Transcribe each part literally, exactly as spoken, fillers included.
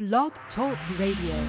Blog Talk Radio.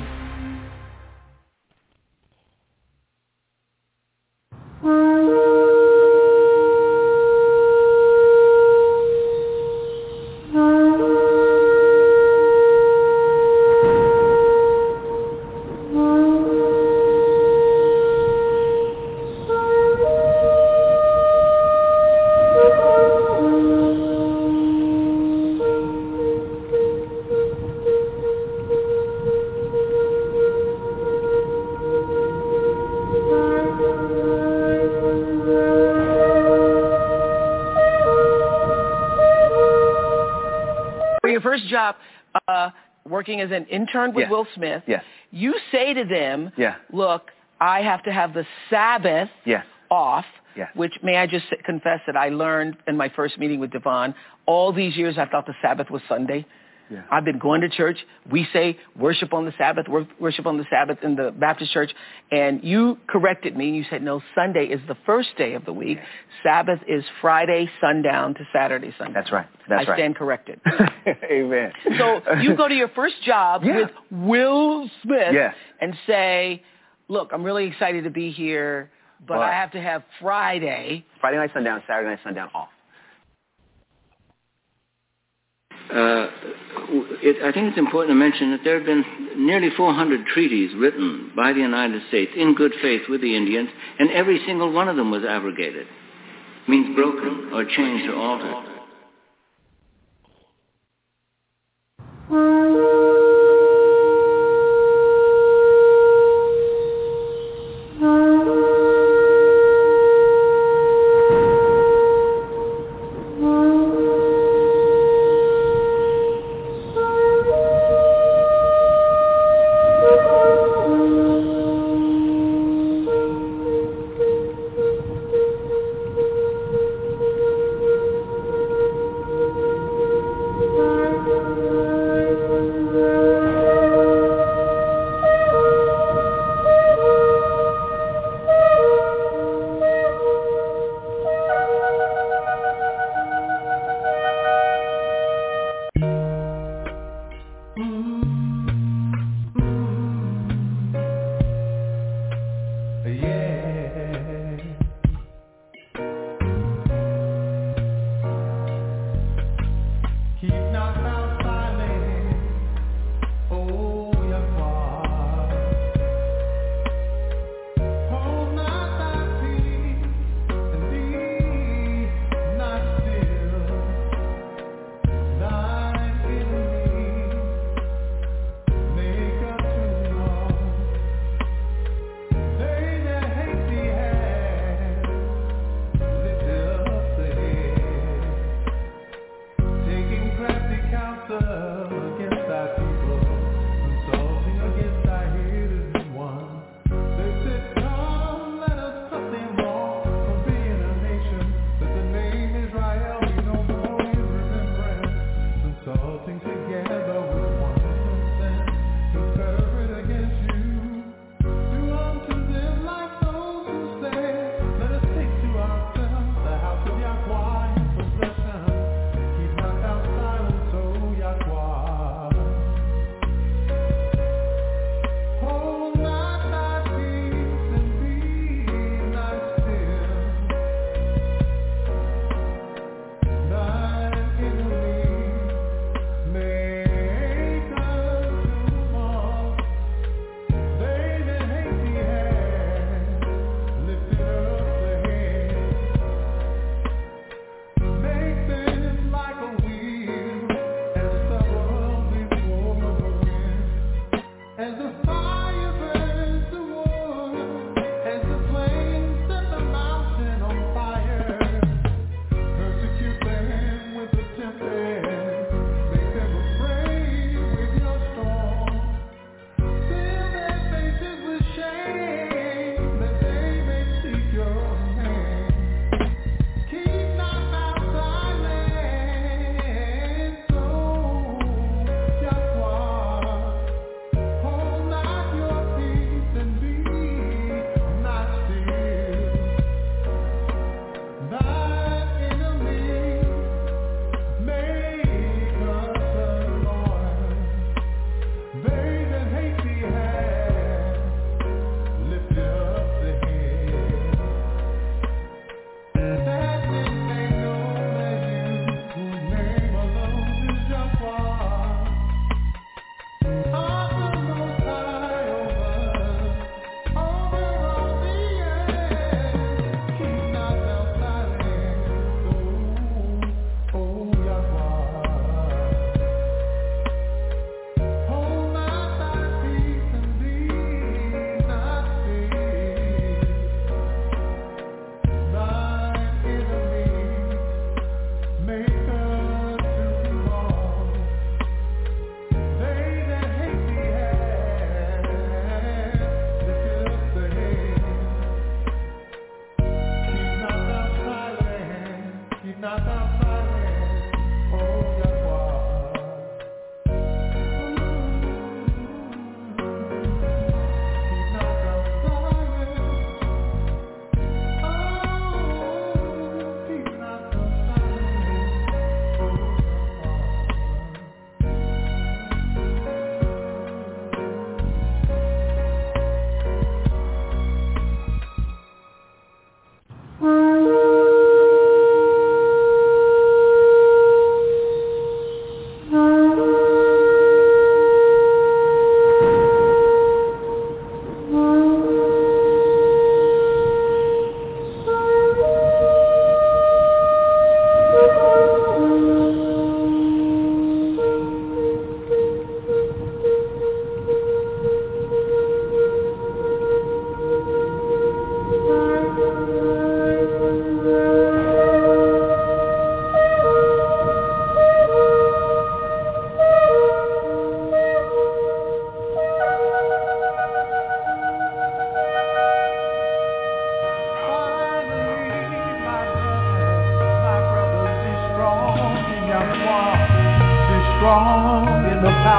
First job, uh, working as an intern with yes. Will Smith, yes. you say to them, yeah. look, I have to have the Sabbath yes. off, yes. which may I just confess that I learned in my first meeting with Devon. All these years I thought the Sabbath was Sunday. Yeah. I've been going to church. We say worship on the Sabbath, worship on the Sabbath in the Baptist church. And you corrected me. You said, no, Sunday is the first day of the week. Yeah. Sabbath is Friday sundown to Saturday sundown. That's right. That's I right. stand corrected. Amen. So you go to your first job yeah. with Will Smith yes. and say, look, I'm really excited to be here, but well, I have to have Friday. Friday night sundown, Saturday night sundown off. Uh, it, I think it's important to mention that there have been nearly four hundred treaties written by the United States in good faith with the Indians, and every single one of them was abrogated. Means broken or changed or altered.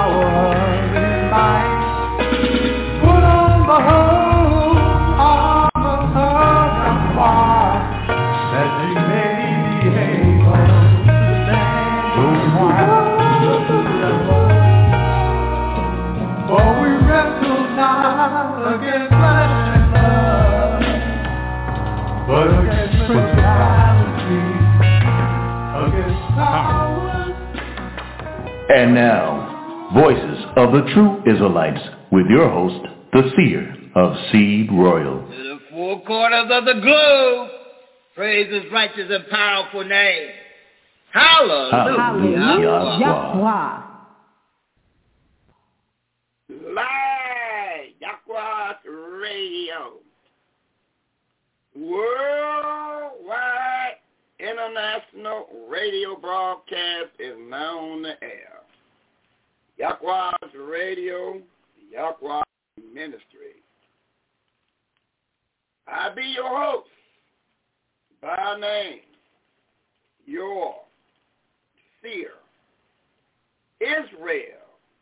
power and might. Put on the whole armor of God, that you may be able to stand your trial. For we wrestle not against flesh and blood, but against principalities, against powers. And now, Voices of the True Israelites, with your host, the seer of Seed Royal. To the four corners of the globe, praise his righteous and powerful name. Hallelujah. Hallelujah. Yahweh. Live Yahweh Radio. Worldwide international radio broadcast is now on the air. Yahweh's Radio, Yahweh Ministry. I be your host, by name, your seer, Israel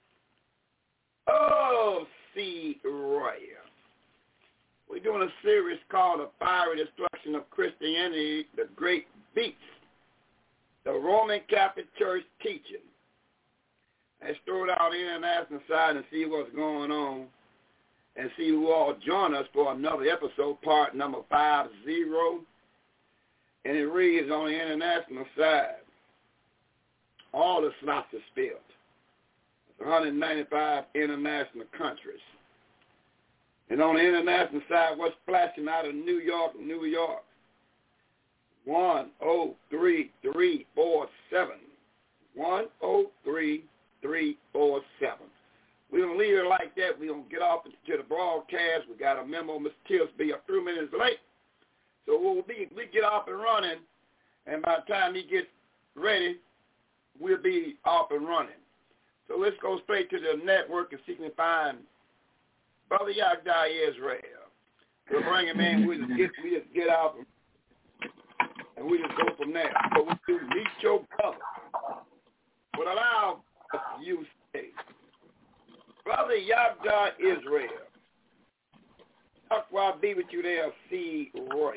of Seed Royal. We're doing a series called The Fiery Destruction of Christianity, the Great Beast, the Roman Catholic Church teaching. Let's throw it out on the international side and see what's going on and see who all join us for another episode, part number five zero. And it reads on the international side, all the slots are spilled. one hundred ninety-five international countries. And on the international side, what's flashing out of New York, New York? one oh three three four seven. one oh three three four seven. We're going to leave it like that. We're going to get off into the broadcast. We got a memo. Mister Tills be a few minutes late. So we'll be, we get off and running, and by the time he gets ready, we'll be off and running. So let's go straight to the network and see if we can find Brother Yagda Israel. We'll bring him in. We just get, we just get out and, and we just go from there. So we do meet your brother. But allow us to use say, Brother Yagda Israel. Yahweh be with you there, Seed Royal.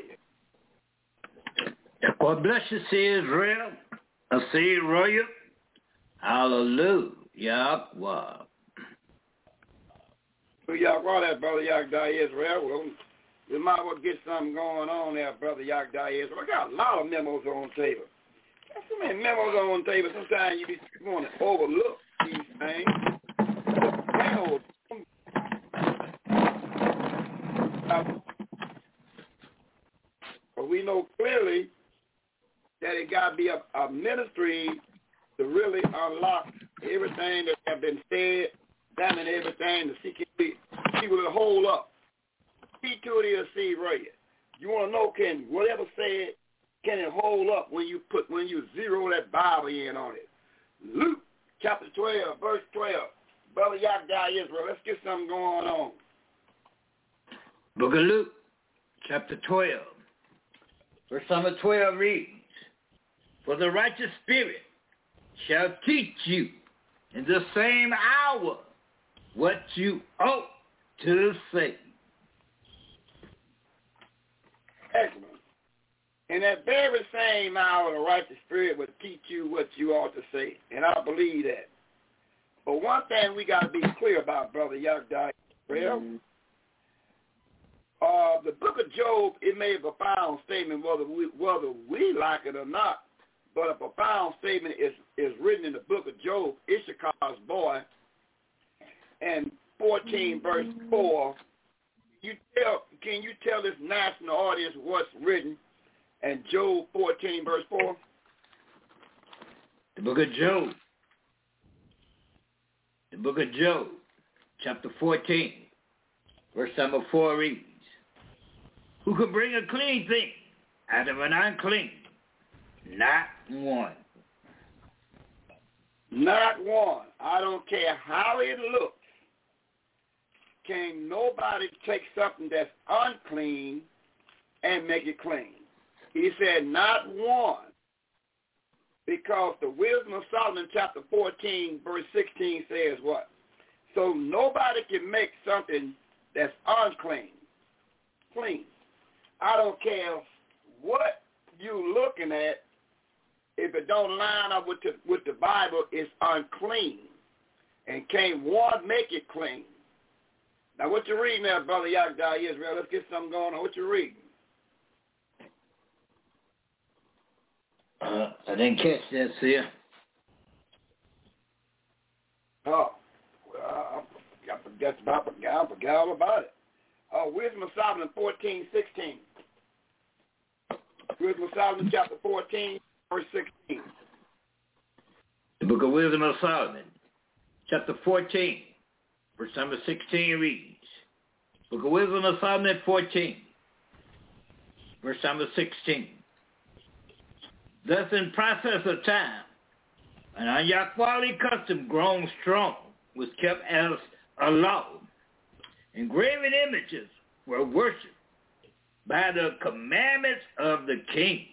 God bless you, Seed Israel, a Seed Royal. Hallelujah. Yahweh. So Yahweh, that Brother Yagda Israel. Well, we might as well get something going on there, Brother Yagda Israel. I got a lot of memos on the table. Got so many memos on the table. Sometimes you be want to overlook these things. But we know clearly that it got to be a, a ministry to really unlock everything that have been said, examine everything to see people to hold up. See to it is see right. You want to know, can whatever said, can it hold up when you put when you zero that Bible in on it? Luke chapter twelve, verse twelve. Brother Yagda Israel, let's get something going on. Book of Luke, chapter twelve, verse number twelve reads, For the righteous spirit shall teach you in the same hour what you ought to say. Excellent. In that very same hour, the righteous spirit will teach you what you ought to say. And I believe that. But one thing we got to be clear about, Brother Yagda Israel, mm-hmm. uh, the book of Job, it made a profound statement whether we, whether we like it or not, but a profound statement is, is written in the book of Job, Issachar's boy, and fourteen mm-hmm. verse four. You tell, can you tell this national audience what's written in Job fourteen verse four? The book of Job. The book of Job, chapter fourteen, verse number four reads, Who could bring a clean thing out of an unclean? Not one. Not one. I don't care how it looks. Can nobody take something that's unclean and make it clean? He said, not one. Because the wisdom of Solomon, chapter fourteen, verse sixteen says what? So nobody can make something that's unclean clean. I don't care what you looking at. If it don't line up with the, with the Bible, it's unclean. And can't one make it clean. Now, what you reading there, Brother Yagda Israel? Let's get something going on. What you reading? Uh, I didn't catch that, sir. Oh, well, I forgot about, I forgot all about it. Oh, Wisdom of Solomon fourteen, sixteen. Wisdom of Solomon chapter fourteen, verse sixteen. The book of Wisdom of Solomon, chapter fourteen, verse number sixteen reads, Book of Wisdom of Solomon fourteen, verse number sixteen. Thus in process of time, an unyahwali custom grown strong was kept as a law. Engraven images were worshipped by the commandments of the kings.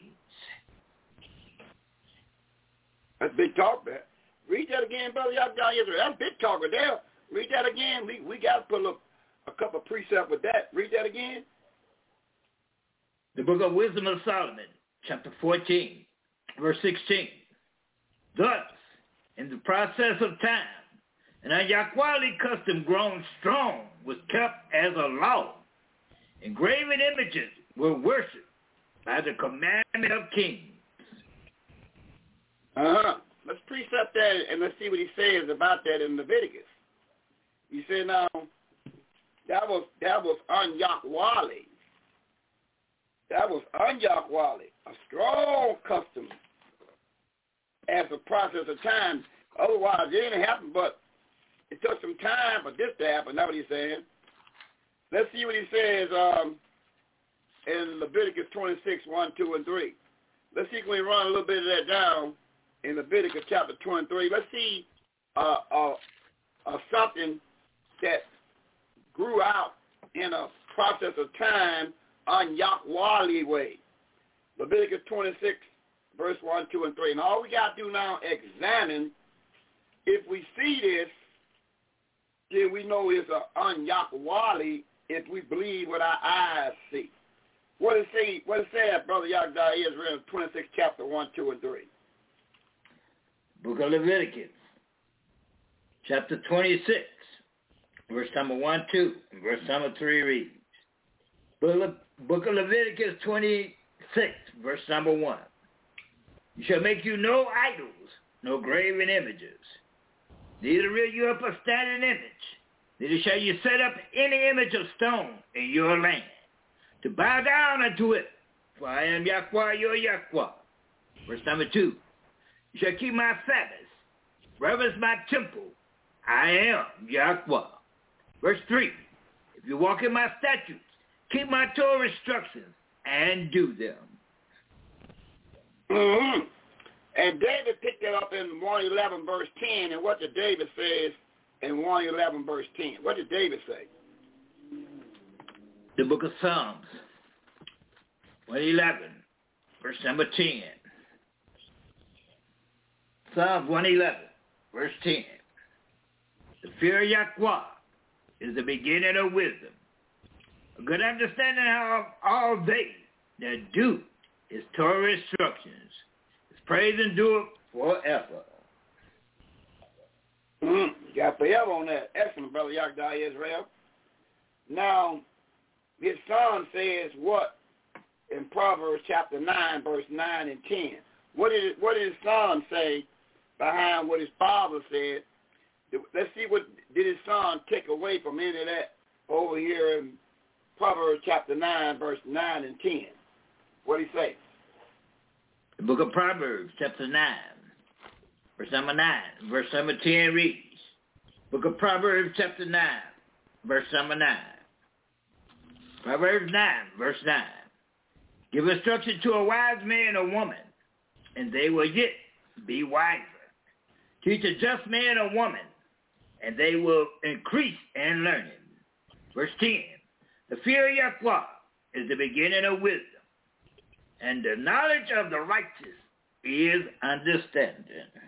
That's big talk, man. Read that again, Brother Yagda Israel. That's big talk right there. Read that again. We we got to put a, a couple of precepts with that. Read that again. The book of Wisdom of Solomon, chapter fourteen, verse sixteen. Thus, in the process of time, an unyahwali custom grown strong was kept as a law. Engraven images were worshipped by the commandment of kings. Uh-huh. Let's precept that and let's see what he says about that in Leviticus. He said now, that was that was unyahwali. That was unyahwali, a strong custom as a process of time. Otherwise, it didn't happen, but it took some time for this to happen. That's what he's saying. Let's see what he says um, in Leviticus twenty-six, one, two, and three. Let's see if we run a little bit of that down in Leviticus chapter twenty-three. Let's see uh, uh, uh, something that grew out in a process of time on Yahwali way. Leviticus twenty-six, verse one, two, and three. And all we got to do now is examine. If we see this, then we know it's a un-Yahwali if we believe what our eyes see. What it say, what it said, Brother Yagda Israel, twenty-six, chapter one, two, and three. Book of Leviticus, chapter twenty-six, verse number one, two, and verse number three reads. Book of Leviticus twenty-six, verse number one. You shall make you no idols, no graven images. Neither rear you up a standing image. Neither shall you set up any image of stone in your land, to bow down unto it. For I am Yahweh, your Yahweh. Verse number two. You shall keep my Sabbaths, reverence my temple. I am Yahweh. Verse three. If you walk in my statutes, keep my Torah instructions, and do them. Mm-hmm. And David picked it up in one eleven, verse ten, and what did David say in one eleven, verse ten? What did David say? The book of Psalms, one eleven, verse number ten. Psalms one eleven, verse ten. The fear of Yahweh is the beginning of wisdom. A good understanding of all they that do his Torah instructions. His praise endure forever. Mm, you got forever on that. Excellent, Brother Yagda Israel. Now, his son says what in Proverbs chapter nine, verse nine and ten? What did, what did his son say behind what his father said? Let's see what did his son take away from any of that over here in Proverbs chapter nine, verse nine and ten. What did he say? The book of Proverbs chapter nine, verse number nine, verse number ten reads. Book of Proverbs chapter nine, verse number nine. Proverbs nine, verse nine. Give instruction to a wise man or woman, and they will yet be wiser. Teach a just man or woman, and they will increase in learning. Verse ten. The fear of Yahweh is the beginning of wisdom, and the knowledge of the righteous is understanding.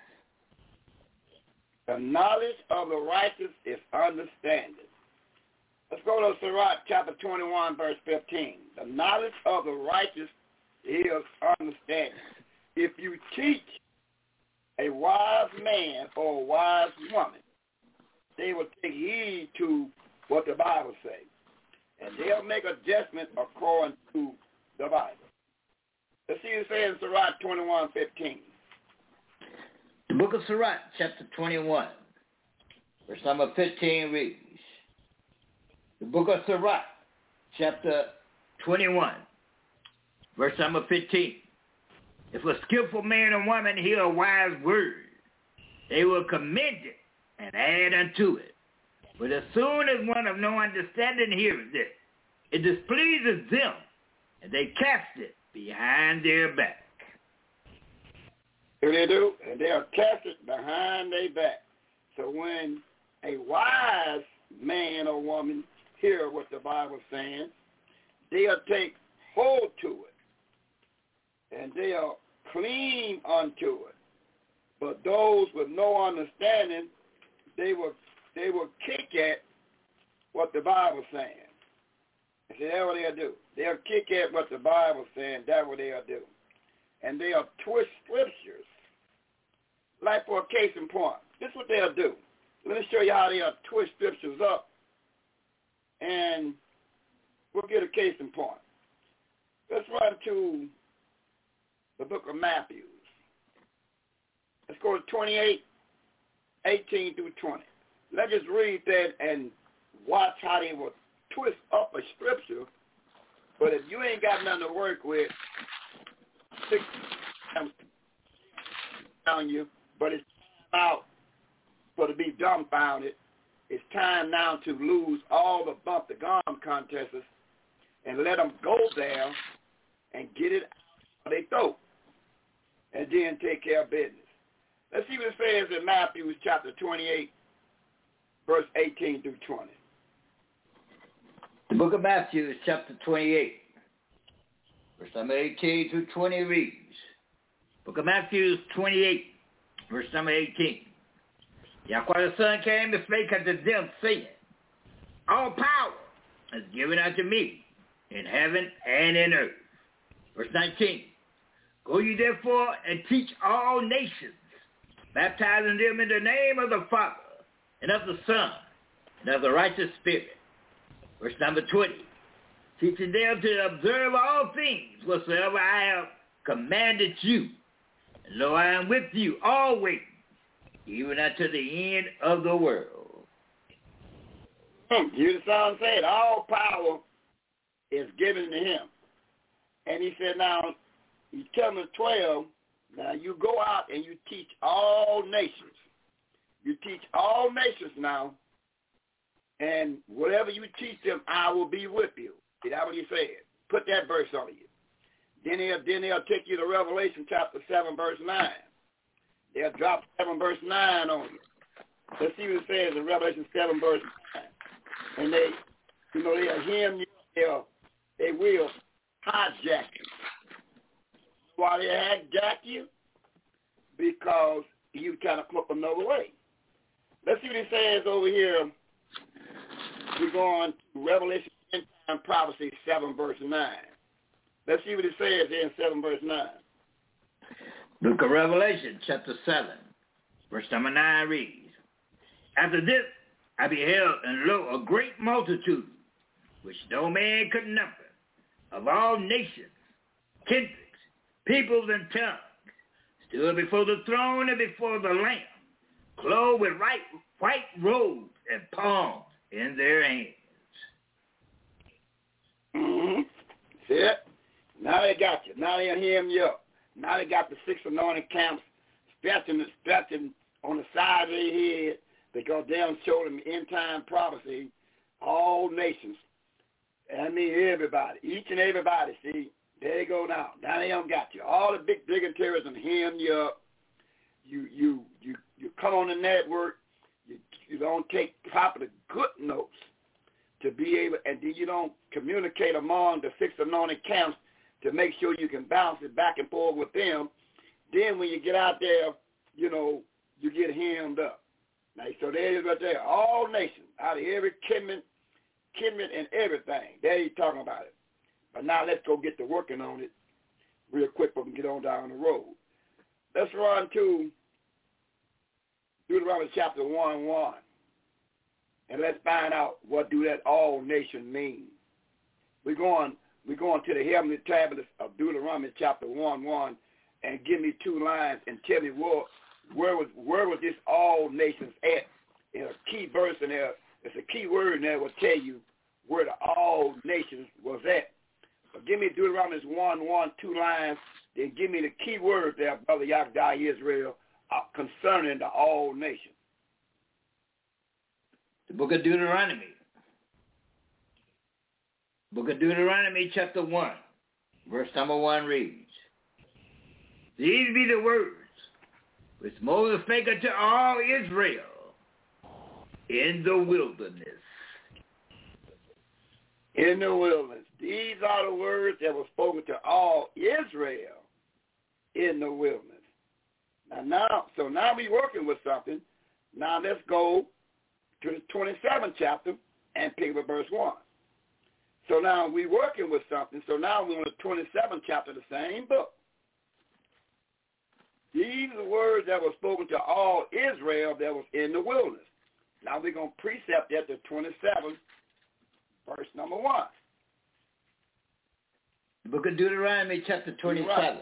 The knowledge of the righteous is understanding. Let's go to Sirach chapter twenty-one, verse fifteen. The knowledge of the righteous is understanding. If you teach a wise man or a wise woman, they will take heed to what the Bible says, and they'll make adjustments according to the Bible. Let's see what it says in Sirach twenty-one fifteen. The book of Sirach, chapter twenty-one, verse number fifteen reads, the book of Sirach, chapter twenty-one, verse number fifteen. If a skillful man or woman hear a wise word, they will commend it and add unto it. But as soon as one of no understanding hears it, it displeases them, and they cast it behind their back. What they do? And they'll cast it behind their back. So when a wise man or woman hear what the Bible's saying, they'll take hold to it, and they'll clean unto it. But those with no understanding, they will they will kick at what the Bible's saying. See, that's what they'll do. They'll kick at what the Bible's saying. That's what they'll do. And they'll twist scriptures. Like for a case in point, this is what they'll do. Let me show you how they'll twist scriptures up, and we'll get a case in point. Let's run to the book of Matthew. Let's go to twenty-eight, eighteen through twenty. Let's just read that and watch how they will twist up a scripture. But if you ain't got nothing to work with, six times telling you, but it's out for to be dumbfounded. It's time now to lose all the bump the gum contests and let them go there and get it out of their throat and then take care of business. Let's see what it says in Matthew chapter twenty-eight, verse eighteen through twenty. The book of Matthew, chapter twenty-eight, verse number eighteen through twenty reads, book of Matthew twenty-eight, verse number eighteen. Yahweh the Son came and spake unto them, saying, all power is given unto me in heaven and in earth. Verse nineteen. Go ye therefore and teach all nations, baptizing them in the name of the Father, and of the Son, and of the righteous Spirit. Verse number twenty. Teaching them to observe all things whatsoever I have commanded you. And lo, I am with you always, even unto the end of the world. You the Son said, all power is given to him. And he said, now, you tell them twelve, now you go out and you teach all nations. You teach all nations now, and whatever you teach them, I will be with you. See, that's what he said. Put that verse on you. Then they'll, then they'll take you to Revelation chapter seven, verse nine. They'll drop seven, verse nine on you. Let's see what it says in Revelation seven, verse nine. And they, you know, they'll him you, they'll, they will hijack you. Why they hijack you? Because you kind of look another way. Let's see what it says over here. We're going to Revelation end time prophecy seven, verse nine. Let's see what it says here in seven, verse nine. Book of Revelation, chapter seven, verse number nine reads, after this I beheld, and lo, a great multitude, which no man could number, of all nations, kindreds, peoples, and tongues, stood before the throne and before the Lamb, clothed with white, white robes and palms in their hands. Mm-hmm. See it? Now they got you. Now they'll hem you up. Now they got the six anointed camps stretching and stretching on the side of their head because they don't show them end time prophecy, all nations. I mean everybody, each and everybody, see, there you go now. Now they don't got you. All the big dignitaries and hem you up. You you you you come on the network, you you don't take proper good notes to be able, and then you don't communicate among the six anointed camps to make sure you can bounce it back and forth with them. then when you get out there, you know, you get hemmed up. Now, so there it is right there. All nations, out of every kinman, kinman and everything. There he's talking about it. But now let's go get to working on it real quick so we can get on down the road. Let's run to Deuteronomy chapter one, one. And let's find out what do that all nation mean. We're going, we're going to the heavenly tablets of Deuteronomy chapter one, one, and give me two lines and tell me what, where was where was this all nations at? In a key verse in there, it's a key word in there will tell you where the all nations was at. But give me Deuteronomy one, one, two lines, then give me the key word there, Brother Yakdai Israel, uh, concerning the all nations. The book of Deuteronomy. Book of Deuteronomy chapter one, verse number one reads, These be the words which Moses spake unto all Israel in the wilderness. In the wilderness. These are the words that were spoken to all Israel in the wilderness. Now, now so now we're working with something. Now let's go to the twenty-seventh chapter and pick up verse one. So now we're working with something. So now we're on the twenty-seventh chapter of the same book. These are the words that were spoken to all Israel that was in the wilderness. Now we're going to precept that to twenty-seven, verse number one. The book of Deuteronomy chapter twenty-seven.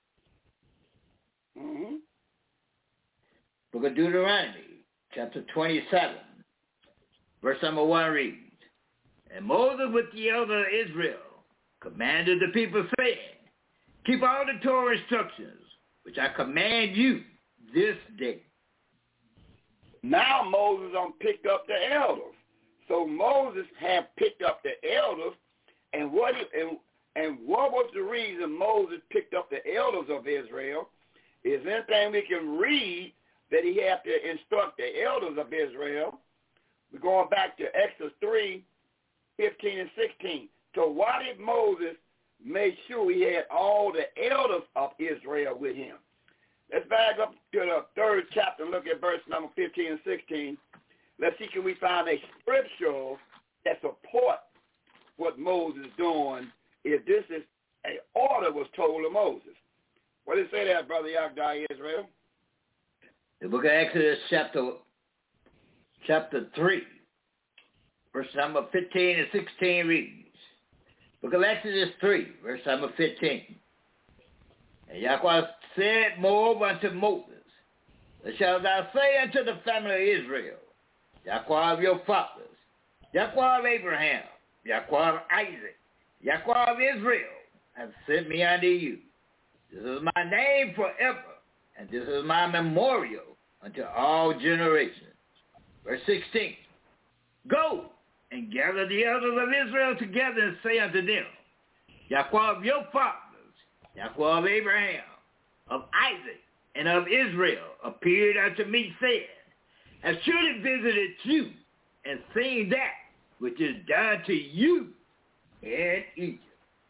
Mm-hmm. Book of Deuteronomy chapter twenty-seven, verse number one reads, And Moses with the elder Israel commanded the people, saying, Keep all the Torah instructions, which I command you this day. Now Moses done picked up the elders. So Moses had picked up the elders, and what he, and, and what was the reason Moses picked up the elders of Israel? Is anything we can read that he had to instruct the elders of Israel? We're going back to Exodus three, fifteen and sixteen. So why did Moses make sure he had all the elders of Israel with him? Let's back up to the third chapter and look at verse number fifteen and sixteen. Let's see, can we find a scripture that support what Moses is doing if this is an order was told to Moses. What did it say there, Brother Yakdai Israel? The book of Exodus chapter, chapter three, verse number fifteen and sixteen reads. Book of Exodus three, verse number fifteen. And Yahweh said moreover unto Moses, Thus shalt thou say unto the family of Israel, Yahweh of your fathers, Yahweh of Abraham, Yahweh of Isaac, Yahweh of Israel, hath sent me unto you. This is my name forever, and this is my memorial unto all generations. Verse sixteen. Go and gather the elders of Israel together and say unto them, Yahweh of your fathers, Yahweh of Abraham, of Isaac, and of Israel appeared unto me, saying, have surely visited you and seen that which is done to you in Egypt.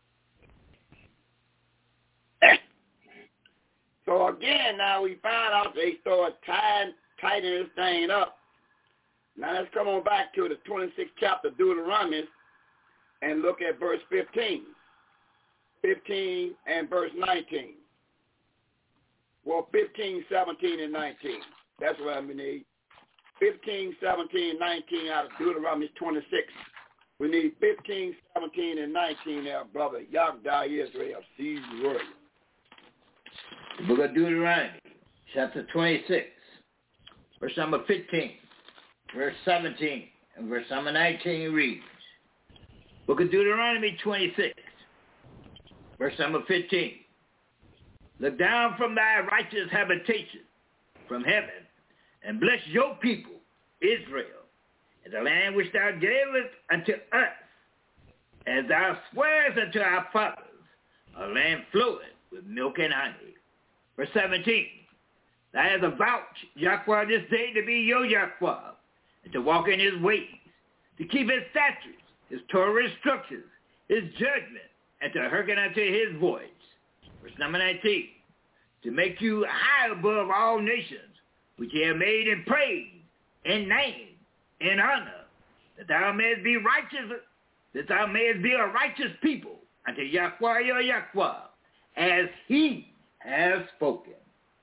So again, now we find out they start tying, tightening this thing up. Now let's come on back to the twenty-sixth chapter of Deuteronomy and look at verse fifteen. fifteen and verse nineteen. Well, fifteen, seventeen, and nineteen. That's what I'm going to need. fifteen, seventeen, nineteen out of Deuteronomy twenty-six. We need fifteen, seventeen, and nineteen there, brother. Yakdai Israel, see Royal. The book of Deuteronomy, chapter twenty-six, verse number fifteen, verse seventeen, and verse number nineteen reads. Book of Deuteronomy twenty-six, verse number fifteen. Look down from thy righteous habitation from heaven, and bless your people, Israel, in the land which thou gavest unto us, as thou swearest unto our fathers, a land flowing with milk and honey. Verse seventeen, thou hast avouched Yahweh this day to be your Yahweh, and to walk in his ways, to keep his statutes, his Torah instructions, his judgment, and to hearken unto his voice. Verse number nineteen, to make you high above all nations, which he hath made in praise, in name, in honor, that thou mayest be righteous, that thou mayest be a righteous people unto Yahweh your Yahweh, as he has spoken.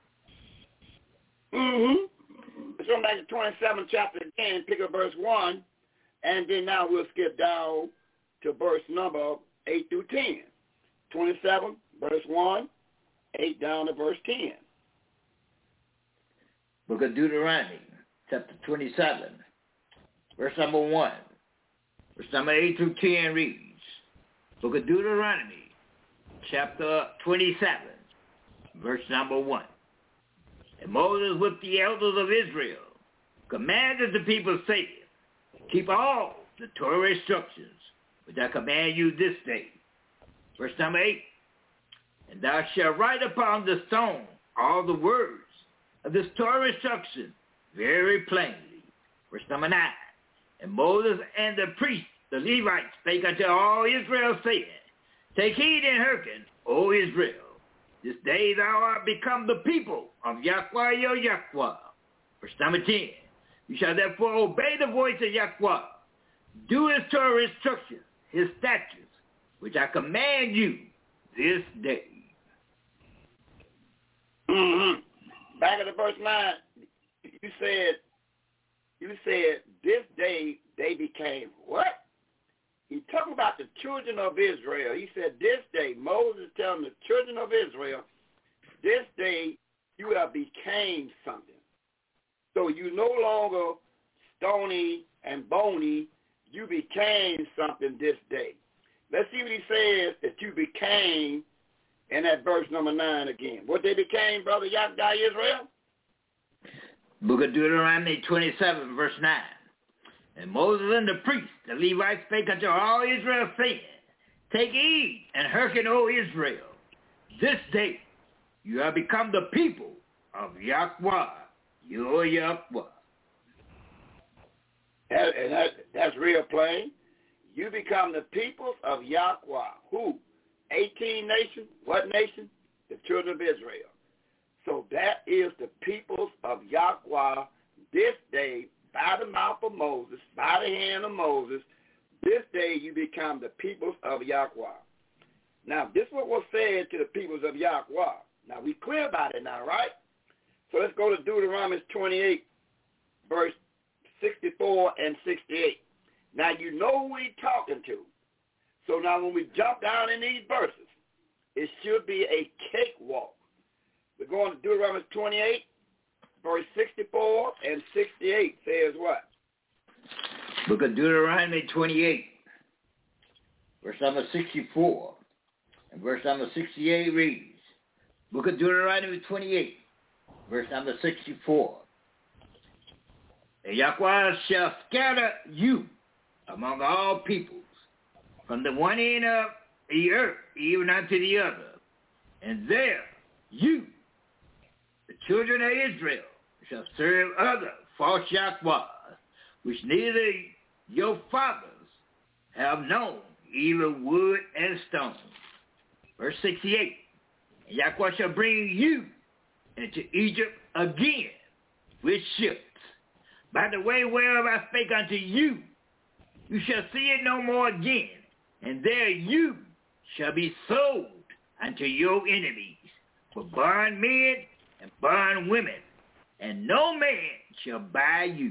Mm-hmm. Let's go back to twenty-seventh chapter again, pick up verse one, and then now we'll skip down to verse number eight through ten. twenty-seven, verse one, eight down to verse ten. Book of Deuteronomy, chapter twenty-seven, verse number one. Verse number eight through ten reads, Book of Deuteronomy, chapter twenty-seven, verse number one. And Moses with the elders of Israel commanded the people, saying, keep all the Torah instructions which I command you this day. Verse number eight. And thou shalt write upon the stone all the words of this Torah instruction very plainly. Verse number nine. And Moses and the priests, the Levites, spake unto all Israel, saying, take heed and hearken, O Israel. This day thou art become the people of Yahweh your Yahweh. Verse number ten. You shall therefore obey the voice of Yahweh. Do his Torah instructions, his statutes, which I command you this day. Mm-hmm. Back at the verse nine, you said, you said, this day they became what? He's talking about the children of Israel. He said, this day, Moses is telling the children of Israel, this day you have became something. So you no longer stony and bony, you became something this day. Let's see what he says that you became in that verse number nine again. What they became, Brother Yahweh Israel? Book of Deuteronomy twenty-seven, verse nine. And Moses and the priests, the Levites, spake unto all Israel, saying, take heed and hearken, O Israel. This day you have become the people of Yahweh, your Yahweh. That, and that, that's real plain. You become the peoples of Yahweh. Who? eighteen nations. What nation? The children of Israel. So that is the peoples of Yahweh this day, by the mouth of Moses, by the hand of Moses. This day you become the peoples of Yahweh. Now, this is what was said to the peoples of Yahweh. Now, we clear about it now, right? So let's go to Deuteronomy twenty-eight, verse sixty-four and sixty-eight. Now, you know who he's talking to. So now when we jump down in these verses, it should be a cakewalk. We're going to Deuteronomy twenty-eight, verse sixty-four and sixty-eight says what? Book of Deuteronomy twenty-eight, verse number sixty-four, and verse number sixty-eight reads, Book of Deuteronomy twenty-eight, verse number sixty-four. And Yahweh shall scatter you among all peoples, from the one end of the earth even unto the other. And there you, the children of Israel, shall serve other false Yahweh, which neither your fathers have known, even wood and stone. Verse sixty-eight. And Yahweh shall bring you into Egypt again with ships, by the way whereof I spake unto you. You shall see it no more again, and there you shall be sold unto your enemies for bondmen and bondwomen, and no man shall buy you.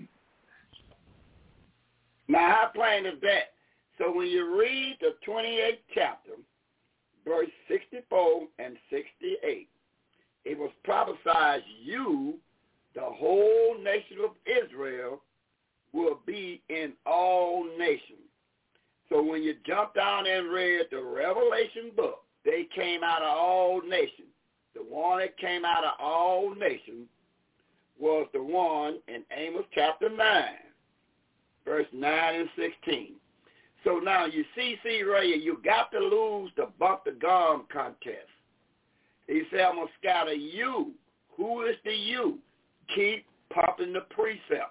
Now, how plain is that? So when you read the twenty-eighth chapter, verse sixty-four and sixty-eight, it was prophesied you, the whole nation of Israel, will be in all nations. So when you jump down and read the Revelation book, they came out of all nations. The one that came out of all nations was the one in Amos chapter nine, verse nine and sixteen. So now you see, see, Ray, you got to lose the bump the gum contest. He said, I'm going to scatter you. Who is the you? Keep pumping the precepts.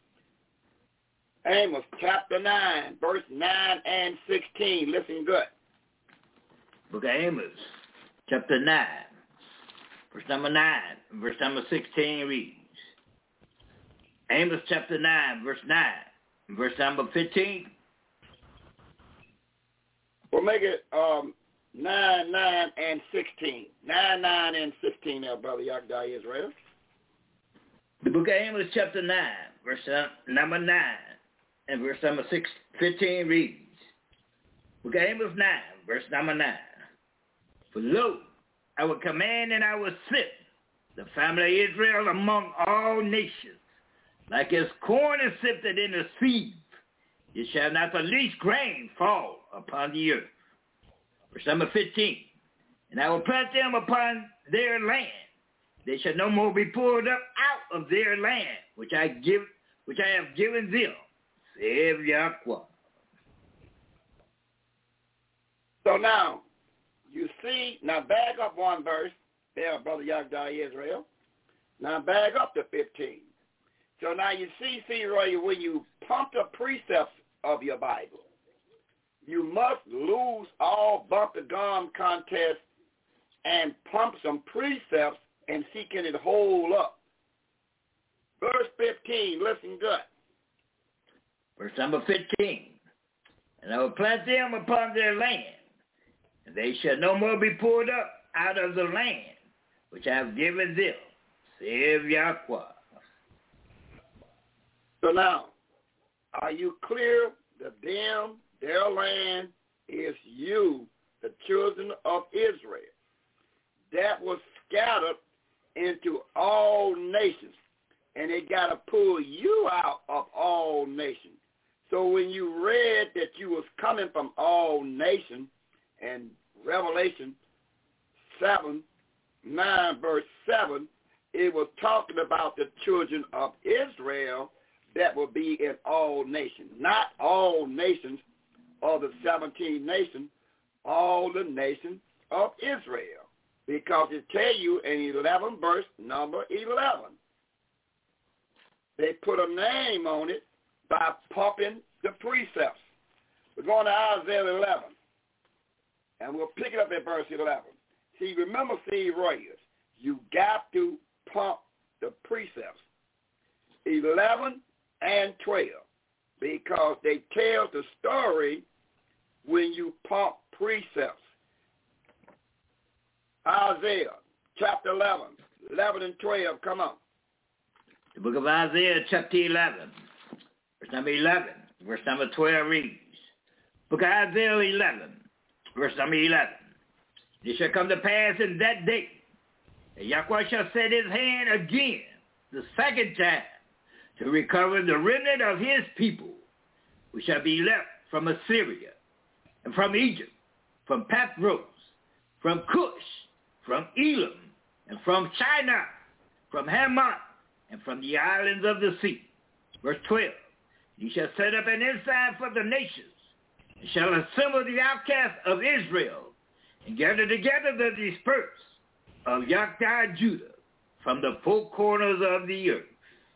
Amos chapter nine, verse nine and sixteen. Listen good. Book of Amos, chapter nine, verse number nine, verse number sixteen reads, Amos chapter nine, verse nine, verse number fifteen. We'll make it um, nine, nine, and sixteen. nine, nine, and sixteen there, Brother Yakdai Israel. The book of Amos chapter nine, verse number nine, and verse number six, fifteen reads, book of Amos nine, verse number nine. For lo, I will command and I will sift the family of Israel among all nations, like as corn is sifted in the sieve. It shall not the least grain fall upon the earth. Verse number fifteen. And I will plant them upon their land. They shall no more be pulled up out of their land, which I give, which I have given them, saith Yahweh. So now, you see, now back up one verse there, Brother Yakdai Israel. Now back up to fifteen. So now you see, see, Roy, when you pump the precepts of your Bible, you must lose all bump the gum contest and pump some precepts and see can it hold up. Verse fifteen, listen good. Verse number fifteen. And I will plant them upon their land, and they shall no more be pulled up out of the land which I have given them, saith Yahweh. So now, are you clear that them, their land, is you, the children of Israel, that was scattered into all nations, and they got to pull you out of all nations. So when you read that you was coming from all nations, and Revelation seven, nine, verse seven, it was talking about the children of Israel that will be in all nations. Not all nations of the seventeen nations, all the nations of Israel. Because it tell you in eleven verse number eleven. They put a name on it by pumping the precepts. We're going to Isaiah eleven. And we'll pick it up at verse eleven. See, remember, see, Royals, you got to pump the precepts. eleven and twelve. Because they tell the story when you pump precepts. Isaiah chapter eleven, eleven and twelve, come on. The book of Isaiah chapter eleven, verse number eleven, verse number twelve reads, book of Isaiah eleven, verse number eleven. It shall come to pass in that day that Yahweh shall set his hand again the second time to recover the remnant of his people, who shall be left from Assyria, and from Egypt, from Pathros, from Cush, from Elam, and from China, from Hamath, and from the islands of the sea. Verse twelve, he shall set up an ensign for the nations, and shall assemble the outcasts of Israel, and gather together the dispersed of Yakdai Judah from the four corners of the earth.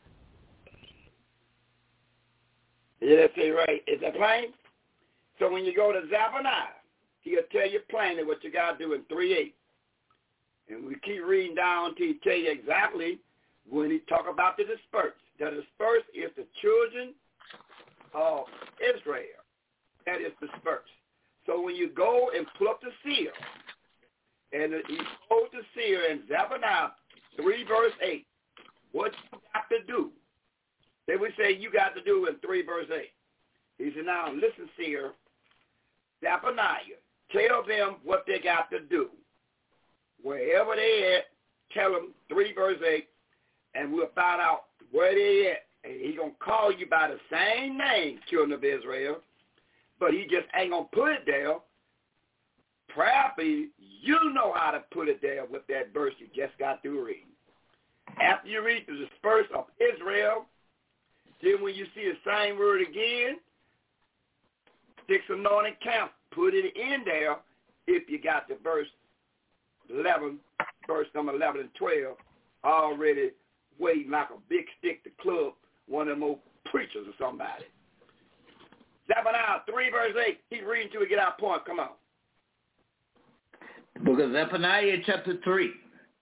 Yeah, that's it, right. Is that plain? So when you go to Zephaniah, he'll tell you plainly what you got to do in three eight. And we keep reading down till he tell you exactly when he talk about the dispersed. The dispersed is the children of Israel. That is dispersed. So when you go and pull up the seal, and you go to seal in Zephaniah three verse eight, what you got to do? They would say you got to do in three verse eight. He said, now listen, seer, Zephaniah, tell them what they got to do. Wherever they at, tell them three verse eight, and we'll find out where they at. And he's going to call you by the same name, children of Israel, but he just ain't going to put it there. Probably you know how to put it there with that verse you just got through reading. After you read the dispersed of Israel, then when you see the same word again, six anointed camp, put it in there if you got the verse eleven, verse number eleven and twelve, already waiting like a big stick to club one of them old preachers or somebody. Zephaniah three verse eight, keep reading till we get our point, come on. The book of Zephaniah chapter three,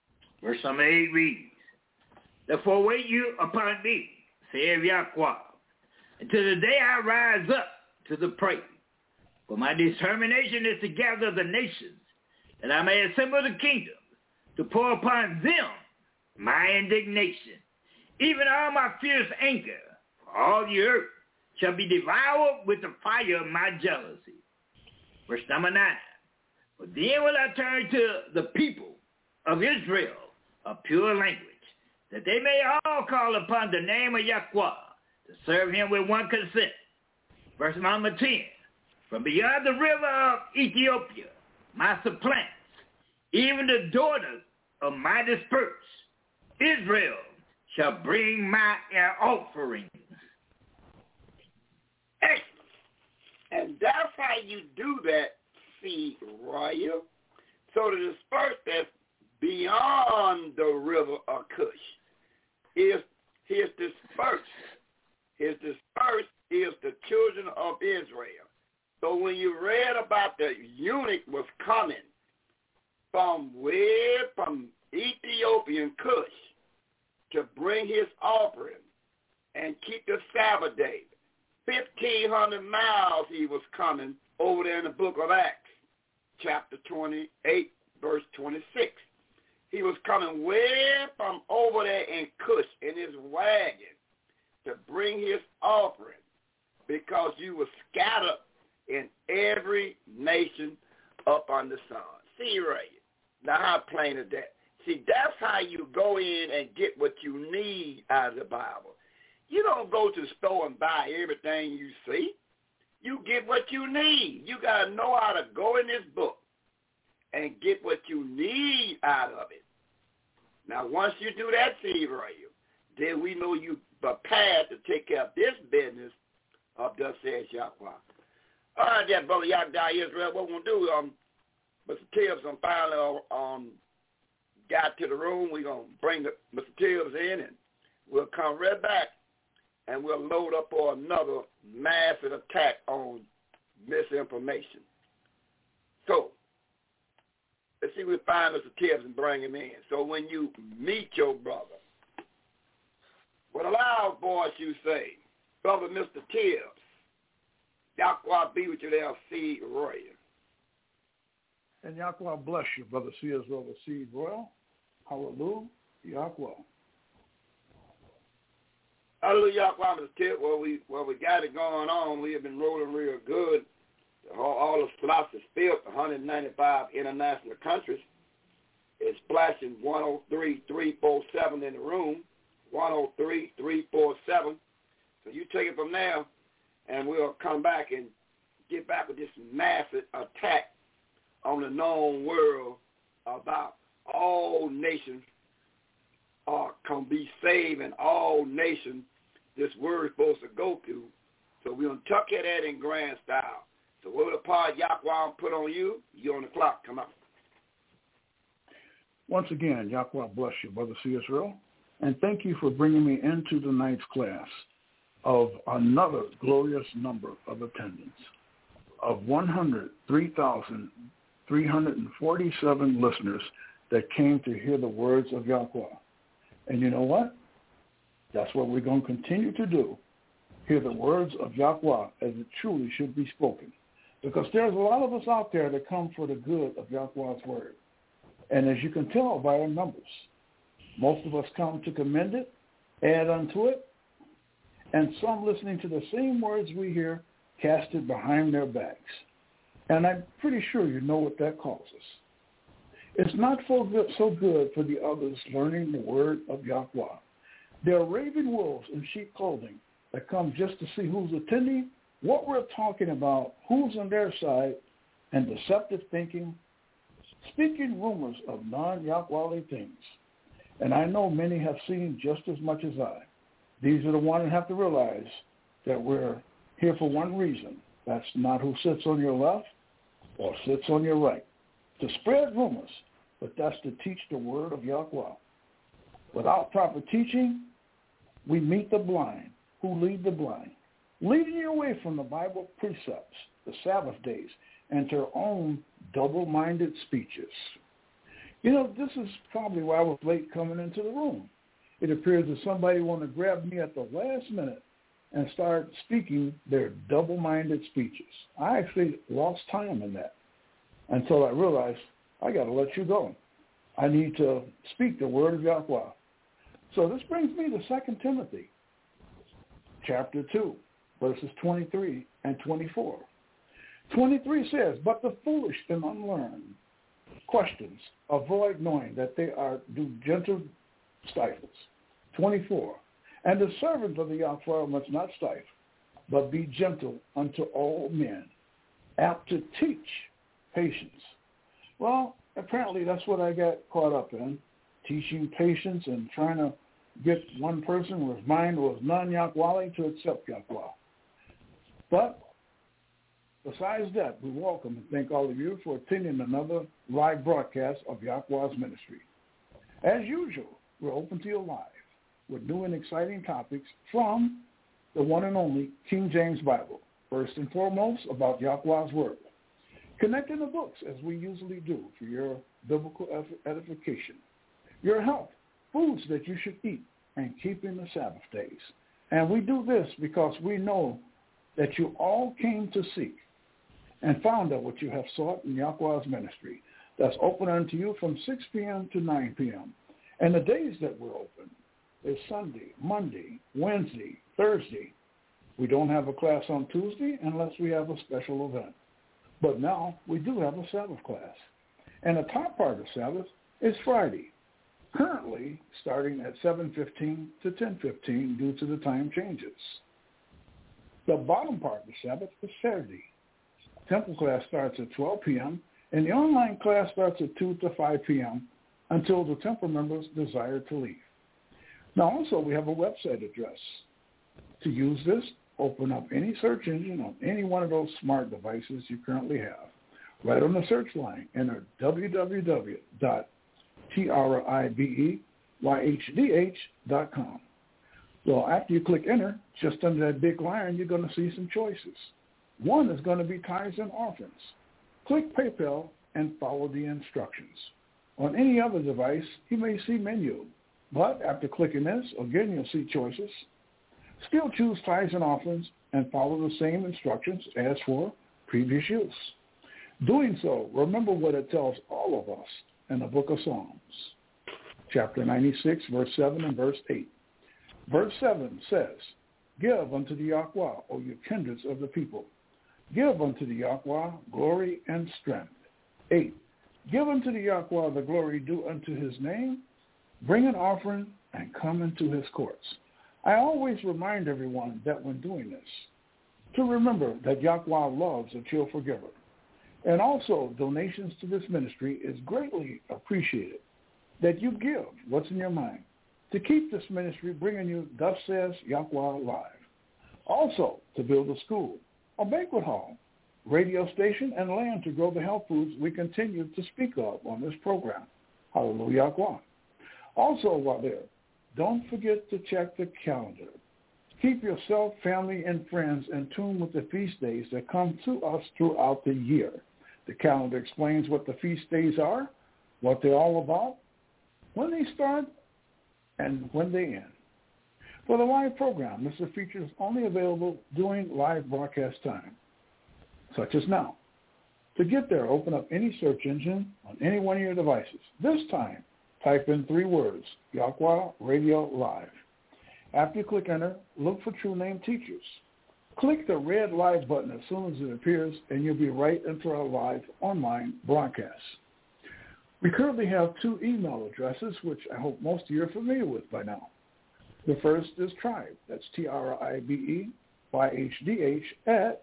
Verse number eight reads, therefore wait you upon me, saith Yahweh, until the day I rise up to the prey. For my determination is to gather the nations, that I may assemble the kingdoms, to pour upon them my indignation, even all my fierce anger, for all the earth shall be devoured with the fire of my jealousy. Verse number nine, but then will I turn to the people of Israel a pure language, that they may all call upon the name of Yahweh, to serve him with one consent. Verse number ten, from beyond the river of Ethiopia, my supplants, even the daughters of my dispersed, Israel shall bring my offerings. Excellent. And that's how you do that, see, Royal. So the dispersed that's beyond the river of Cush is his dispersed. His dispersed is the children of Israel. So when you read about the eunuch was coming from way from Ethiopian Cush to bring his offering and keep the Sabbath day, fifteen hundred miles he was coming over there in the book of Acts, chapter twenty-eight, verse twenty-six. He was coming way from over there in Cush in his wagon to bring his offering, because you were scattered in every nation up on the sun. See, right? Now, how plain is that? See, that's how you go in and get what you need out of the Bible. You don't go to the store and buy everything you see. You get what you need. You got to know how to go in this book and get what you need out of it. Now, once you do that, see, right, then we know you prepared to take care of this business of thus says Yahweh. All right, that brother Yahweh Israel, what we're going to do, um, Mister Tibbs um, finally um, got to the room. We're going to bring the, Mister Tibbs in, and we'll come right back, and we'll load up for another massive attack on misinformation. So, let's see if we find Mister Tibbs and bring him in. So when you meet your brother, with a loud voice you say, Brother Mister Tibbs, Yahweh be with you there, Seed Royal. And Yahweh bless you, Brother C. Israel, the Seed Royal. Hallelujah, Yahweh. Hallelujah, Yahweh, Mister Tibbs. Well, we, well, we got it going on. We have been rolling real good. All, all the slots is filled, one hundred ninety-five international countries. It's flashing one oh three, three four seven in the room, one oh three, three four seven. So you take it from there, and we'll come back and get back with this massive attack on the known world about all nations are can be saved, and all nations this word is supposed to go to. So we're going to tuck it at in grand style. So what the part Yahweh put on you, you're on the clock. Come on. Once again, Yahweh bless you, Brother C. Israel. And thank you for bringing me into tonight's class of another glorious number of attendance of one hundred three thousand three hundred forty-seven listeners that came to hear the words of Yahweh. And you know what? That's what we're going to continue to do. Hear the words of Yahweh as it truly should be spoken. Because there's a lot of us out there that come for the good of Yahweh's word. And as you can tell by our numbers, most of us come to commend it, add unto it, and some listening to the same words we hear cast it behind their backs. And I'm pretty sure you know what that causes. It's not so good, so good for the others learning the word of Yahweh. There are raven wolves in sheep clothing that come just to see who's attending, what we're talking about, who's on their side, and deceptive thinking, speaking rumors of non-Yahweh things. And I know many have seen just as much as I. These are the ones that have to realize that we're here for one reason. That's not who sits on your left or sits on your right. To spread rumors, but that's to teach the word of Yahweh. Without proper teaching, we meet the blind who lead the blind, leading you away from the Bible precepts, the Sabbath days, and to their own double-minded speeches. You know, this is probably why I was late coming into the room. It appears that somebody wanted to grab me at the last minute and start speaking their double-minded speeches. I actually lost time in that until I realized I got to let you go. I need to speak the word of Yahweh. So this brings me to Second Timothy, chapter two, verses twenty-three and twenty-four. twenty-three says, but the foolish and unlearned questions avoid knowing that they are do gentle stifles. twenty-four, and the servants of the Yahweh must not stifle, but be gentle unto all men, apt to teach patience. Well, apparently that's what I got caught up in, teaching patience and trying to get one person whose mind was non-Yahweh to accept Yahweh. But besides that, we welcome and thank all of you for attending another live broadcast of Yahweh's ministry. As usual, we're open to your live with new and exciting topics from the one and only King James Bible. First and foremost, about Yahweh's Word. Connecting the books, as we usually do, for your biblical edification. Your health, foods that you should eat, and keeping the Sabbath days. And we do this because we know that you all came to seek and found out what you have sought in Yahweh's ministry. That's open unto you from six p.m. to nine p.m. And the days that we're open is Sunday, Monday, Wednesday, Thursday. We don't have a class on Tuesday unless we have a special event. But now we do have a Sabbath class. And the top part of Sabbath is Friday, currently starting at seven fifteen to ten fifteen due to the time changes. The bottom part of the Sabbath is Saturday. Temple class starts at twelve p.m. and the online class starts at two to five p.m. until the temple members desire to leave. Now also we have a website address. To use this, open up any search engine on any one of those smart devices you currently have. Right on the search line, enter w w w dot tribeydh dot com. Well, after you click enter, just under that big lion, you're going to see some choices. One is going to be tithes and offerings. Click PayPal and follow the instructions. On any other device, you may see menu, but after clicking this, again, you'll see choices. Still choose tithes and offerings and follow the same instructions as for previous use. Doing so, remember what it tells all of us in the book of Psalms, chapter ninety-six, verse seven and verse eight. Verse seven says, give unto the Yahweh, O you kindreds of the people. Give unto the Yahweh glory and strength. Eight, give unto the Yahweh the glory due unto his name. Bring an offering and come into his courts. I always remind everyone that when doing this, to remember that Yahweh loves a cheerful giver. And also, donations to this ministry is greatly appreciated. That you give what's in your mind to keep this ministry bringing you Thus Says Yahweh Live. Also, to build a school, a banquet hall, radio station, and land to grow the health foods we continue to speak of on this program. Hallelujah. Also, while there, don't forget to check the calendar. Keep yourself, family, and friends in tune with the feast days that come to us throughout the year. The calendar explains what the feast days are, what they're all about, when they start, and when they end. For the live program, this feature is only available during live broadcast time, such as now. To get there, open up any search engine on any one of your devices. This time, type in three words, Yahweh Radio Live. After you click enter, look for True Name Teachers. Click the red live button as soon as it appears, and you'll be right into our live online broadcast. We currently have two email addresses, which I hope most of you are familiar with by now. The first is Tribe, that's T R I B E Y H D H at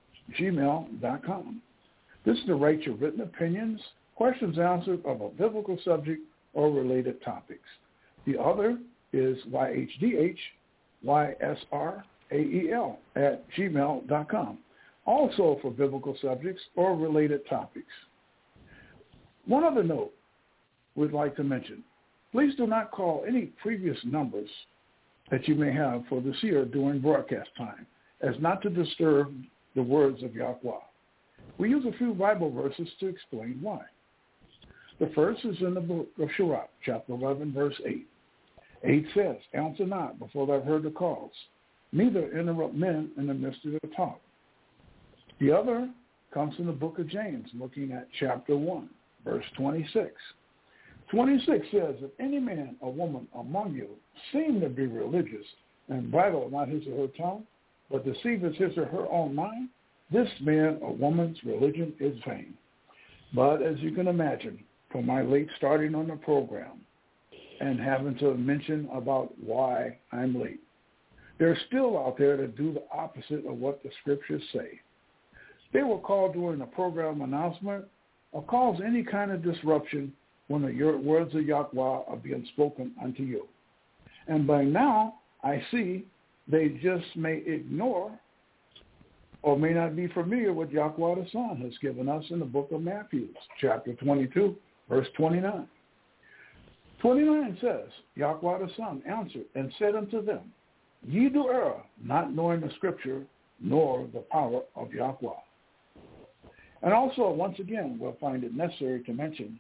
gmail dot com. This is to write your written opinions, questions answered of a biblical subject or related topics. The other is Y H D H Y S R A E L at gmail dot com, also for biblical subjects or related topics. One other note we'd like to mention, please do not call any previous numbers that you may have for the seer during broadcast time, as not to disturb the words of Yahweh. We use a few Bible verses to explain why. The first is in the book of Sirach, chapter eleven, verse eight. eight says, answer not before thou have heard the cause, neither interrupt men in the midst of their talk. The other comes from the book of James, looking at chapter one, verse twenty-six. twenty-six says, if any man or woman among you seem to be religious and bridle not his or her tongue, but deceiveth his or her own mind, this man or woman's religion is vain. But as you can imagine, for my late starting on the program and having to mention about why I'm late, there's still out there that do the opposite of what the scriptures say. They will call during the program announcement or cause any kind of disruption when the words of Yahweh are being spoken unto you. And by now, I see they just may ignore or may not be familiar with Yahweh the Son has given us in the book of Matthew, chapter twenty-two, verse twenty-nine. twenty-nine says, Yahweh the Son answered and said unto them, ye do err, not knowing the scripture, nor the power of Yahweh. And also, once again, we'll find it necessary to mention,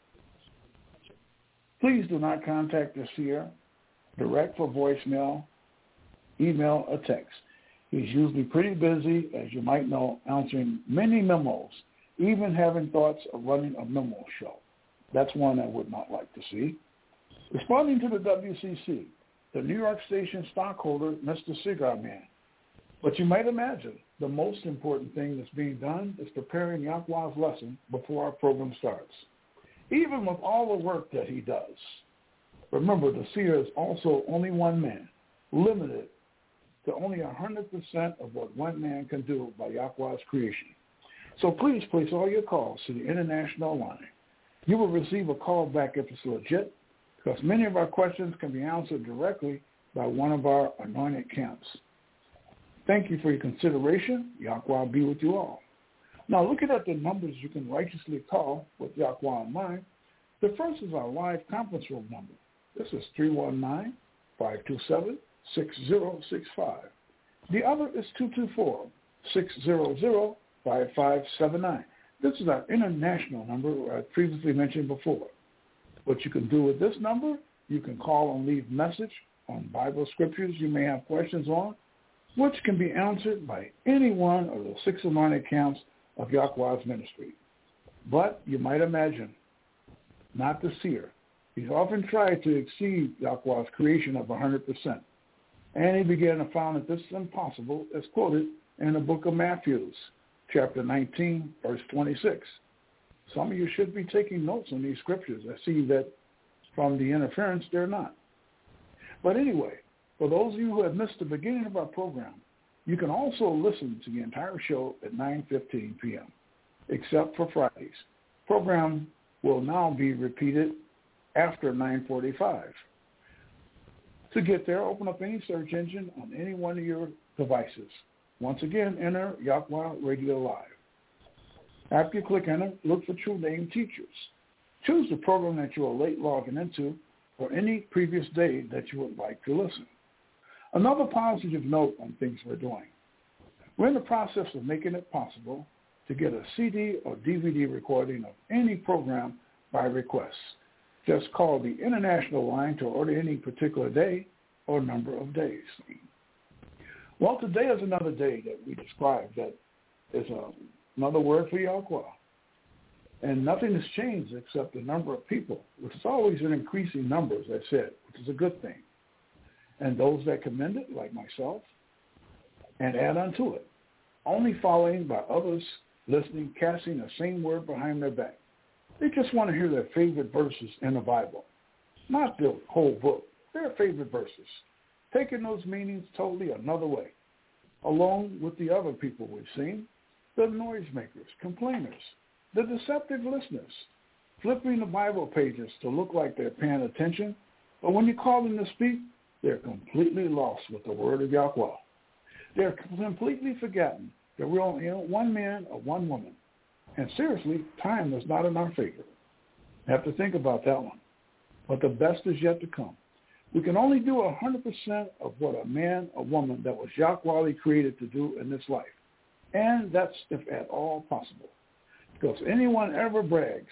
please do not contact the seer direct for voicemail, email, or text. He's usually pretty busy, as you might know, answering many memos, even having thoughts of running a memo show. That's one I would not like to see. Responding to the W C C, the New York Station stockholder, Mister Cigar Man. But you might imagine the most important thing that's being done is preparing Yahweh's lesson before our program starts. Even with all the work that he does, remember the seer is also only one man, limited to only one hundred percent of what one man can do by Yahweh's creation. So please place all your calls to the international line. You will receive a call back if it's legit, because many of our questions can be answered directly by one of our anointed camps. Thank you for your consideration. Yahweh be with you all. Now, looking at the numbers you can righteously call with Yahweh in mind, the first is our live conference room number. This is three one nine, five two seven, six zero six five. The other is two two four, six zero zero, five five seven nine. This is our international number I previously mentioned before. What you can do with this number, you can call and leave message on Bible scriptures you may have questions on, which can be answered by any one of the six anointed camps of Yahweh's ministry. But you might imagine, not the seer. He's often tried to exceed Yahweh's creation of one hundred percent. And he began to find that this is impossible, as quoted in the book of Matthew, chapter nineteen, verse twenty-six. Some of you should be taking notes on these scriptures. I see that from the interference, they're not. But anyway, for those of you who have missed the beginning of our program, you can also listen to the entire show at nine fifteen p.m., except for Fridays. Program will now be repeated after nine forty-five. To get there, open up any search engine on any one of your devices. Once again, enter Yahweh Radio Live. After you click enter, look for True Name Teachers. Choose the program that you are late logging into or any previous day that you would like to listen. Another positive note on things we're doing. We're in the process of making it possible to get a C D or D V D recording of any program by request. Just call the international line to order any particular day or number of days. Well, today is another day that we described that is a, another word for Yahweh. And nothing has changed except the number of people, which is always an increasing number, as I said, which is a good thing. And those that commend it, like myself, and add unto it, only following by others listening, casting the same word behind their back. They just want to hear their favorite verses in the Bible, not the whole book, their favorite verses, taking those meanings totally another way, along with the other people we've seen, the noisemakers, complainers, the deceptive listeners, flipping the Bible pages to look like they're paying attention, but when you call them to speak, they're completely lost with the word of Yahweh. They're completely forgotten that we're only one man or one woman. And seriously, time is not in our favor. You have to think about that one. But the best is yet to come. We can only do one hundred percent of what a man or woman that was Yahweh created to do in this life. And that's if at all possible. Because anyone ever brags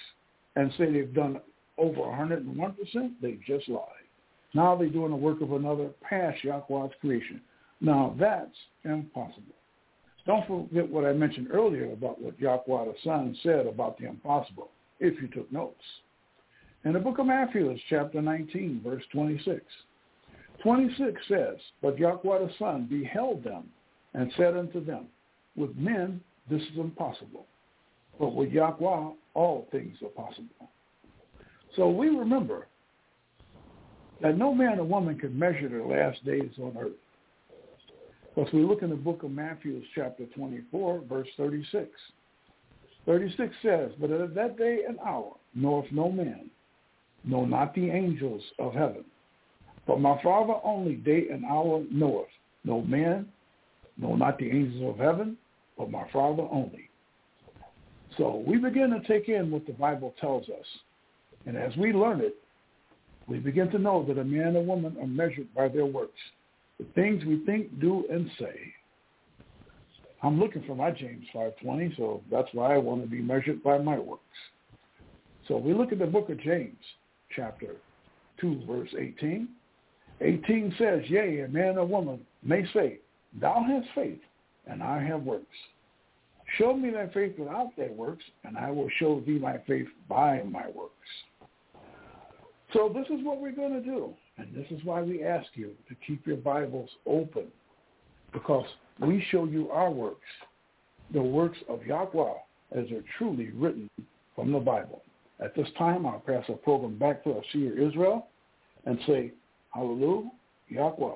and say they've done over one hundred one percent, they just lied. Now they're doing the work of another past Yahweh's creation. Now that's impossible. Don't forget what I mentioned earlier about what Yahweh the Son said about the impossible, if you took notes. In the book of Matthew, chapter nineteen, verse twenty-six. twenty-six says, but Yahweh the Son beheld them and said unto them, with men this is impossible, but with Yahweh all things are possible. So we remember that no man or woman can measure their last days on earth. Because we look in the book of Matthew, chapter twenty-four, verse thirty-six. thirty-six says, but at that day and hour knoweth no man, no, not the angels of heaven, but my Father only day and hour knoweth, no man, no, not the angels of heaven, but my Father only. So we begin to take in what the Bible tells us. And as we learn it, we begin to know that a man and woman are measured by their works, the things we think, do, and say. I'm looking for my James five twenty, so that's why I want to be measured by my works. So we look at the book of James, chapter two, verse eighteen. eighteen says, yea, a man or woman may say, thou hast faith, and I have works. Show me thy faith without thy works, and I will show thee my faith by my works. So this is what we're going to do, and this is why we ask you to keep your Bibles open, because we show you our works, the works of Yahweh as they're truly written from the Bible. At this time, I'll pass the program back to our seer Israel and say, hallelujah, Yahweh.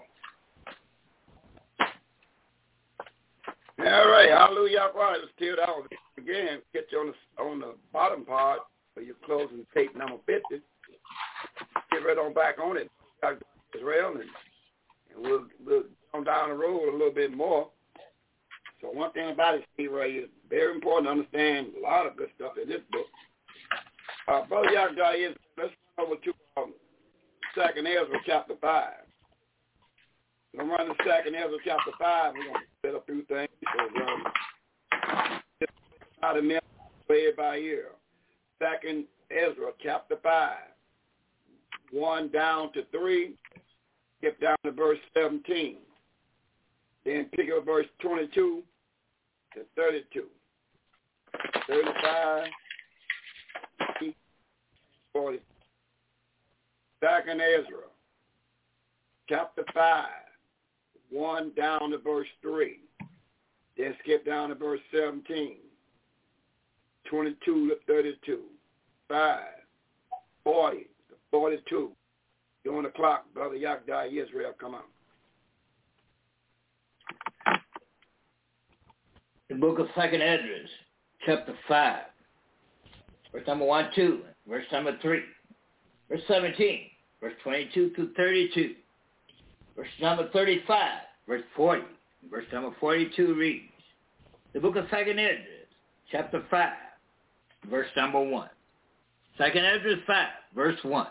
All right, hallelujah, Yahweh. Let's tear it out again. Get you on the, on the bottom part for your closing tape number fifty. Get right on back on it, Israel, and, and we'll, we'll go down the road a little bit more. So one thing about it, Steve, right, is very important to understand a lot of good stuff in this book. Uh, Brother Yahweh is, let's run over to um, Second Ezra chapter five. I'm running the Second Ezra chapter five. We're going to set a few things. So, um, just not a minute, play it by ear. Second Ezra chapter five. One down to three, skip down to verse seventeen. Then pick up verse twenty-two to thirty-two. thirty-five, forty. Second Ezra, chapter five, one down to verse three. Then skip down to verse seventeen. twenty-two to thirty-two. five, forty. forty-two. You're on the clock, Brother Yahweh Israel. Come on. The book of Second Esdras, chapter five, verse number one, two, verse number three, verse seventeen, verse twenty-two to thirty-two, verse number thirty-five, verse forty, verse number forty-two reads, the book of Second Esdras, chapter five, verse number one. Second Esdras five, verse one.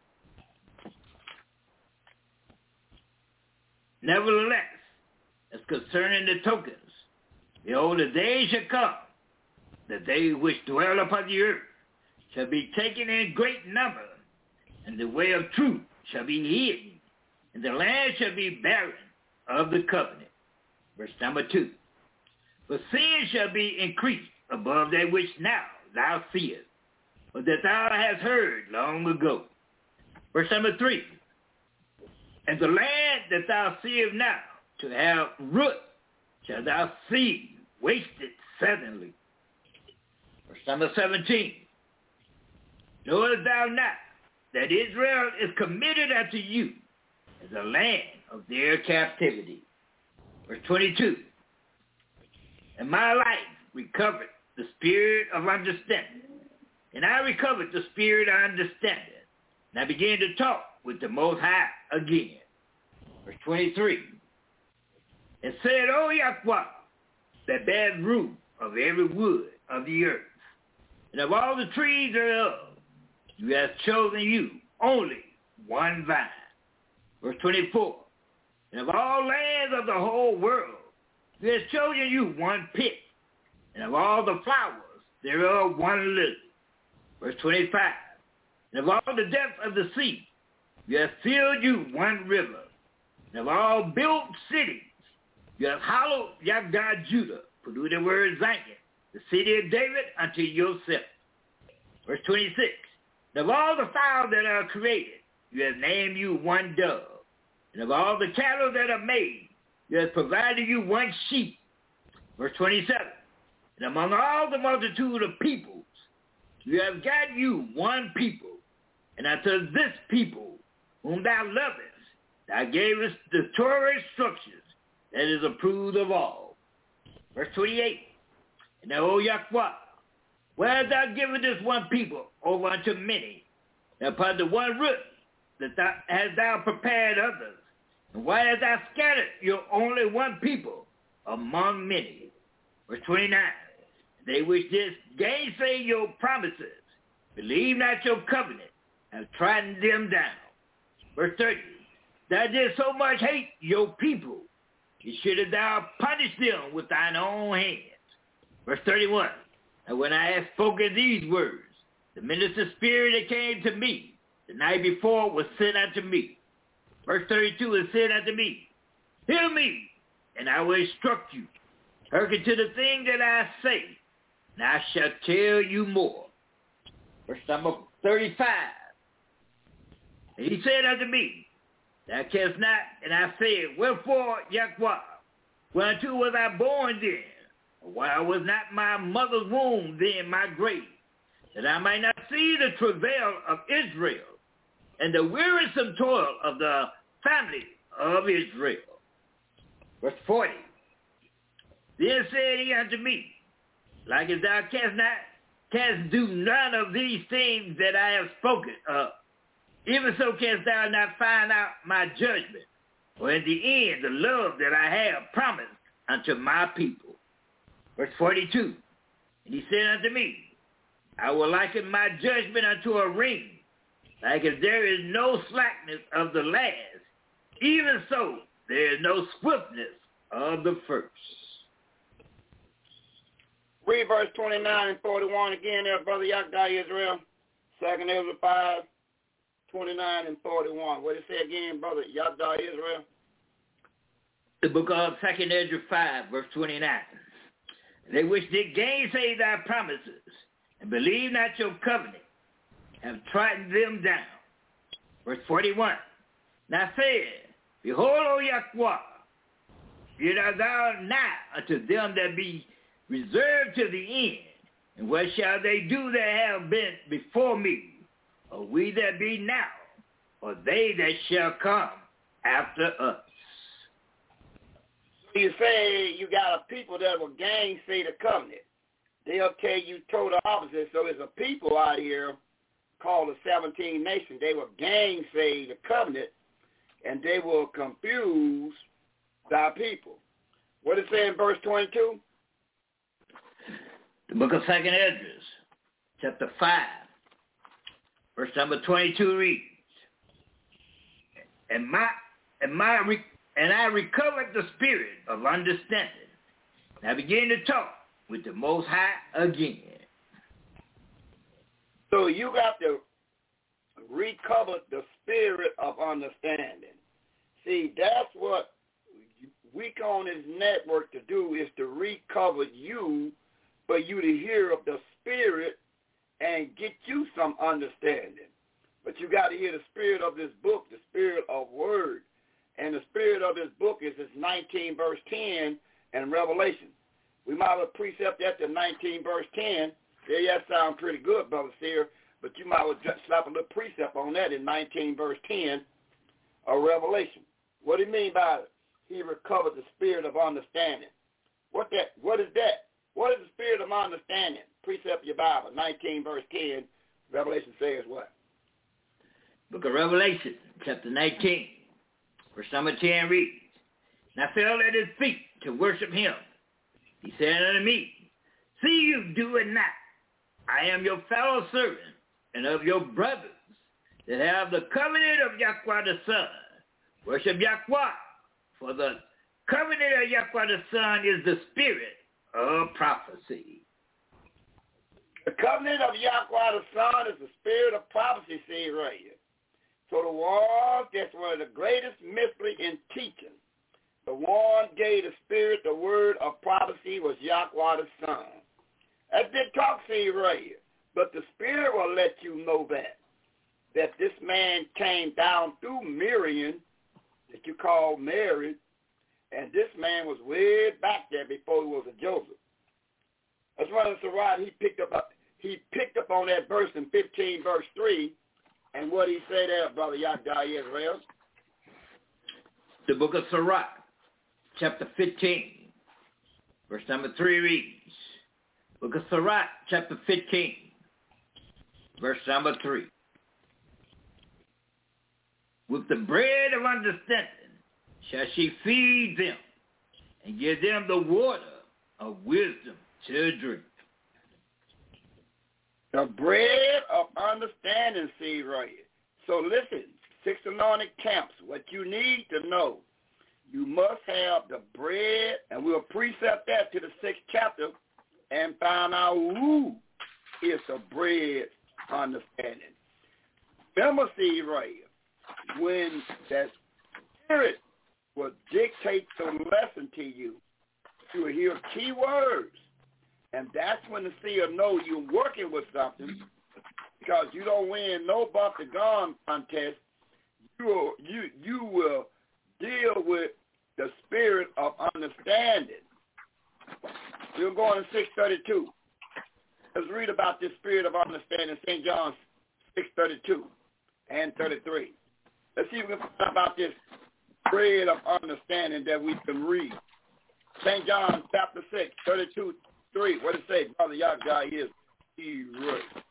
Nevertheless, as concerning the tokens, behold, the day shall come, that they which dwell upon the earth shall be taken in great number, and the way of truth shall be hidden, and the land shall be barren of the covenant. Verse number two. For sin shall be increased above that which now thou seest, but that thou hast heard long ago. Verse number three. And the land that thou seest now to have root shall thou see wasted suddenly. Verse number seventeen. Knowest thou not that Israel is committed unto you as a land of their captivity? Verse twenty-two. And my life recovered the spirit of understanding, and I recovered the spirit of understanding, and I began to talk with the Most High again. Verse twenty-three. And said, O Yahweh, that beareth root of every wood of the earth, and of all the trees thereof, you have chosen you only one vine. Verse twenty-four. And of all lands of the whole world, you have chosen you one pit, and of all the flowers thereof one lily. Verse twenty-five. And of all the depth of the sea, you have filled you one river. And of all built cities, you have hallowed Yahweh Judah, polluted the word Zion, the city of David, unto yourself. Verse twenty-six. And of all the fowl that are created, you have named you one dove. And of all the cattle that are made, you have provided you one sheep. Verse twenty-seven. And among all the multitude of peoples, you have got you one people. And unto this people, whom thou lovest, thou gavest the Torah instructions that is approved of all. Verse twenty-eight. And now, O Yahweh, where hast thou given this one people over unto many, and upon the one root that thou hast thou prepared others? And why hast thou scattered your only one people among many? Verse twenty-nine. They which did gainsay your promises, believe not your covenant, have trodden them down. Verse thirty. Thou didst so much hate your people, you should have thou punished them with thine own hands. Verse thirty-one. And when I had spoken these words, the minister spirit that came to me the night before was sent unto me. Verse thirty-two is said unto me, hear me, and I will instruct you. Hearken to the thing that I say, and I shall tell you more. Verse number thirty-five. And he said unto me, thou canst not, and I said, wherefore, Yahweh, whereunto was I born then? Why was not my mother's womb then my grave, that I might not see the travail of Israel, and the wearisome toil of the family of Israel. Verse forty. Then said he unto me, like as thou canst not, canst do none of these things that I have spoken of, even so canst thou not find out my judgment, or in the end the love that I have promised unto my people. Verse forty-two. And he said unto me, I will liken my judgment unto a ring, like as there is no slackness of the last, even so there is no swiftness of the first. Read verse twenty-nine and forty-one again there, Brother Yahweh Israel. Second Ezra five, twenty-nine and forty-one. What did it say again, Brother Yahweh Israel? The book of Second Ezra five, verse twenty-nine. They which did gainsay thy promises, and believe not your covenant, have trodden them down. Verse forty-one. Now said, behold, O Yahweh, yet art thou nigh unto them that be reserved to the end, and what shall they do that have been before me, or we that be now, or they that shall come after us? You say you got a people that will gainsay the covenant. They'll tell you total opposite. So there's a people out here called the seventeen nations. They will gainsay the covenant, and they will confuse thy people. What does it say in verse twenty-two? The book of Second Ezra, chapter five, verse number twenty-two reads, And my and my and I recovered the spirit of understanding. And I began to talk with the Most High again. So you got to recover the spirit of understanding. See, that's what we on this network to do, is to recover you, for you to hear of the spirit and get you some understanding. But you got to hear the spirit of this book, the spirit of word. And the spirit of this book is this nineteen verse ten and Revelation. We might have precept that to nineteen verse ten. Yeah, that sounds pretty good, Brother Seer. But you might have just slap a little precept on that in nineteen verse ten of Revelation. What do you mean by it? He recovered the spirit of understanding. What that? What is that? What is the spirit of understanding? Precept your Bible, nineteen verse ten. Revelation says what? Book of Revelation, chapter nineteen. Verse number ten reads, And I fell at his feet to worship him. He said unto me, See you do it not. I am your fellow servant and of your brothers that have the covenant of Yahweh the Son. Worship Yahweh, for the covenant of Yahweh the Son is the spirit of prophecy. The covenant of Yahweh the Son is the spirit of prophecy, see right here. So the one, that's one of the greatest mystery in teaching. The one gave the spirit, the word of prophecy was Yahweh the Son. That's big talk, see right here. But the spirit will let you know that. That this man came down through Miriam, that you call Mary, and this man was way back there before he was a Joseph. That's why it's right. He picked up he picked up on that verse in fifteen, verse three, and what he said there, Brother Yahweh Israel. The book of Sirach, chapter fifteen, verse number three reads, book of Sirach, chapter fifteen, verse number three. With the bread of understanding shall she feed them, and give them the water of wisdom to drink. The bread of understanding, see right here. So listen, six anointed camps, what you need to know, you must have the bread, and we'll precept that to the sixth chapter and find out who is the bread understanding. Remember, see right here, when that spirit will dictate the lesson to you, you will hear key words. And that's when the seer know you're working with something, because you don't win no bump the gun contest. You will, you you will deal with the spirit of understanding. We're going to six thirty-two. Let's read about this spirit of understanding, Saint John six thirty-two and thirty-three. Let's see if we can find out about this bread of understanding that we can read. Saint John chapter six, thirty-two, three. What does it say, Brother Yahweh is he right?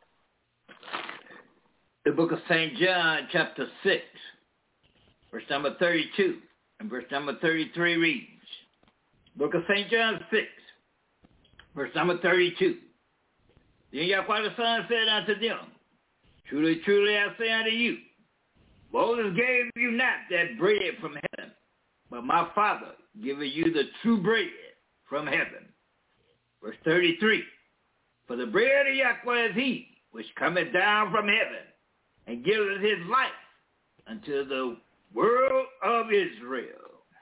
The book of Saint John chapter six, verse number thirty-two and verse number thirty-three reads, book of Saint John six, verse number thirty-two. Then Yahweh the Son said unto them, truly, truly, I say unto you, Moses gave you not that bread from heaven, but my Father giveth you the true bread from heaven. Verse thirty-three, for the bread of Yahweh is he, which cometh down from heaven, and giveth his life unto the world of Israel.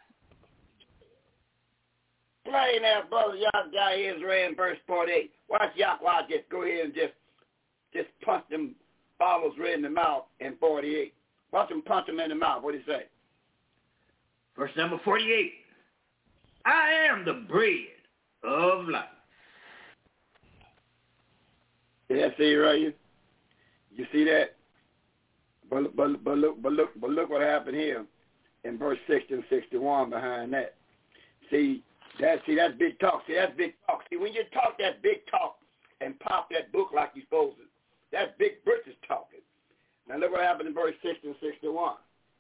Play now, Brother Yahweh Israel in verse forty-eight. Watch Yahweh just go ahead and just, just punch them followers right in the mouth in forty-eight. Watch them punch them in the mouth. What do you say? Verse number forty-eight. I am the bread of life. Did that see right here? You see that? But, but, but, look, but, look, but look what happened here in verse sixty and sixty-one behind that. See, that, see, that's big talk. See, that's big talk. See, when you talk that big talk and pop that book like you're supposed to, that's big British talking. Now look what happened in verse sixty and sixty-one.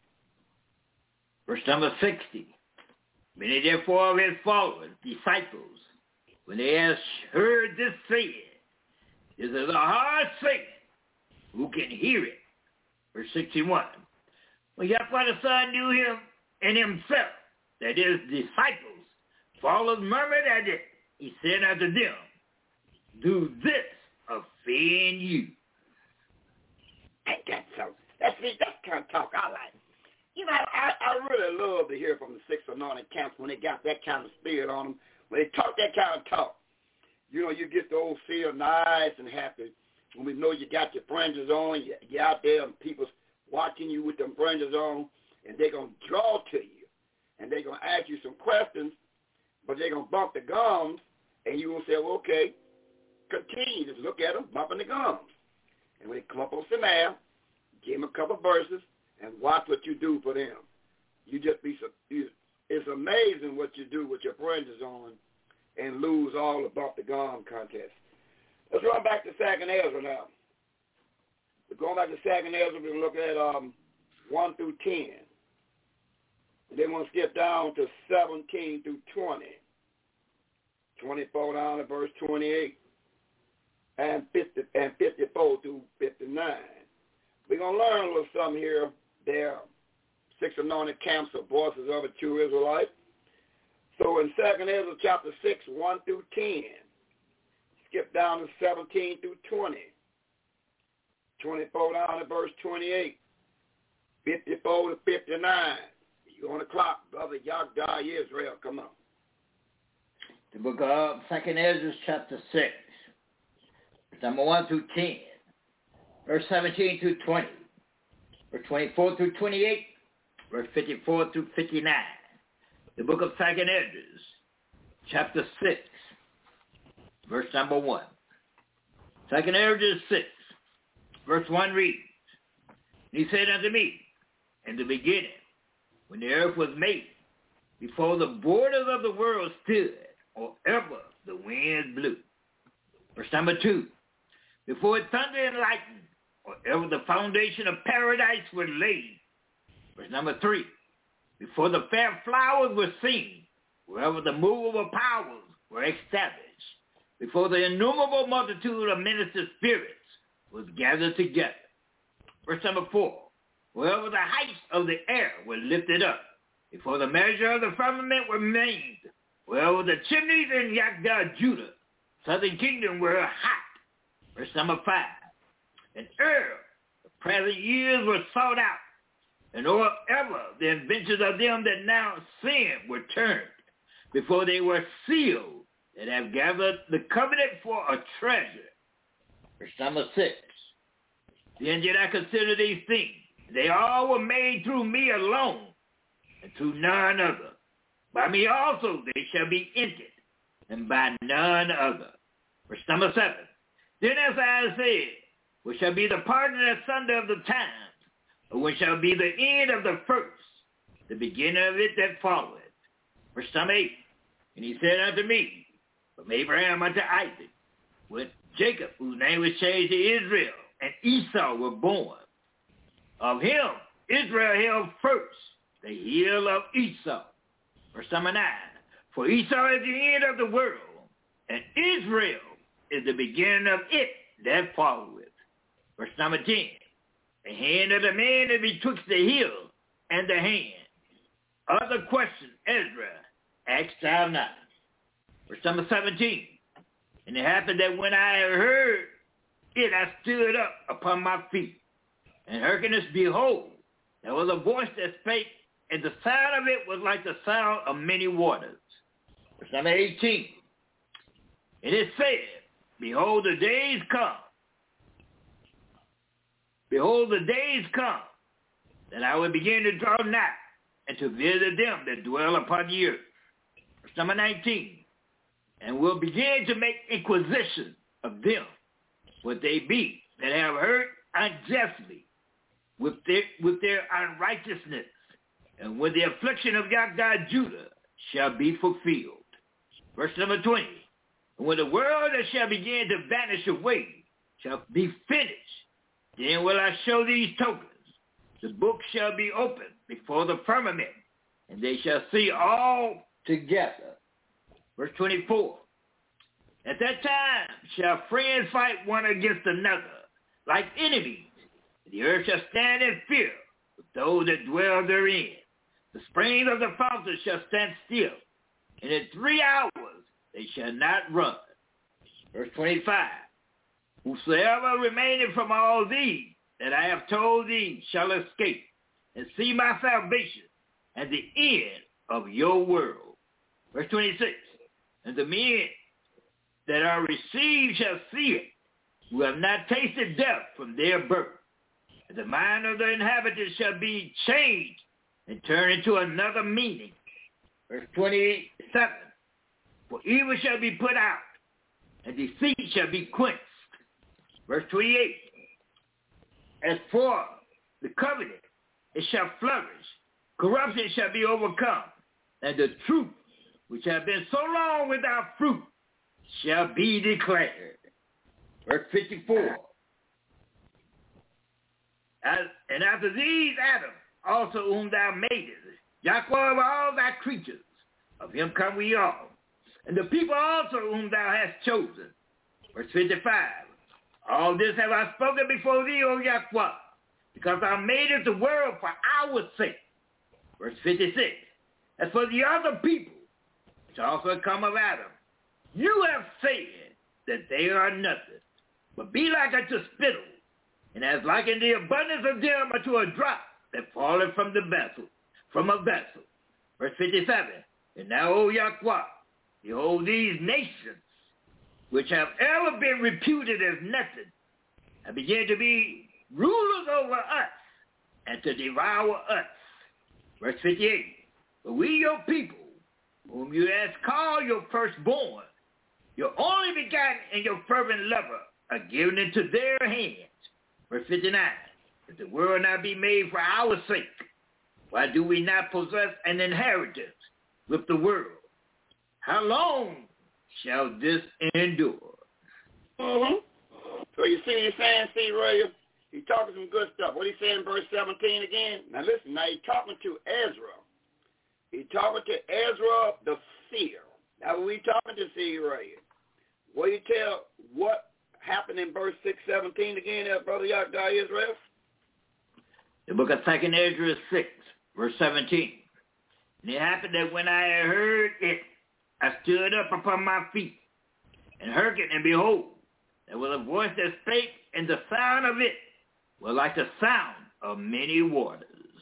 Verse number sixty. Many therefore of his followers, disciples, when they had heard this saying, this is a hard saying, who can hear it? Verse sixty-one. Well, Yahweh the Son knew him and himself, that his disciples, followers murmured at it. He said unto them, do this offend you. Ain't that so? That's that's kind of talk I like. You know, I, I really love to hear from the six anointed camps when they got that kind of spirit on them. When they talk that kind of talk, you know, you get the old seer nice and happy. When we know you got your fringes on, you, you're out there and people's watching you with them fringes on, and they're going to draw to you. And they're going to ask you some questions, but they're going to bump the gums, and you will say, well, okay, continue. Just look at them bumping the gums. And when they come up on some air, give them a couple verses, and watch what you do for them. You just be, you, it's amazing what you do with your fringes on and lose all the bump the gum contest. Let's run back to Second Ezra now. We're going back to Second Ezra. We're going to look at um, one through ten. And then we'll skip down to seventeen through twenty. twenty-four down to verse twenty-eight. And fifty and fifty-four through fifty-nine. We're going to learn a little something here. There are six anointed camps of voices of a true Israelite. So in Second Ezra chapter six, one through ten, skip down to seventeen through twenty. twenty-four down to verse twenty-eight. fifty-four to fifty-nine. You on the clock, brother Yagda Israel. Come on. The book of Second Ezra, chapter six, verse number one through ten, verse seventeen through twenty, verse twenty-four through twenty-eight, verse fifty-four through fifty-nine. The book of Second Ezra, chapter six, verse number one. Second Ezra six, verse one reads, "And he said unto me, in the beginning, when the earth was made, before the borders of the world stood, or ever the wind blew." Verse number two, "Before it thundered and lightened, or ever the foundation of paradise were laid." Verse number three, "Before the fair flowers were seen, wherever the movable powers were established, before the innumerable multitude of minister spirits was gathered together." Verse number four, "Wherever the heights of the air were lifted up, before the measure of the firmament were made, wherever the chimneys in Yagda, Judah, southern kingdom were hot." Verse number five, "And ere the present years were sought out, and or ever the inventions of them that now sin were turned, before they were sealed, that have gathered the covenant for a treasure." Verse number six, "Then did I consider these things. They all were made through me alone, and through none other. By me also they shall be entered, and by none other." Verse number seven, "Then as I said, which shall be the pardon asunder of the times, or which shall be the end of the first, the beginning of it that followeth." Verse number eight, "And he said unto me, from Abraham unto Isaac, with Jacob, whose name was changed to Israel, and Esau were born. Of him Israel held first the heel of Esau." Verse number nine, "For Esau is the end of the world, and Israel is the beginning of it that followeth." Verse number ten, "The hand of the man is betwixt the heel and the hand. Other question, Ezra, asked thou not." Verse number seventeen, "And it happened that when I heard it, I stood up upon my feet, and hearkenest, behold, there was a voice that spake, and the sound of it was like the sound of many waters." Verse number eighteen, "And it said, Behold, the days come. Behold, the days come, that I will begin to draw nigh, and to visit them that dwell upon the earth." Verse number nineteen, "And will begin to make inquisition of them, what they be that have hurt unjustly, with their, with their unrighteousness, and when the affliction of Yagda Judah shall be fulfilled." Verse number twenty, "And when the world that shall begin to vanish away shall be finished, then will I show these tokens. The book shall be opened before the firmament, and they shall see all together." Verse twenty-four, "At that time shall friends fight one against another, like enemies. The earth shall stand in fear with those that dwell therein. The springs of the fountain shall stand still, and in three hours they shall not run." Verse twenty-five, "Whosoever remaineth from all these that I have told thee shall escape, and see my salvation, and the end of your world." Verse twenty-six, "And the men that are received shall see it, who have not tasted death from their birth. And the mind of the inhabitants shall be changed, and turn into another meaning." Verse twenty-seven, "For evil shall be put out, and deceit shall be quenched." Verse twenty-eight, "As for the covenant, it shall flourish. Corruption shall be overcome, and the truth, which have been so long without fruit, shall be declared." Verse fifty-four, As, "And after these Adam, also whom thou madest, Yahweh of all thy creatures, of him come we all, and the people also whom thou hast chosen." Verse fifty-five, "All this have I spoken before thee, O Yahweh, because thou madest the world for our sake." Verse fifty-six, "As for the other people, which also come of Adam, you have said that they are nothing, but be like unto spittle, and as like in the abundance of them unto a drop that falleth from the vessel, from a vessel. Verse fifty-seven, and now, O Yahweh, behold these nations, which have ever been reputed as nothing, and begin to be rulers over us, and to devour us. Verse fifty-eight, but we your people, whom you have called your firstborn, your only begotten and your fervent lover, are given into their hands. Verse fifty-nine, if the world not be made for our sake, why do we not possess an inheritance with the world? How long shall this endure? Mm-hmm. So you see what he's saying, see, Ray? He's talking some good stuff. What he saying in verse seventeen again? Now listen, now he's talking to Ezra. He's talking to Ezra the seer. Now when we talking to see, Ray, what do you tell what happened in verse six seventeen again there, Brother Yahweh Israel? The book of Second Ezra six, verse seventeen. And it happened that when I had heard it, I stood up upon my feet and hearkened, and behold, there was a voice that spake, and the sound of it was like the sound of many waters.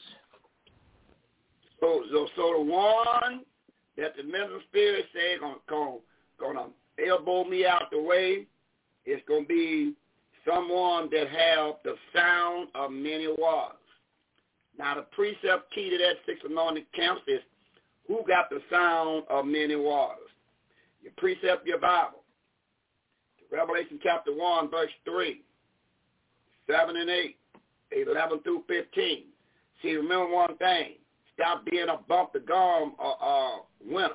So, so, so the one that the mental spirit said gonna, gonna, gonna elbow me out the way, it's gonna be someone that have the sound of many waters. Now the precept key to that six anointed camps is who got the sound of many waters. You precept your Bible. Revelation chapter one, verse three, seven and eight, eleven through fifteen. See, remember one thing. Stop being a bump the gum uh, uh, winner.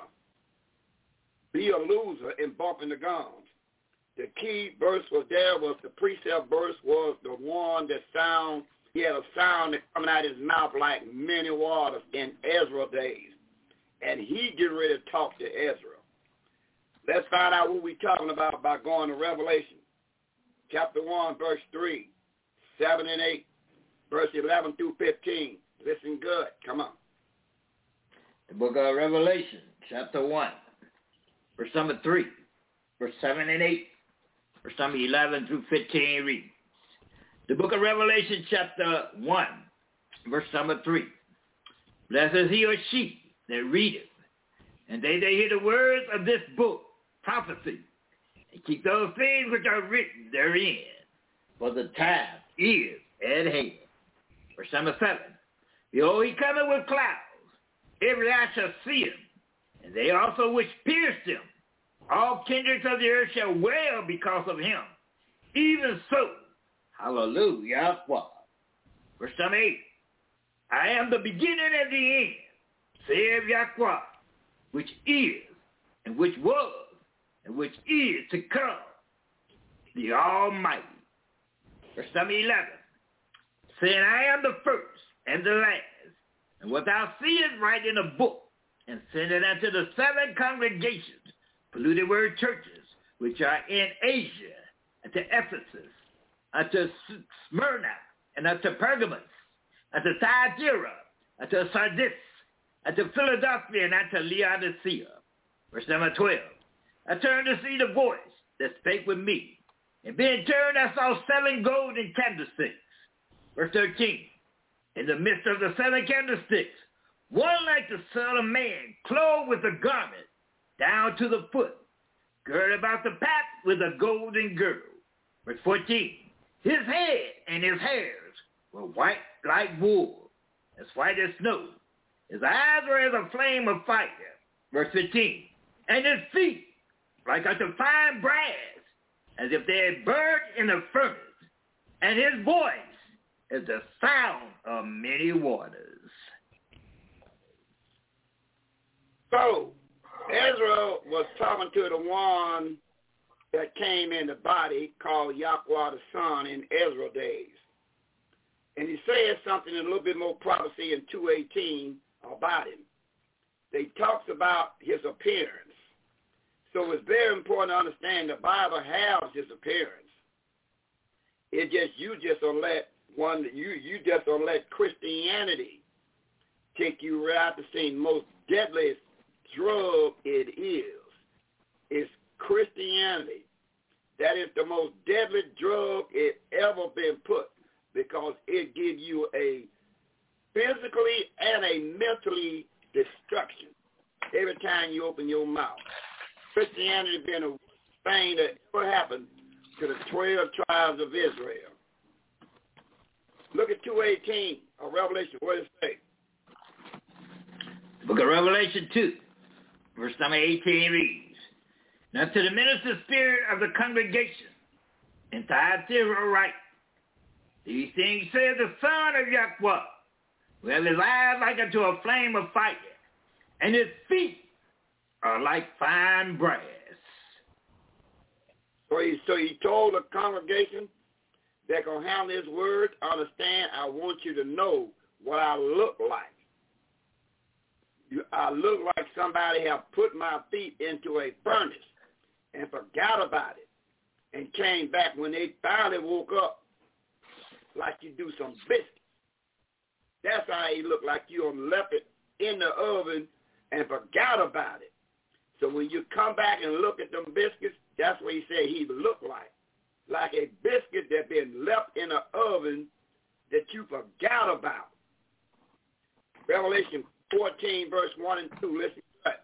Be a loser in bumping the gums. The key verse was there was the precept verse was the one that sound, he had a sound that coming out of his mouth like many waters in Ezra days. And he getting ready to talk to Ezra. Let's find out what we're talking about by going to Revelation. Chapter one, verse three, seven and eight, verse eleven through fifteen. Listen good. Come on. The book of Revelation, chapter one, verse number three, verse seven and eight, verse number eleven through fifteen reads. The book of Revelation, chapter one, verse number three. Blessed is he or she that readeth, and they that hear the words of this book, prophecy, and keep those things which are written therein, for the time is at hand. Verse number seven. Behold, he cometh with clouds, every eye shall see him, and they also which pierced him. All kindreds of the earth shall wail because of him. Even so, hallelujah. Verse number eight. I am the beginning and the end, saith Yahweh, which is, and which was, and which is to come, the Almighty. Verse number eleven. Saying, I am the first and the last, and what thou seest write in a book, and send it unto the seven congregations, polluted word churches, which are in Asia, unto Ephesus, unto Smyrna, and unto Pergamos, unto Thyatira, unto Sardis, unto Philadelphia, and unto Laodicea. Verse number twelve. I turned to see the voice that spake with me, and being turned I saw seven golden candlesticks. Verse thirteen. In the midst of the seven candlesticks, one like the Son of Man, clothed with a garment down to the foot, girded about the pap with a golden girdle. Verse fourteen. His head and his hairs were white like wool, as white as snow. His eyes were as a flame of fire. Verse fifteen. And his feet like unto fine brass, as if they had burnt in a furnace. And his voice is the sound of many waters. So, Ezra was talking to the one that came in the body called Yahweh the Son in Ezra days. And he says something in a little bit more prophecy in two eighteen about him. He talks about his appearance. So it's very important to understand the Bible has his appearance. It just, you just don't let one, you, you just don't let Christianity take you right out the scene. Most deadliest drug it is, is Christianity. that is the most deadly drug it ever been put, because it gives you a physically and a mentally destruction every time you open your mouth. Christianity has been a thing that ever happened to the twelve tribes of Israel. Look at two eighteen of Revelation. What does it say? The book of Revelation two, verse number eighteen reads, Now to the minister spirit of the congregation, in Thyatira write, These things saith the Son of Yahweh, who has his eyes like unto a flame of fire, and his feet are like fine brass. So he, so he told the congregation that going to handle his word, understand, I want you to know what I look like. You, I look like somebody have put my feet into a furnace and forgot about it and came back when they finally woke up like you do some biscuits. That's how he looked, like you left it in the oven and forgot about it. So when you come back and look at them biscuits, that's what he said he looked like. Like a biscuit that been left in the oven that you forgot about. Revelation fourteen, verse one and two. Listen to that.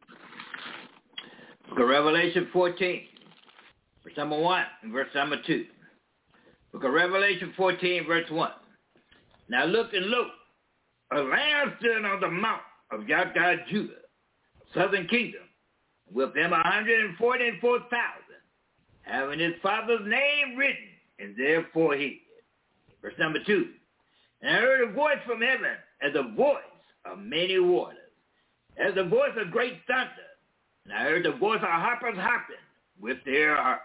Book of Revelation fourteen, verse number one and verse number two. Book of Revelation fourteen, verse one. Now look and look, a lamb stood on the mount of Yahweh Judah, southern kingdom, with them a hundred and forty and four thousand, having his father's name written in their forehead. Verse number two. And I heard a voice from heaven as a voice of many waters, as the voice of great thunder. And I heard the voice of harpers harping with their harps.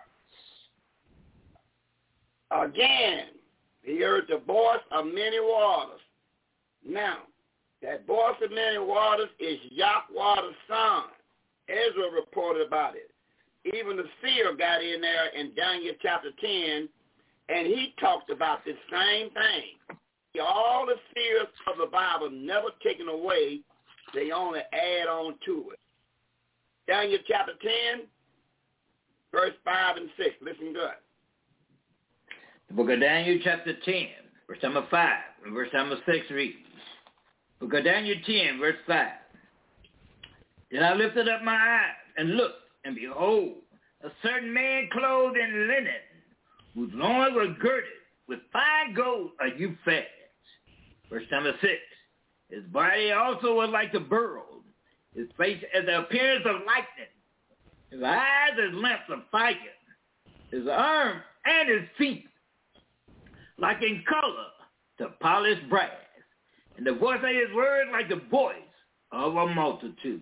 Again, he heard the voice of many waters. Now, that voice of many waters is Yahweh the Son. Ezra reported about it. Even the seer got in there in Daniel chapter ten, and he talked about this same thing. All the seers of the Bible never taken away. They only add on to it. Daniel chapter ten, verse five and six. Listen good. The book of Daniel chapter ten, verse number five and verse number six reads. Book of Daniel ten, verse five. Then I lifted up my eyes and looked, and behold, a certain man clothed in linen, whose loins were girded with fine gold of Euphrates. Verse number six. His body also was like the beryl, his face as the appearance of lightning, his eyes as lamps of fire, his arms and his feet like in color to polished brass, and the voice of his word like the voice of a multitude.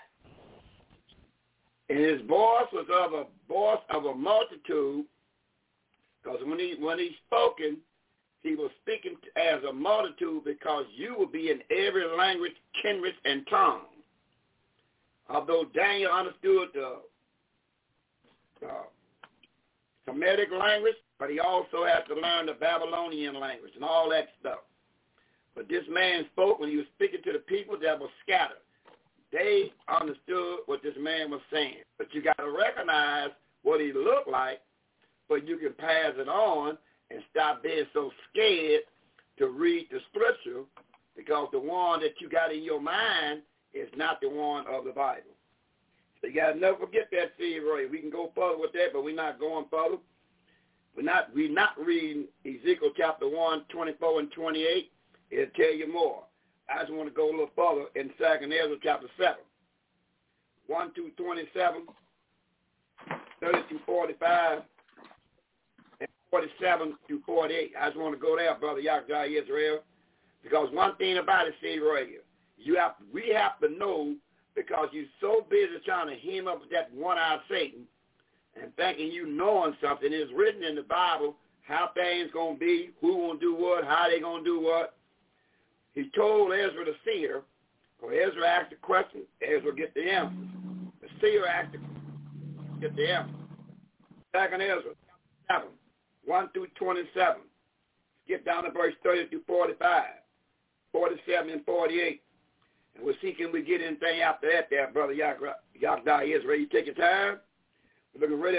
And his voice was of a voice of a multitude, because when he when he spoken, he was speaking as a multitude, because you will be in every language, kindred, and tongue. Although Daniel understood the, the Semitic language, but he also had to learn the Babylonian language and all that stuff. But this man spoke when he was speaking to the people that were scattered. They understood what this man was saying. But you got to recognize what he looked like, but you can pass it on and stop being so scared to read the scripture, because the one that you got in your mind is not the one of the Bible. So you got to never forget that, Steve Roy. We can go further with that, but we're not going further. We're not, we're not reading Ezekiel chapter one, twenty-four and twenty-eight. It'll tell you more. I just want to go a little further in Second Ezra chapter seven. one through twenty-seven, thirty through forty-five, and forty-seven through forty-eight. I just want to go there, Brother Yahweh Israel, because one thing about it, Steve Roy, you have, we have to know, because you're so busy trying to hem up that one-eyed Satan and thinking you knowing something. It's written in the Bible how things going to be, who going to do what, how they going to do what. He told Ezra the seer, or Ezra asked the question, Ezra get the answer. The seer asked the question, get the answer. Second Ezra, seven, one through twenty-seven. Skip down to verse thirty through forty-five, forty-seven and forty-eight. And we'll see can we get anything after that there, Brother Yahweh Israel. You take your time. We're looking right at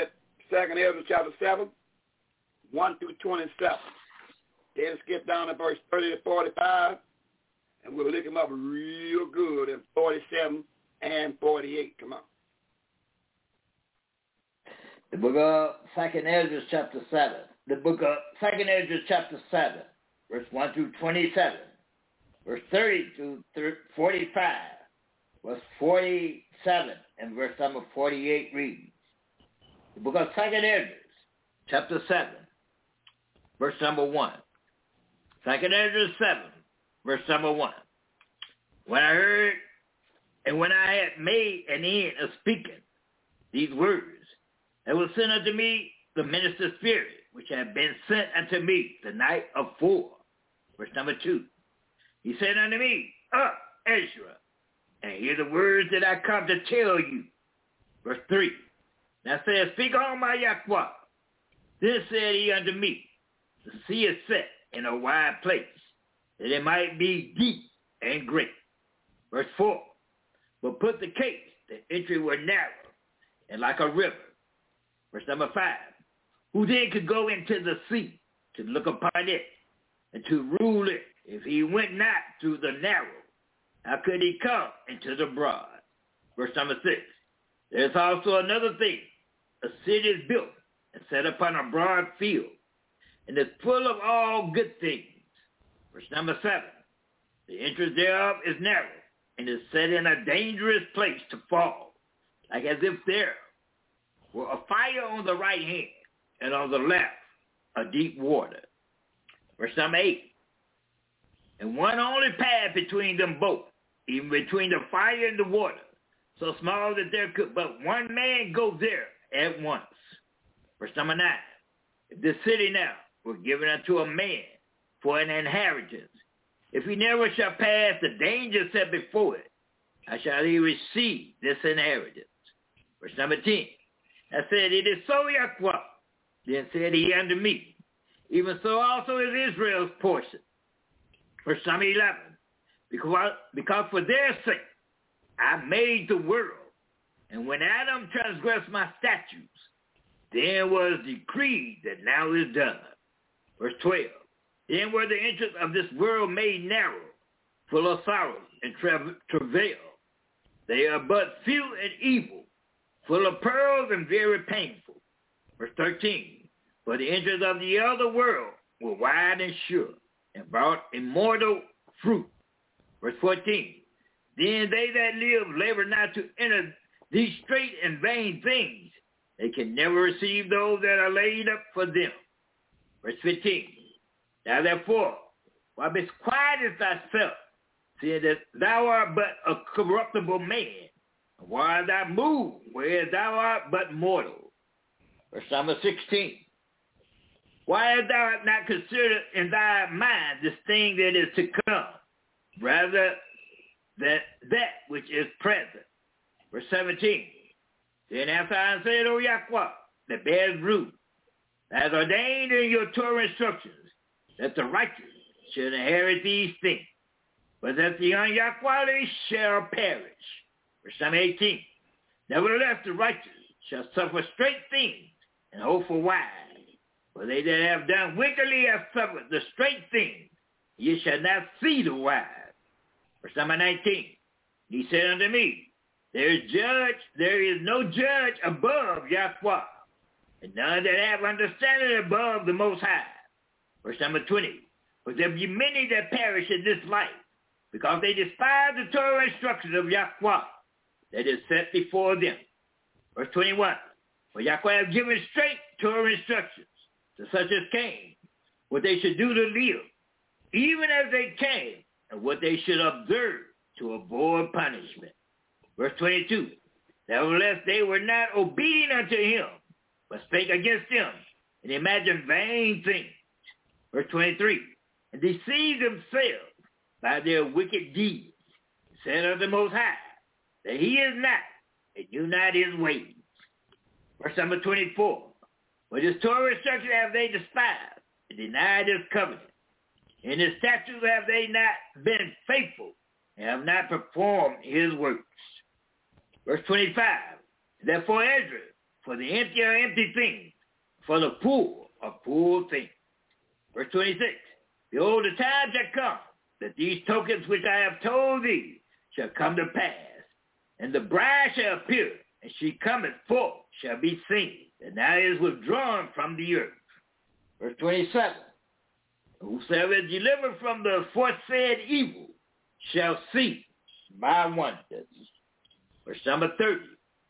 Second Ezra chapter seven, one through twenty-seven. Then skip down to verse thirty to forty-five, and we'll look them up real good in forty-seven and forty-eight. Come on. The book of Second Ezra chapter seven. The book of Second Ezra chapter seven, verse one through twenty-seven. Verse thirty to forty-five. Verse forty-seven and verse number forty-eight reads. The book of Second Ezra chapter seven, verse number one. Second Ezra seven, verse number one. When I heard and when I had made an end of speaking these words, there was sent unto me the minister spirit, which had been sent unto me the night of four. Verse number two. He said unto me, Up, Ezra, and hear the words that I come to tell you. Verse three. Now said, Speak on, my Yahweh. Then said he unto me, The sea is set in a wide place, that it might be deep and great. Verse four. But put the case, the entry were narrow, and like a river. Verse number five. Who then could go into the sea to look upon it and to rule it if he went not through the narrow? How could he come into the broad? Verse number six. There's also another thing. A city is built and set upon a broad field, and is full of all good things. Verse number seven. The entrance thereof is narrow, and is set in a dangerous place to fall, like as if there were a fire on the right hand, and on the left a deep water. Verse number eight. And one only path between them both, even between the fire and the water, so small that there could but one man go there at once. Verse number nine. If this city now were given unto a man for an inheritance, if he never shall pass the danger set before it, how shall he receive this inheritance? Verse number ten. I said, It is so, Yahweh. Then said he unto me, Even so also is Israel's portion. Verse number eleven. Because, because for their sake I made the world, and when Adam transgressed my statutes, then was decreed that now is done. Verse twelve. Then were the entrance of this world made narrow, full of sorrows and tra- travail. They are but few and evil, full of pearls and very painful. Verse thirteen. For the entrance of the other world were wide and sure, and brought immortal fruit. Verse fourteen. Then they that live labor not to enter these straight and vain things. They can never receive those that are laid up for them. Verse fifteen. Now therefore, why disquietest thyself, seeing that thou art but a corruptible man? Why art thou moved, whereas thou art but mortal? Verse number sixteen. Why hast thou not considered in thy mind this thing that is to come, rather than that which is present? Verse seventeen. Then after I said, O Yahweh, that bears root, as ordained in your Torah instructions, that the righteous should inherit these things, but that the ungodly shall perish. Verse number eighteen. Nevertheless, the righteous shall suffer straight things and hope for wise. For they that have done wickedly have suffered the straight things. Ye shall not see the wise. Verse number nineteen. He said unto me, There is judge, there is no judge above Yahweh, and none that have understanding above the Most High. Verse number twenty. For there be many that perish in this life, because they despise the Torah instructions of Yahweh that is set before them. Verse twenty-one. For Yahweh have given straight Torah instructions to such as came, what they should do to live, even as they came, and what they should observe to avoid punishment. Verse twenty-two. Nevertheless, they were not obedient unto him, but spake against him, and imagined vain things. Verse twenty-three. And deceived themselves by their wicked deeds, said of the Most High, that he is not, and knew not his ways. Verse number twenty-four. But his Torah instruction have they despised, and denied his covenant. In his statutes have they not been faithful, and have not performed his works. Verse twenty-five. Therefore Ezra, for the empty are empty things, for the full are full things. Verse twenty-six, behold, the time shall come, that these tokens which I have told thee shall come to pass, and the bride shall appear, and she cometh forth shall be seen, and now is withdrawn from the earth. Verse twenty-seven, whosoever is delivered from the aforesaid evil shall see my wonders. Verse number thirty,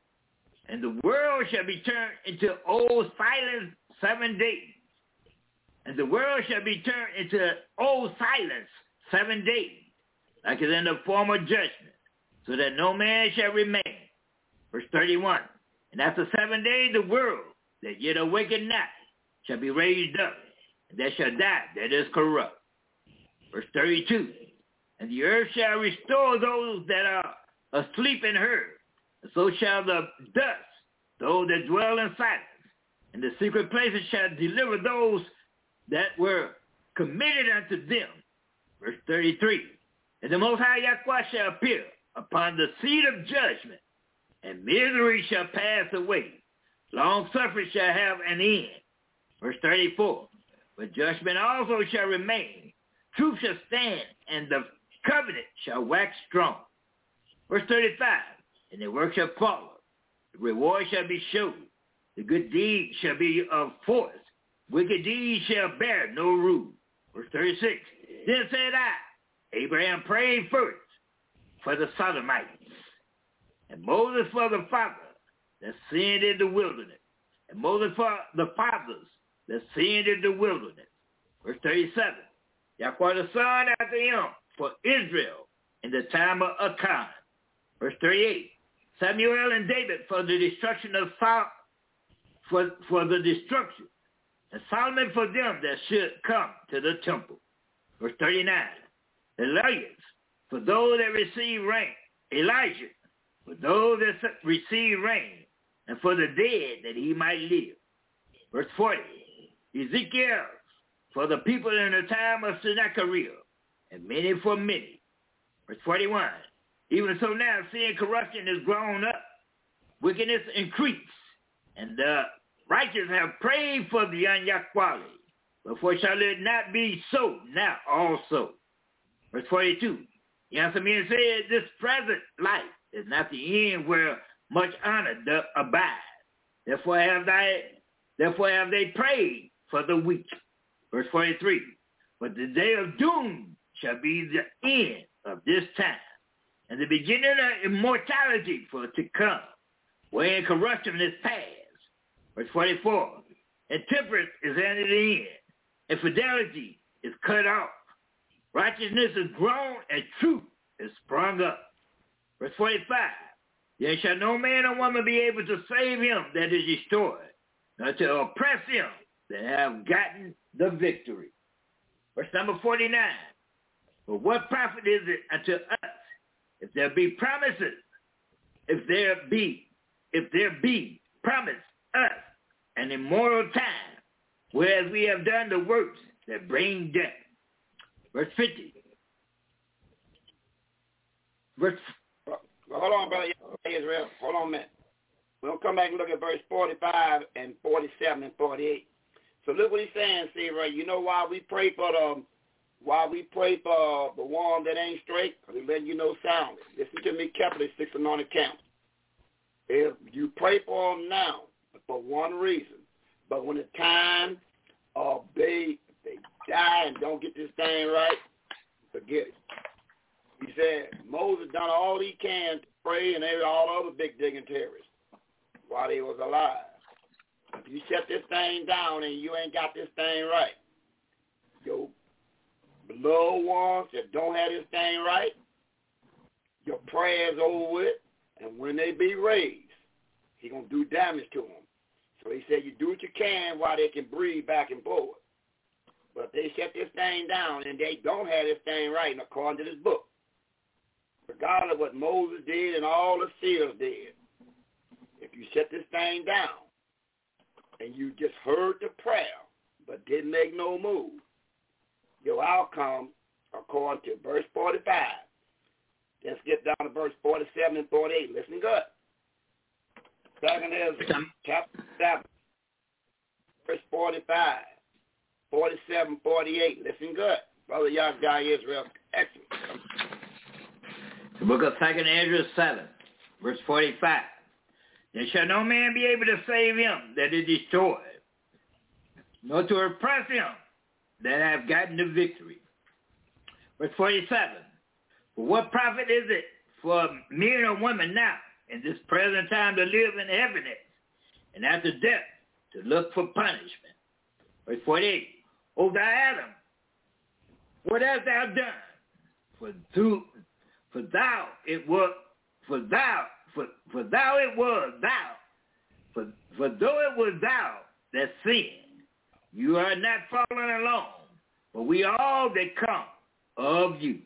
and the world shall be turned into old silence seven days, and the world shall be turned into old silence seven days, like as in the former judgment, so that no man shall remain. Verse thirty-one, and after seven days the world that yet awaketh not shall be raised up, and that shall die that is corrupt. Verse thirty-two, and the earth shall restore those that are asleep in her, and so shall the dust, those that dwell in silence, and the secret places shall deliver those that were committed unto them. Verse thirty-three, and the Most High Yahweh shall appear upon the seat of judgment, and misery shall pass away. Long suffering shall have an end. Verse thirty-four, but judgment also shall remain. Truth shall stand, and the covenant shall wax strong. Verse thirty-five, and the work shall follow. The reward shall be showed. The good deed shall be of force. Wicked deeds shall bear no root. Verse thirty-six, then said I, Abraham prayed first for the Sodomites, and Moses for the father that sinned in the wilderness, and Moses for the fathers that sinned in the wilderness. Verse thirty-seven, Yahweh the son after him for Israel in the time of Achan. Verse thirty-eight, Samuel and David for the destruction of Saul, for, for the destruction, and Solomon for them that should come to the temple. Verse thirty-nine, Elias for those that receive rain, Elijah for those that receive rain, and for the dead that he might live. Verse forty, Ezekiel for the people in the time of Sennacherib, and many for many. Verse forty-one, even so now sin corruption is grown up, wickedness increased, and the righteous have prayed for the Yahweh, but for shall it not be so now also. Verse forty-two, he answered me and said, this present life is not the end where much honor doth abide. Therefore have they, therefore have they prayed for the weak. Verse forty-three, but the day of doom shall be the end of this time, and the beginning of immortality for to come, wherein corruption is past. Verse forty-four, and temperance is at the end, and fidelity is cut off. Righteousness is grown, and truth is sprung up. Verse forty-five, yet shall no man or woman be able to save him that is destroyed, nor to oppress him that have gotten the victory. Verse number forty-nine, but what profit is it unto us if there be promises, if there be, if there be promised us an immortal time, whereas we have done the works that bring death. Verse fifty. Verse. Hold on, brother Israel. Hold on a minute. We'll come back and look at verse forty-five and forty-seven and forty-eight. So look what he's saying, see, right? You know why we pray for the, why we pray for the one that ain't straight? Because he's letting you know soundly. Listen to me carefully, six anointed count. If you pray for them now, for one reason, but when it's time of they they die and don't get this thing right, forget it. He said Moses done all he can to pray, and they were all other big dignitaries while he was alive. If you shut this thing down and you ain't got this thing right, your beloved ones that don't have this thing right, your prayers over with, and when they be raised, he gonna do damage to them. So he said, you do what you can while they can breathe back and forth. But if they shut this thing down and they don't have this thing right, according to this book, regardless of what Moses did and all the seers did, if you shut this thing down and you just heard the prayer but didn't make no move, your outcome, according to verse forty-five, let's get down to verse forty-seven and forty-eight. Listen good. Second Ezra, chapter seven, verse forty-five, forty-seven, forty-eight. Listen good. Brother Yahweh Israel. Excellent. The book of Second Ezra seven, verse forty-five. There shall no man be able to save him that is destroyed, nor to oppress him that have gotten the victory. Verse forty-seven. For what profit is it for men or women now, in this present time, to live in heaviness, and after death to look for punishment? Verse forty-eight. O thou Adam, what hast thou done? For through, for thou it was, for thou, for, for thou it was thou, for, for though it was thou that sinned, you are not fallen alone, but we all that come of you.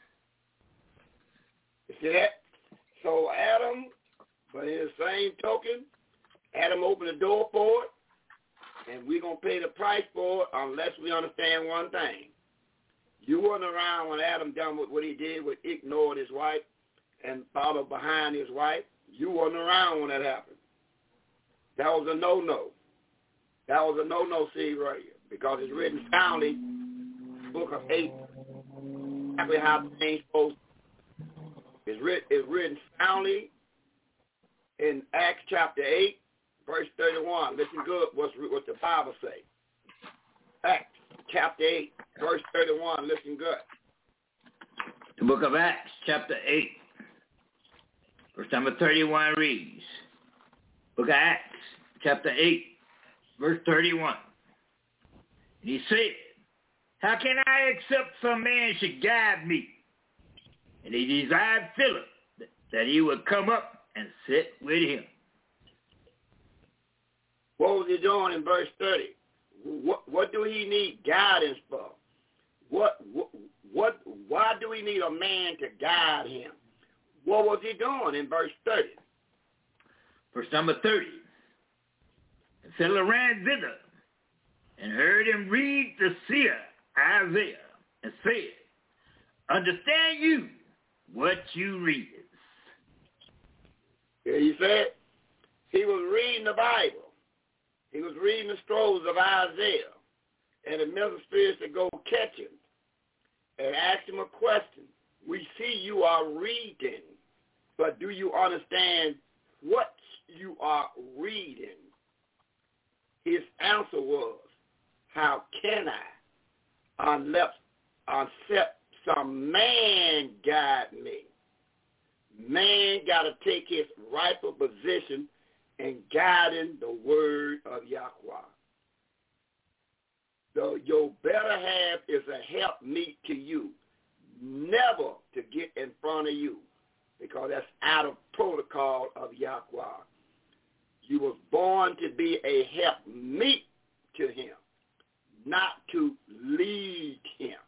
You see that? So Adam, but in the same token, Adam opened the door for it, and we're going to pay the price for it unless we understand one thing. You weren't around when Adam done what he did, with ignored his wife and followed behind his wife. You weren't around when that happened. That was a no-no. That was a no-no, see, right here, because it's written soundly in the book of eight, exactly how the thing's supposed to. It's written, it's written soundly in Acts chapter eight, verse thirty-one. Listen good what's, what the Bible say. Acts chapter eight, verse thirty-one. Listen good. The book of Acts chapter eight, verse number thirty-one reads. Book of Acts chapter eight, verse thirty-one. And he said, how can I accept some man should guide me? And he desired Philip that he would come up and sit with him. What was he doing in verse thirty? What, what do he need guidance for? What, what, what, why do we need a man to guide him? What was he doing in verse thirty? Verse number thirty. And Philip ran thither and heard him read the seer Isaiah and said, understand you what you read. Yeah, he said he was reading the Bible. He was reading the scrolls of Isaiah. And the mental spirits to go catch him and ask him a question. We see you are reading, but do you understand what you are reading? His answer was, how can I, unless, unless some man guide me? Man got to take his rightful position in guiding the word of Yahweh. So your better half is a help meet to you, never to get in front of you, because that's out of protocol of Yahweh. You was born to be a help meet to him, not to lead him.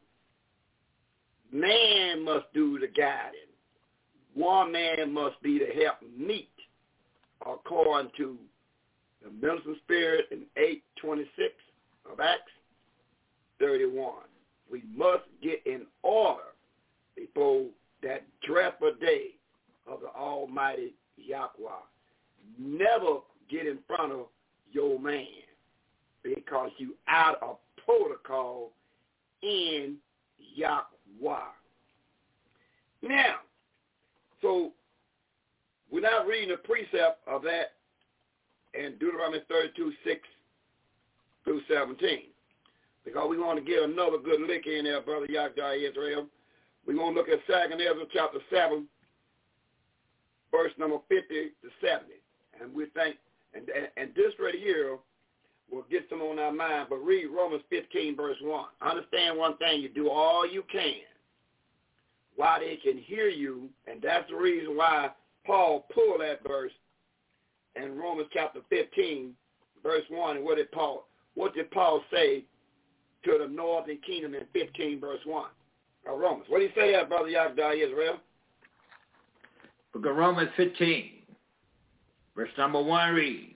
Man must do the guiding. One man must be the help meet, according to the minister spirit in eight twenty-six of Acts thirty-one. We must get in order before that dreadful day of the Almighty Yahweh. Never get in front of your man, because you out of protocol in Yahweh. Now, so we're not reading the precept of that in Deuteronomy thirty-two, six through seventeen, because we want to get another good lick in there, Brother Yahweh Israel. We're going to look at Second Ezra chapter seven, verse number fifty to seventy. And we think, and, and, and this right here will get some on our mind, but read Romans fifteen, verse one. Understand one thing, you do all you can while they can hear you, and that's the reason why Paul pulled that verse in Romans chapter fifteen, verse one. And what did Paul, what did Paul say to the northern kingdom in fifteen, verse one? Uh, Romans. What did he say there, Brother Yahweh Israel? Book of Romans fifteen, verse number one reads,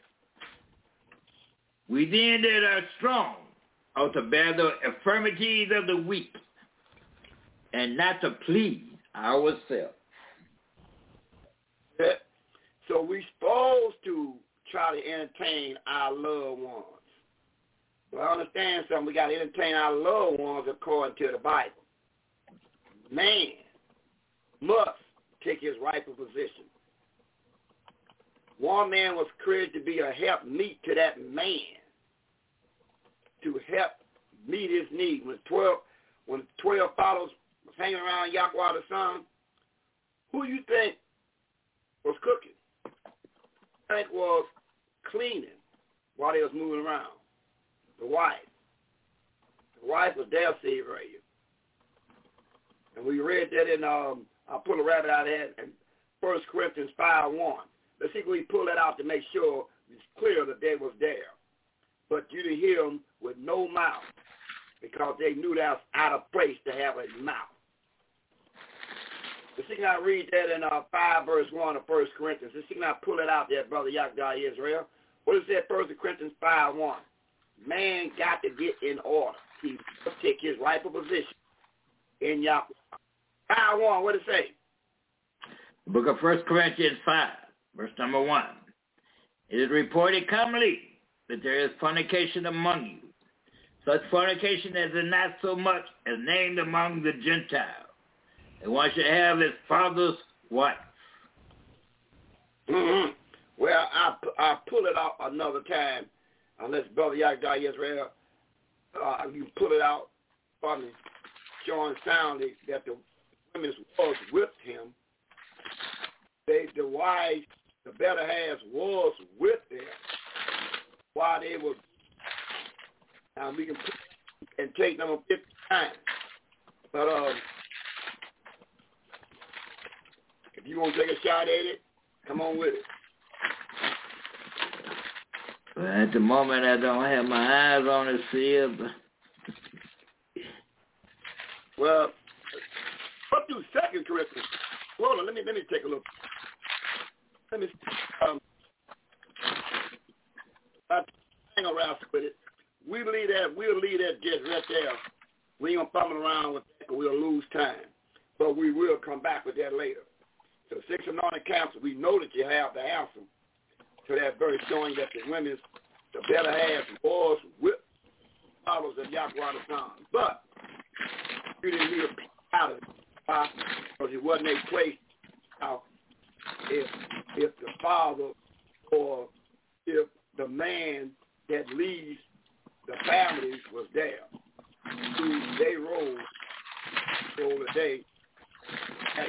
we then that are strong ought to bear the infirmities of the weak, and not to please ourselves. So we're supposed to try to entertain our loved ones. But understand something, we got to entertain our loved ones according to the Bible. Man must take his rightful position. One man was created to be a help meet to that man, to help meet his need. When twelve, when twelve followers was hanging around Yahweh the Son, who you think was cooking? I think was cleaning while they was moving around. The wife. The wife was their savior. And we read that in, um, I'll pull a rabbit out of that in First Corinthians five one. Let's see if we pull that out to make sure it's clear that they was there. But you didn't hear them with no mouth because they knew that was out of place to have a mouth. Let's see if I read that in uh, five verse one of First Corinthians. Let's see if I pull it out there, Brother Yahweh Israel. What is that, First Corinthians five one? Man got to get in order. He must take his rightful position in Yahweh. five one, what does it say? The book of First Corinthians five, verse number one. It is reported commonly that there is fornication among you, such fornication as is not so much as named among the Gentiles, and one should have his father's wife. Mm-hmm. Well, I I pull it out another time, unless Brother Yahweh Israel, uh, you pull it out for me, showing soundly that the women was with him. They, the wives, the better halves was with them while they were. Now we can put and take number fifty times, but um, if you want to take a shot at it, come on with it. Well, at the moment, I don't have my eyes on it, see but... Well, up to Second Corinthians. Hold on, let me let me take a look. Let me um, I hang around with it. We believe that we'll leave that just right there. We ain't gonna fumble around with that, we'll lose time. But we will come back with that later. So six anointed council, we know that you have the answer to that verse showing that the women, the better half was with followers of Yahweh the Son. But you didn't hear out of it because it wasn't a place out if if the father or if the man that leads the families was there. Who they rolled over the day had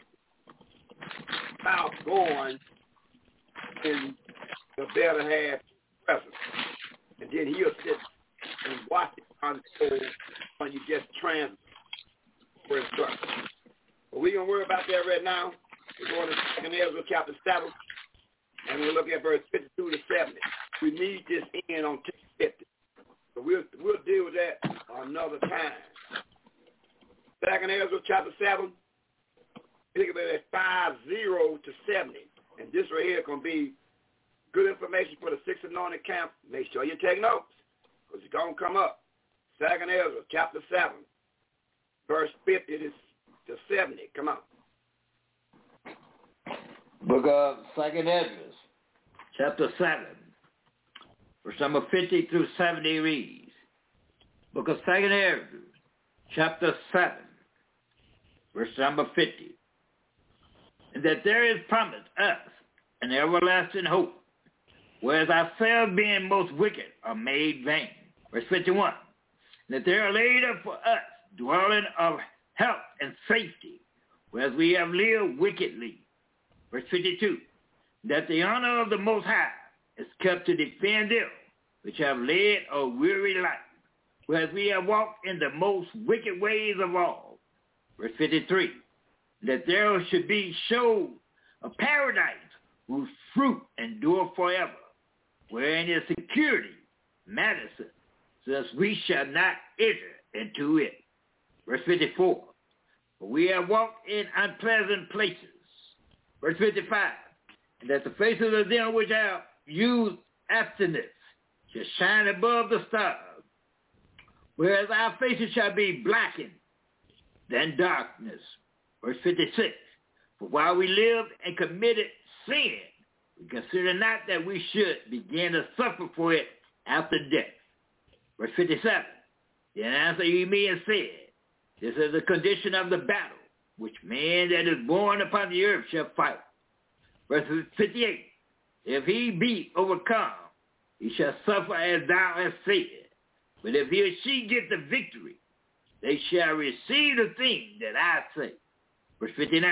a mouth going in the better half presence. And then he'll sit and watch it unfold when you just transfer instructions. But we're going to worry about that right now. We're going to Second Ezra chapter seven, and we'll look at verse fifty-two to seventy. We need this in on fifty. So we'll, we'll deal with that another time. Second Ezra chapter seven, think of it as five zero to seventy. And this right here is going to be good information for the six anointed camp. Make sure you take notes, because it's going to come up. Second Ezra chapter seven, verse fifty to seventy. Come on. Book of Second Ezra, chapter seven, verse number fifty through seventy reads. Book of Second Ezra, chapter seven, verse number fifty. And that there is promised us an everlasting hope, whereas ourselves being most wicked are made vain. Verse fifty-one. That there are laid up for us dwelling of health and safety, whereas we have lived wickedly. Verse fifty-two. That the honor of the Most High is kept to defend them which have led a weary life, whereas we have walked in the most wicked ways of all. Verse fifty-three. That there should be showed a paradise whose fruit endure forever, wherein is security, medicine, since we shall not enter into it. Verse fifty-four. For we have walked in unpleasant places. Verse fifty-five. And that the faces of them which have used abstinence shall shine above the stars, whereas our faces shall be blackened than darkness. Verse fifty-six. For while we lived and committed sin, We consider not that we should begin to suffer for it after death. Verse fifty-seven, then answered he me and said, this is the condition of the battle, which man that is born upon the earth shall fight. Verse fifty-eight, if he be overcome, he shall suffer as thou hast said. But if he or she get the victory, they shall receive the thing that I say. Verse fifty-nine,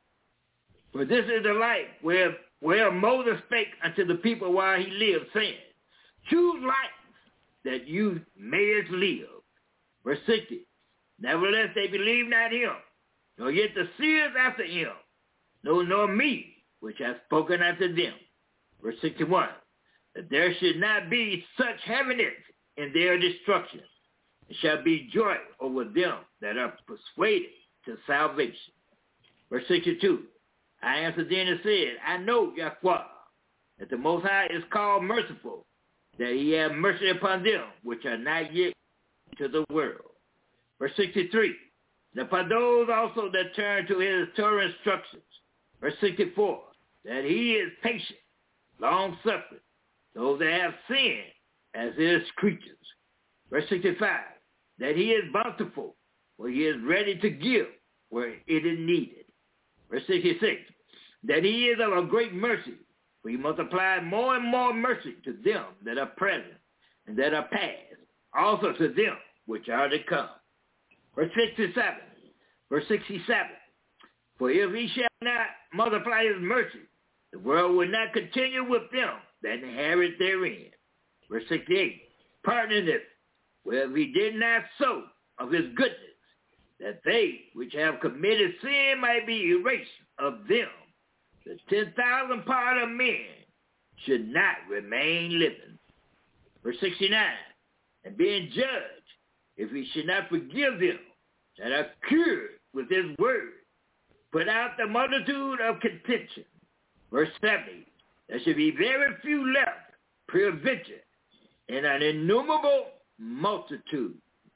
for this is the life where, where Moses spake unto the people while he lived, saying, choose life that you mayest live. Verse sixty, nevertheless they believe not him, nor yet the seers after him, no, nor me, which have spoken unto them. Verse sixty-one, that there should not be such heaviness in their destruction. It shall be joy over them that are persuaded to salvation. Verse sixty-two, I answered then and said, I know, Yahweh, that the Most High is called merciful, that he have mercy upon them which are not yet to the world. Verse sixty-three, and upon those also that turn to his Torah instructions. Verse sixty-four, that he is patient, long-suffering, those that have sinned as his creatures. Verse sixty-five, that he is bountiful, for he is ready to give where it is needed. Verse sixty-six, that he is of a great mercy, for he multiplied more and more mercy to them that are present and that are past, also to them which are to come. Verse sixty-seven, verse sixty-seven, for if he shall not multiply his mercy, the world will not continue with them that inherit therein. Verse sixty-eight, pardoning it, where he did not sow of his goodness, that they which have committed sin might be erased of them, the ten thousand part of men should not remain living. Verse sixty-nine, and being judged, if he should not forgive them that are cured with his word, put out the multitude of contention. Verse seventy, there should be very few left, peradventure, in an innumerable multitude.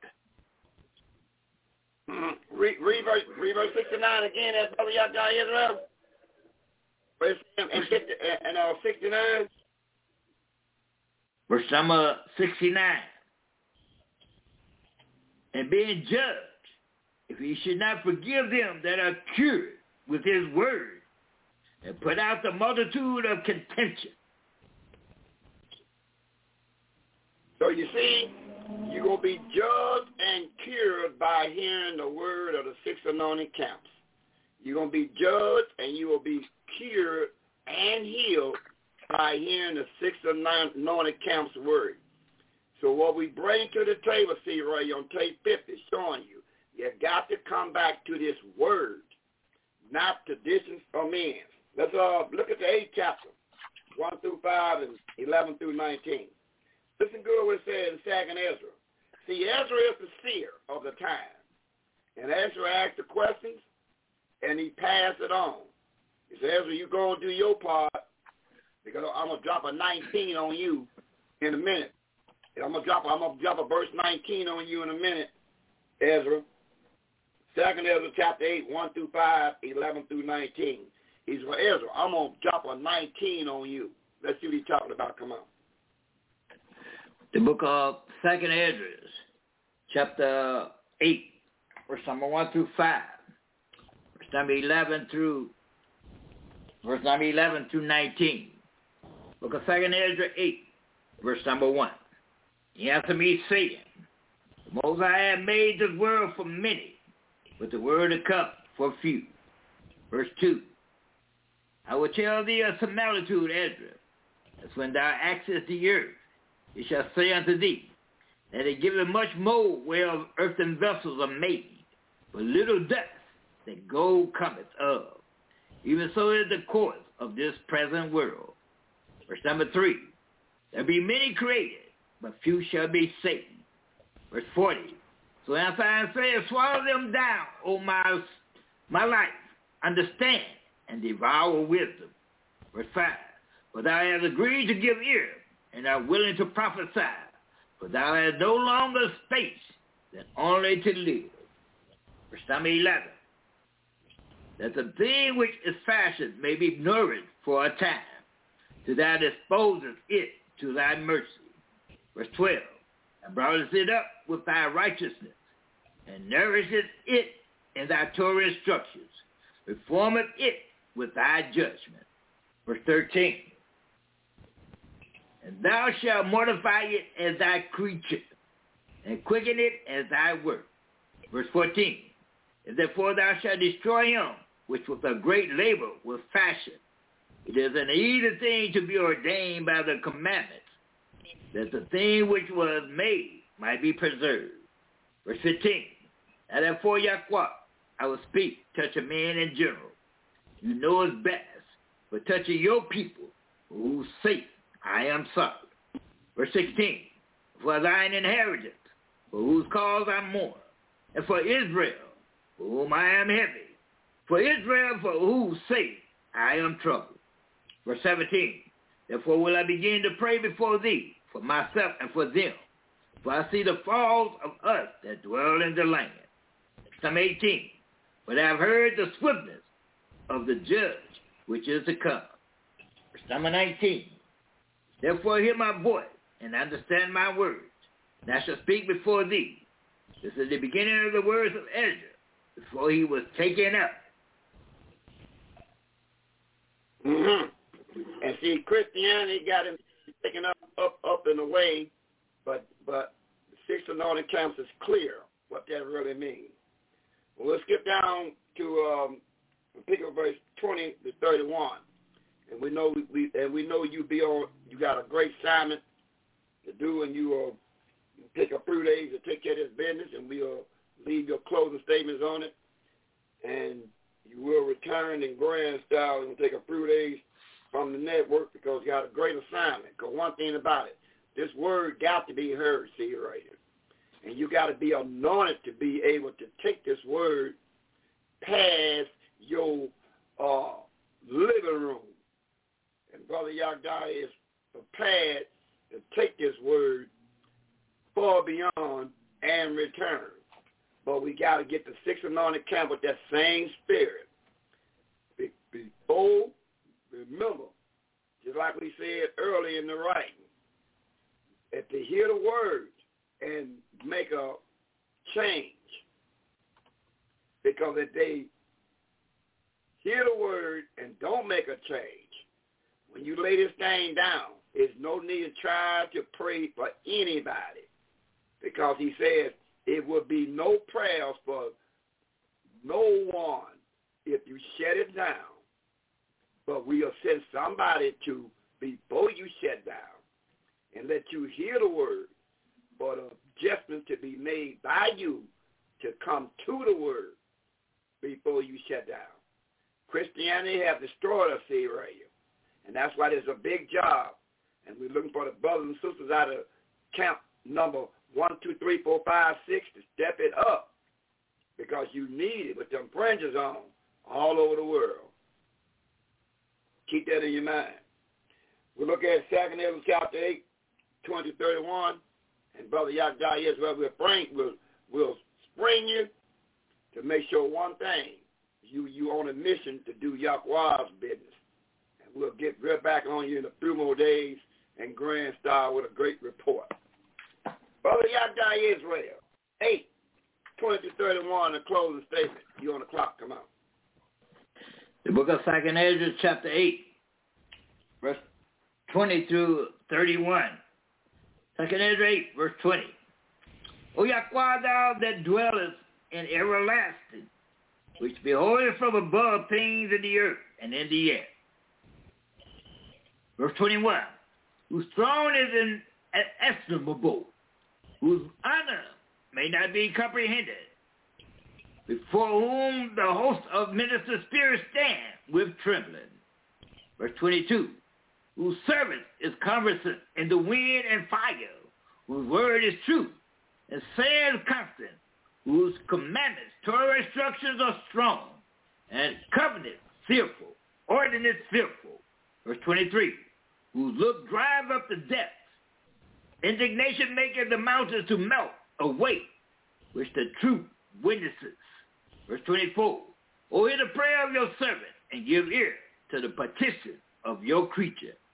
Mm-hmm. Read, read, verse, read verse sixty-nine again, as Brother Yahweh Israel. Verse and, and uh, sixty-nine. Verse number sixty-nine. And being judged, if he should not forgive them that are cured with his word, and put out the multitude of contention. So you see, you're going to be judged and cured by hearing the word of the six anointed camps. You're going to be judged and you will be cured and healed by hearing the six anointed camps' word. So what we bring to the table, see right on tape fifty, showing you, you got to come back to this word, not traditions or men. Let's uh, look at the eighth chapter, one through five and eleven through nineteen. Listen good what it says in Second Ezra. See, Ezra is the seer of the time. And Ezra asked the questions, and he passed it on. He said, Ezra, you go and do your part, because I'm going to drop a nineteen on you in a minute. I'm going to drop I'm going to drop a verse nineteen on you in a minute, Ezra. Second Ezra chapter eight, one through five, eleven through nineteen. He said, well, Ezra, I'm going to drop a nineteen on you. Let's see what he's talking about. Come on. The book of Second Ezra, chapter eight, verse number one through five, verse number eleven through verse number eleven through nineteen. Book of Second Ezra eight, verse number one. He answered me, saying, the Most High have made this world for many, but the world to come for few. Verse two. I will tell thee a similitude, Ezra, as when thou access the earth, it shall say unto thee, that it giveth much more whereof earthen vessels are made, but little dust that gold cometh of. Even so is the course of this present world. Verse number three. There be many created, but few shall be saved. Verse forty. So answer I say, swallow them down, O my, my life, understand, and devour wisdom. Verse five. For thou hast agreed to give ear, and art willing to prophesy, for thou hast no longer space than only to live. Verse number eleven. That the thing which is fashioned may be nourished for a time, till thou disposest it to thy mercy. Verse twelve, and broughtest it up with thy righteousness, and nourishest it in thy Torah instructions, reformeth it with thy judgment. Verse thirteen, and thou shalt mortify it as thy creature, and quicken it as thy work. Verse fourteen, and therefore thou shalt destroy him, which with a great labor was fashioned. It is an easy thing to be ordained by the commandments, that the thing which was made might be preserved. Verse fifteen, and therefore Yahweh, I will speak, touch a man in general. You know it best, but touching your people, for whose sake I am sorry. Verse sixteen, for thine inheritance, for whose cause I mourn, and for Israel, for whom I am heavy, for Israel, for whose sake I am troubled. Verse seventeen, therefore will I begin to pray before thee, for myself and for them, for I see the falls of us that dwell in the land. Psalm eighteen, but I have heard the swiftness of the judge which is to come. Psalm nineteen, therefore hear my voice and understand my words, and I shall speak before thee. This is the beginning of the words of Ezra, before he was taken up. Mm-hmm. And see, Christianity got him taken up, up, up and away, but but the six anointed camps is clear what that really means. Well, let's skip down to um, pick up verse twenty to thirty-one, and we know we and we know you be on. You got a great assignment to do, and you will take a few days to take care of this business, and we'll leave your closing statements on it, and you will return in grand style and take a few days from the network because you got a great assignment. Because one thing about it, this word got to be heard, see right here. And you got to be anointed to be able to take this word past your uh, living room. And Brother Yagda is prepared to take this word far beyond and return. But we got to get the six anointed camp with that same spirit. Be, before, remember, just like we said early in the writing, if they hear the word and make a change, because if they hear the word and don't make a change, when you lay this thing down, there's no need to try to pray for anybody, because he says it will be no prayers for no one if you shut it down. But we'll send somebody to, before you shut down, and let you hear the word, for the adjustment to be made by you to come to the word before you shut down. Christianity have destroyed us here right here. And that's why there's a big job. And we're looking for the brothers and sisters out of camp number one, two, three, four, five, six to step it up, because you need it with them fringes on all over the world. Keep that in your mind. We'll look at Second Ezra chapter eight, twenty to thirty-one. And Brother Yahda Israel will bring, will, will spring you to make sure one thing. You you on a mission to do Yahweh's business. And we'll get right back on you in a few more days and grand style with a great report. Brother Yahda Israel, eight, twenty to thirty-one, a closing statement. You on the clock, come on. The book of Second Ezra, chapter eight, verse twenty through thirty-one. Second Ezra eight, verse twenty. O Yahweh, thou that dwellest in everlasting, which beholdeth from above things in the earth and in the air. Verse twenty-one. Whose throne is inestimable, whose honor may not be comprehended, before whom the host of minister spirits stand with trembling. Verse twenty-two. Whose service is conversant in the wind and fire, whose word is truth, and says constant, whose commandments, Torah instructions are strong, and covenant fearful, ordinance fearful. Verse twenty-three. Whose look drive up the depths, indignation maketh the mountains to melt away, which the truth witnesses. Verse twenty-four. O hear the prayer of your servant, and give ear to the petition of your creature.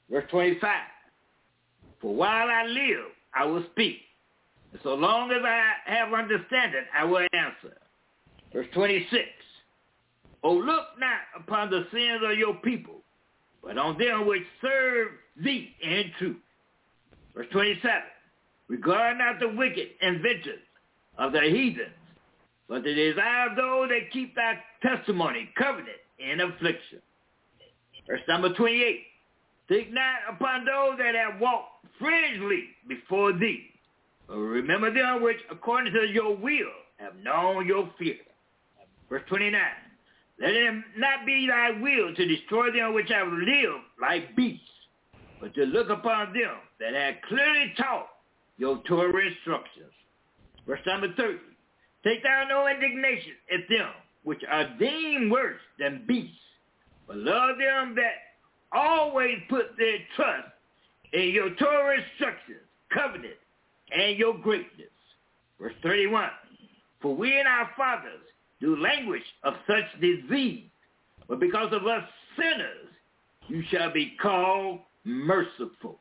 Verse twenty-five. For while I live, I will speak. And so long as I have understanding, I will answer. Verse twenty-six. O look not upon the sins of your people, but on them which serve thee in truth. Verse twenty-seven. Regard not the wicked inventions of the heathens, but the desire of those that keep thy testimony covenant in affliction. Verse number twenty-eight. Think not upon those that have walked frigidly before thee, but remember them which according to your will have known your fear. Verse twenty-nine. Let it not be thy will to destroy them which have lived like beasts, but to look upon them that have clearly taught your Torah instructions. Verse number thirty. Take thou no indignation at them which are deemed worse than beasts, but love them that always put their trust in your Torah instructions, covenant, and your greatness. Verse thirty-one. For we and our fathers do languish of such disease, but because of us sinners, you shall be called merciful.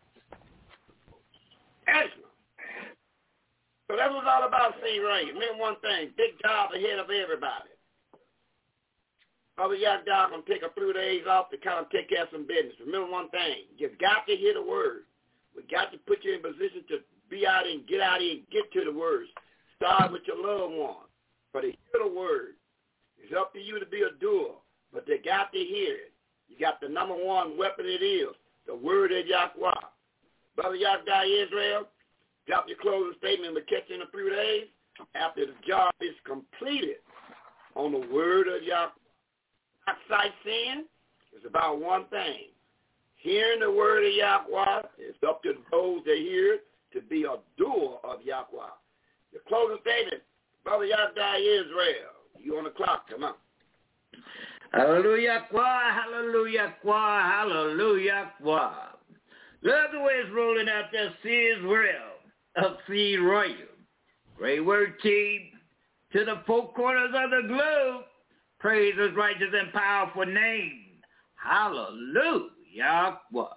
Excellent. So that was all about C. Ray. Remember one thing, big job ahead of everybody. Brother Yahweh going to take a few days off to kind of take care of some business. Remember one thing, you've got to hear the word. We got to put you in position to be out and get out here and get to the words. Start with your loved one. But to hear the word, it's up to you to be a doer, but they got to hear it. You got the number one weapon it is, the word of Yahweh. Brother Yahweh Israel, drop your closing statement. We'll catch you in a few days after the job is completed on the word of Yahweh. Not sightseeing, it's about one thing. Hearing the word of Yahweh, it's up to those that hear it to be a doer of Yahweh. Your closing statement, Brother Yahweh Israel, you on the clock, come on. Hallelujah, hallelujah, hallelujah. Love the way it's rolling out there, see Israel, up see Royal. Great word team to the four corners of the globe. Praise his righteous and powerful name. Hallelujah.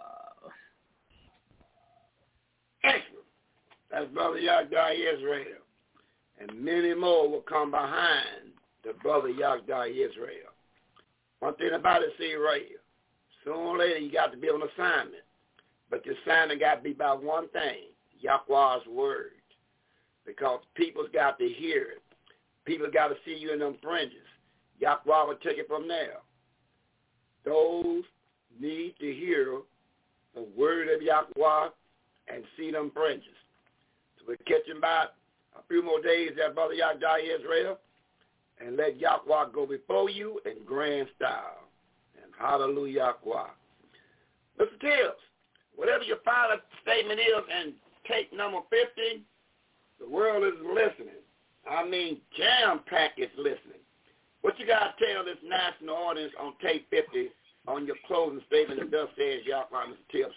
Excellent. That's Brother Yahweh Israel. And many more will come behind the Brother Yahweh Israel. One thing about it, see right here. Sooner or later, you got to be on assignment. But your assignment got to be about one thing, Yahweh's word. Because people's got to hear it. People got to see you in them fringes. Yahweh will take it from there. Those need to hear the word of Yahweh and see them fringes. So we're catching by a few more days there, Brother Yahweh Israel, and let Yahweh go before you in grand style. And hallelujah, Yahweh. Mister Tibbs, whatever your final statement is, and tape number fifty, the world is listening. I mean, jam-packed is listening. What you got to tell this national audience on tape fifty on your closing statement that thus says Yahweh, Mister Tibbs?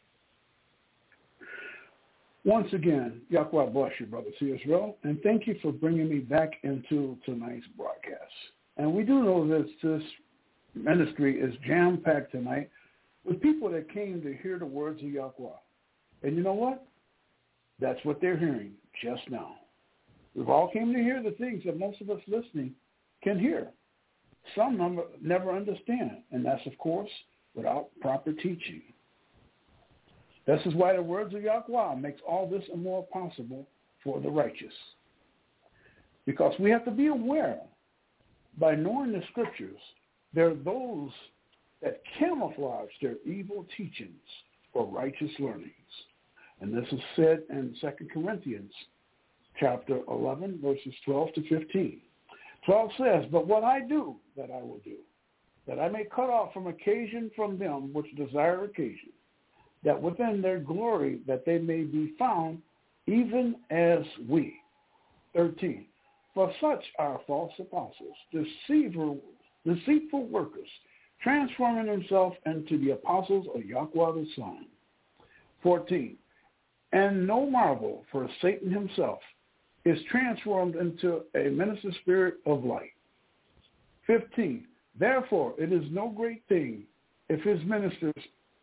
Once again, Yahweh bless you, Brother C. Israel, and thank you for bringing me back into tonight's broadcast. And we do know that this ministry is jam-packed tonight with people that came to hear the words of Yahweh. And you know what? That's what they're hearing just now. We've all came to hear the things that most of us listening can hear. Some never, never understand, and that's, of course, without proper teaching. This is why the words of Yahweh makes all this and more possible for the righteous. Because we have to be aware, by knowing the scriptures, there are those that camouflage their evil teachings for righteous learnings. And this is said in Second Corinthians chapter eleven, verses twelve to fifteen. twelve says, but what I do, that I will do, that I may cut off from occasion from them which desire occasion, that within their glory that they may be found even as we. thirteen. For such are false apostles, deceitful, deceitful workers, transforming themselves into the apostles of Yahweh the Son. fourteen. And no marvel, for Satan himself is transformed into a minister spirit of light. fifteen. Therefore, it is no great thing if his ministers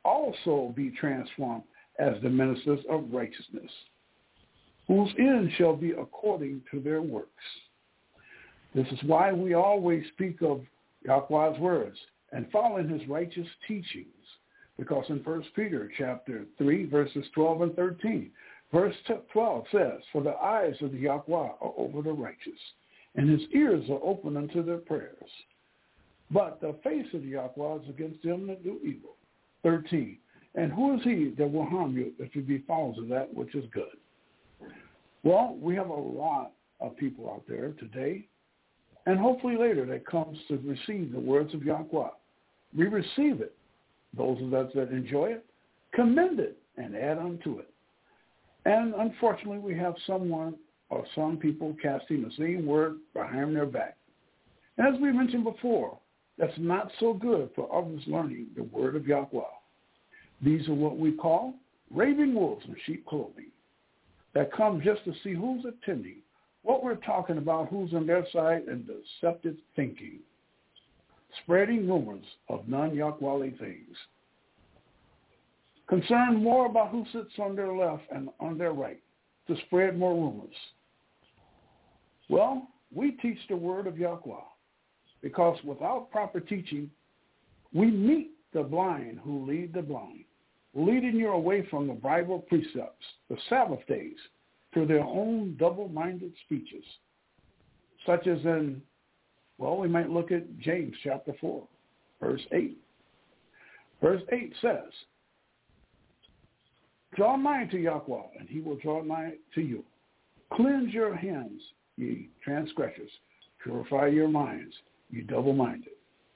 also be transformed as the ministers of righteousness, whose end shall be according to their works. This is why we always speak of Yahweh's words and following his righteous teachings, because in First Peter chapter three, verses twelve and thirteen, verse twelve says, "For the eyes of the Yahweh are over the righteous, and his ears are open unto their prayers. But the face of the Yahweh is against them that do evil." thirteen, "And who is he that will harm you if you be followers of that which is good?" Well, we have a lot of people out there today, and hopefully later, that comes to receive the words of Yahweh. We receive it. Those of us that enjoy it, commend it and add unto it. And unfortunately, we have someone or some people casting the same word behind their back. And as we mentioned before, that's not so good for others learning the word of Yahweh. These are what we call raving wolves in sheep clothing that come just to see who's attending, what we're talking about, who's on their side, and deceptive thinking, spreading rumors of non-Yahweh things, concerned more about who sits on their left and on their right, to spread more rumors. Well, we teach the word of Yahweh, because without proper teaching, we meet the blind who lead the blind, leading you away from the Bible precepts, the Sabbath days, to their own double-minded speeches, such as in, well, we might look at James chapter four, verse eight. Verse eight says, "Draw nigh to Yahweh, and he will draw nigh to you. Cleanse your hands, ye transgressors. Purify your minds, ye double-minded."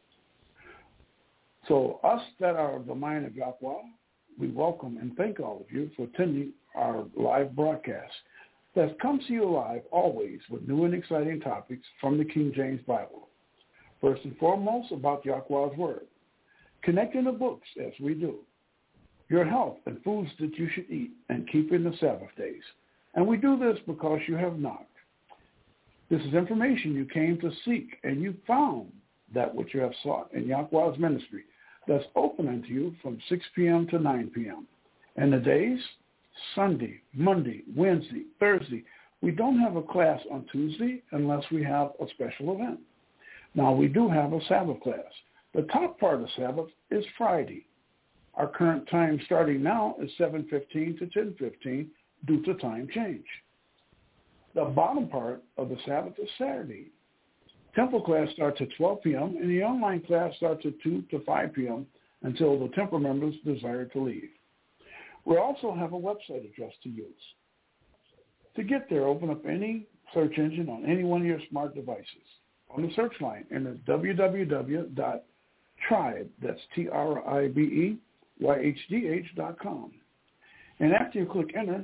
So us that are of the mind of Yahweh, we welcome and thank all of you for attending our live broadcast that comes to you live always with new and exciting topics from the King James Bible. First and foremost, about Yahweh's word, connecting the books as we do, your health and foods that you should eat, and keeping the Sabbath days. And we do this because you have knocked. This is information you came to seek, and you found that which you have sought in Yahweh's ministry that's open unto you from six p.m. to nine p.m. And the days, Sunday, Monday, Wednesday, Thursday. We don't have a class on Tuesday unless we have a special event. Now, we do have a Sabbath class. The top part of Sabbath is Friday. Our current time starting now is seven fifteen to ten fifteen due to time change. The bottom part of the Sabbath is Saturday. Temple class starts at twelve p.m. and the online class starts at two to five p.m. until the temple members desire to leave. We also have a website address to use. To get there, open up any search engine on any one of your smart devices. On the search line, enter w w w dot tribe, that's T R I B E Y H D H dot com. And after you click enter,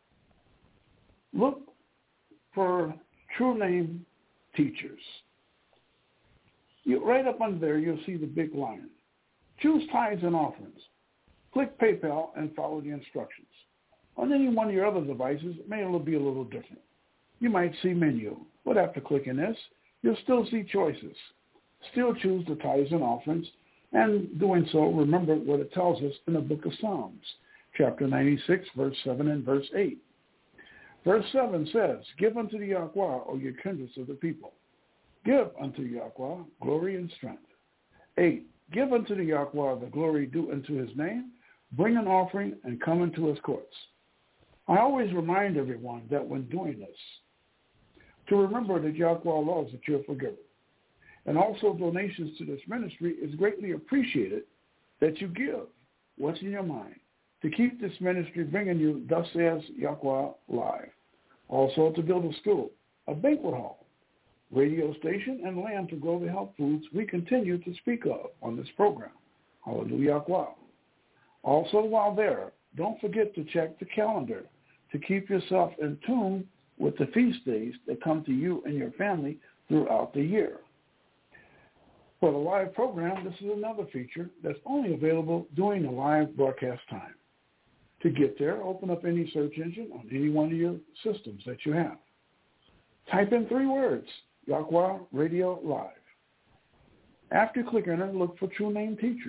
look for True Name Teachers. You, right up under there, you'll see the big line. Choose tithes and offerings. Click PayPal and follow the instructions. On any one of your other devices, it may be a little different. You might see menu, but after clicking this, you'll still see choices. Still choose the tithes and offerings, and doing so, remember what it tells us in the book of Psalms, chapter ninety-six, verse seven and verse eight. Verse seven says, "Give unto the Yahweh, O ye kindreds of the people. Give unto Yahweh glory and strength." eight. "Give unto the Yahweh the glory due unto his name. Bring an offering and come into his courts." I always remind everyone that when doing this, to remember that Yahweh loves a cheerful giver. And also donations to this ministry is greatly appreciated that you give what's in your mind to keep this ministry bringing you Thus Says Yahweh live. Also to build a school, a banquet hall, radio station, and land to grow the health foods we continue to speak of on this program. Hallelujah. Also, while there, don't forget to check the calendar to keep yourself in tune with the feast days that come to you and your family throughout the year. For the live program, this is another feature that's only available during the live broadcast time. To get there, open up any search engine on any one of your systems that you have. Type in three words, Yahweh Radio Live. After you click enter, look for True Name Teachers.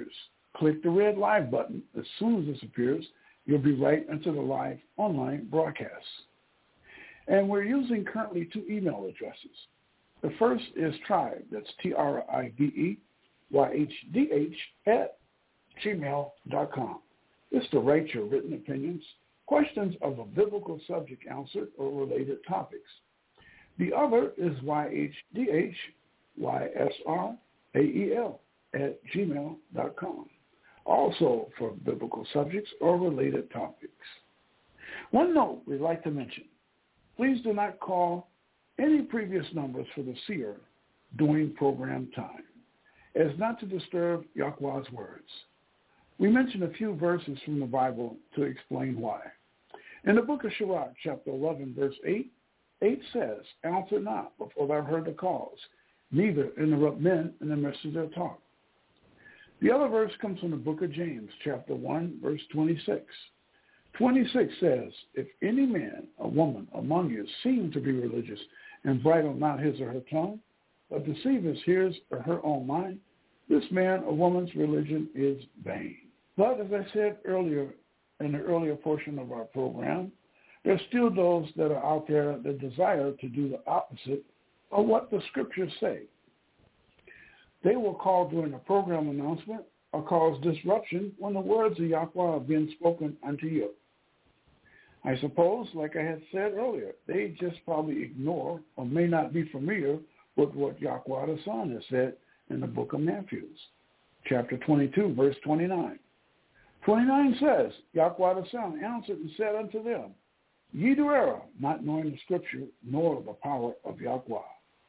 click the red live button. As soon as this appears, you'll be right into the live online broadcast. And we're using currently two email addresses. The first is tribe, that's T R I B E Y H D H at gmail dot com. It's to write your written opinions, questions of a biblical subject answered, or related topics. The other is Y H D H Y S R A E L at gmail dot com, also for biblical subjects or related topics. One note we'd like to mention: please do not call any previous numbers for the seer during program time, as not to disturb Yahweh's words. We mention a few verses from the Bible to explain why. In the book of Sirach, chapter eleven, verse eight, eight says, "Answer not before thou heard the cause, neither interrupt men in the midst of their talk." The other verse comes from the book of James, chapter one, verse twenty-six. twenty-six says, "If any man or woman among you seem to be religious and bridle not his or her tongue, but deceiveth his or her own mind, this man or woman's religion is vain." But as I said earlier, in the earlier portion of our program, there's still those that are out there that desire to do the opposite of what the scriptures say. They will call during a program announcement or cause disruption when the words of Yahweh are being spoken unto you. I suppose, like I had said earlier, they just probably ignore or may not be familiar with what Yahweh the Son has said in the book of Matthew, chapter twenty-two, verse twenty-nine. twenty-nine says, Yahweh the Son answered and said unto them, "Ye do err, not knowing the scripture, nor the power of Yahweh."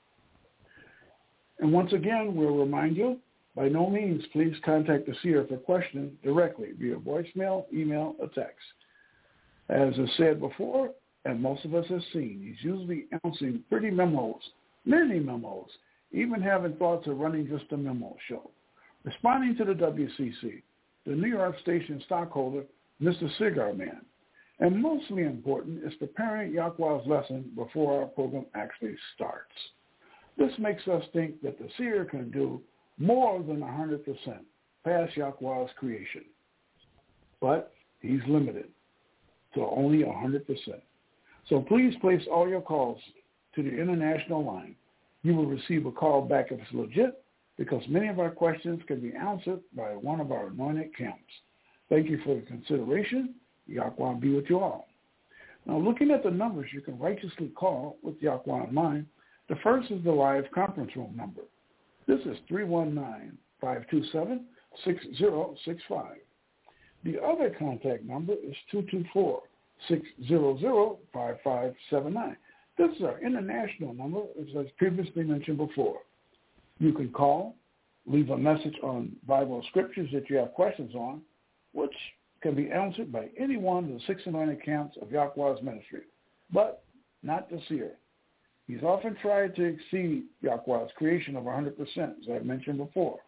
And once again, we'll remind you, by no means please contact the seer for questions directly via voicemail, email, or text. As I said before, and most of us have seen, he's usually announcing pretty memos, many memos, even having thoughts of running just a memo show. Responding to the W C C, the New York station stockholder, Mister Cigar Man. And mostly important is preparing Yahweh's lesson before our program actually starts. This makes us think that the seer can do more than one hundred percent past Yahweh's creation. But he's limited to only one hundred percent. So please place all your calls to the international line. You will receive a call back if it's legit, because many of our questions can be answered by one of our anointed camps. Thank you for the consideration. Yahweh be with you all. Now, looking at the numbers you can righteously call with Yahweh in mind, the first is the live conference room number. This is three one nine, five two seven, six zero six five. The other contact number is two two four, six zero zero, five five seven nine. This is our international number, as I previously mentioned before. You can call, leave a message on Bible scriptures that you have questions on, which can be answered by any one of the six anointed camps of Yahweh's ministry, but not the seer. He's often tried to exceed Yahweh's creation of one hundred percent, as I mentioned before,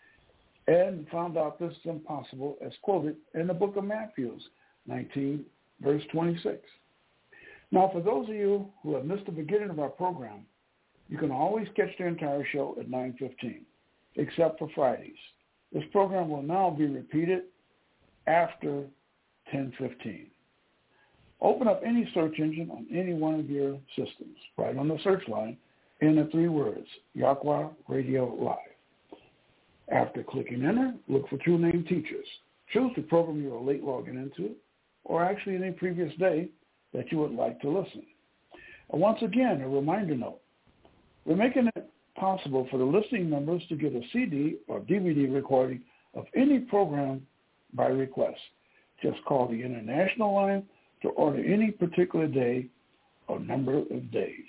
and found out this is impossible, as quoted in the book of Matthew, nineteen, verse twenty-six. Now, for those of you who have missed the beginning of our program, you can always catch the entire show at nine fifteen, except for Fridays. This program will now be repeated after ten fifteen. Open up any search engine on any one of your systems, right on the search line, in the three words, Yahweh Radio Live. After clicking enter, look for True Name Teachers. Choose the program you are late logging into, or actually any previous day that you would like to listen. And once again, a reminder note. We're making it possible for the listening members to get a C D or D V D recording of any program by request. Just call the international line to order any particular day or number of days.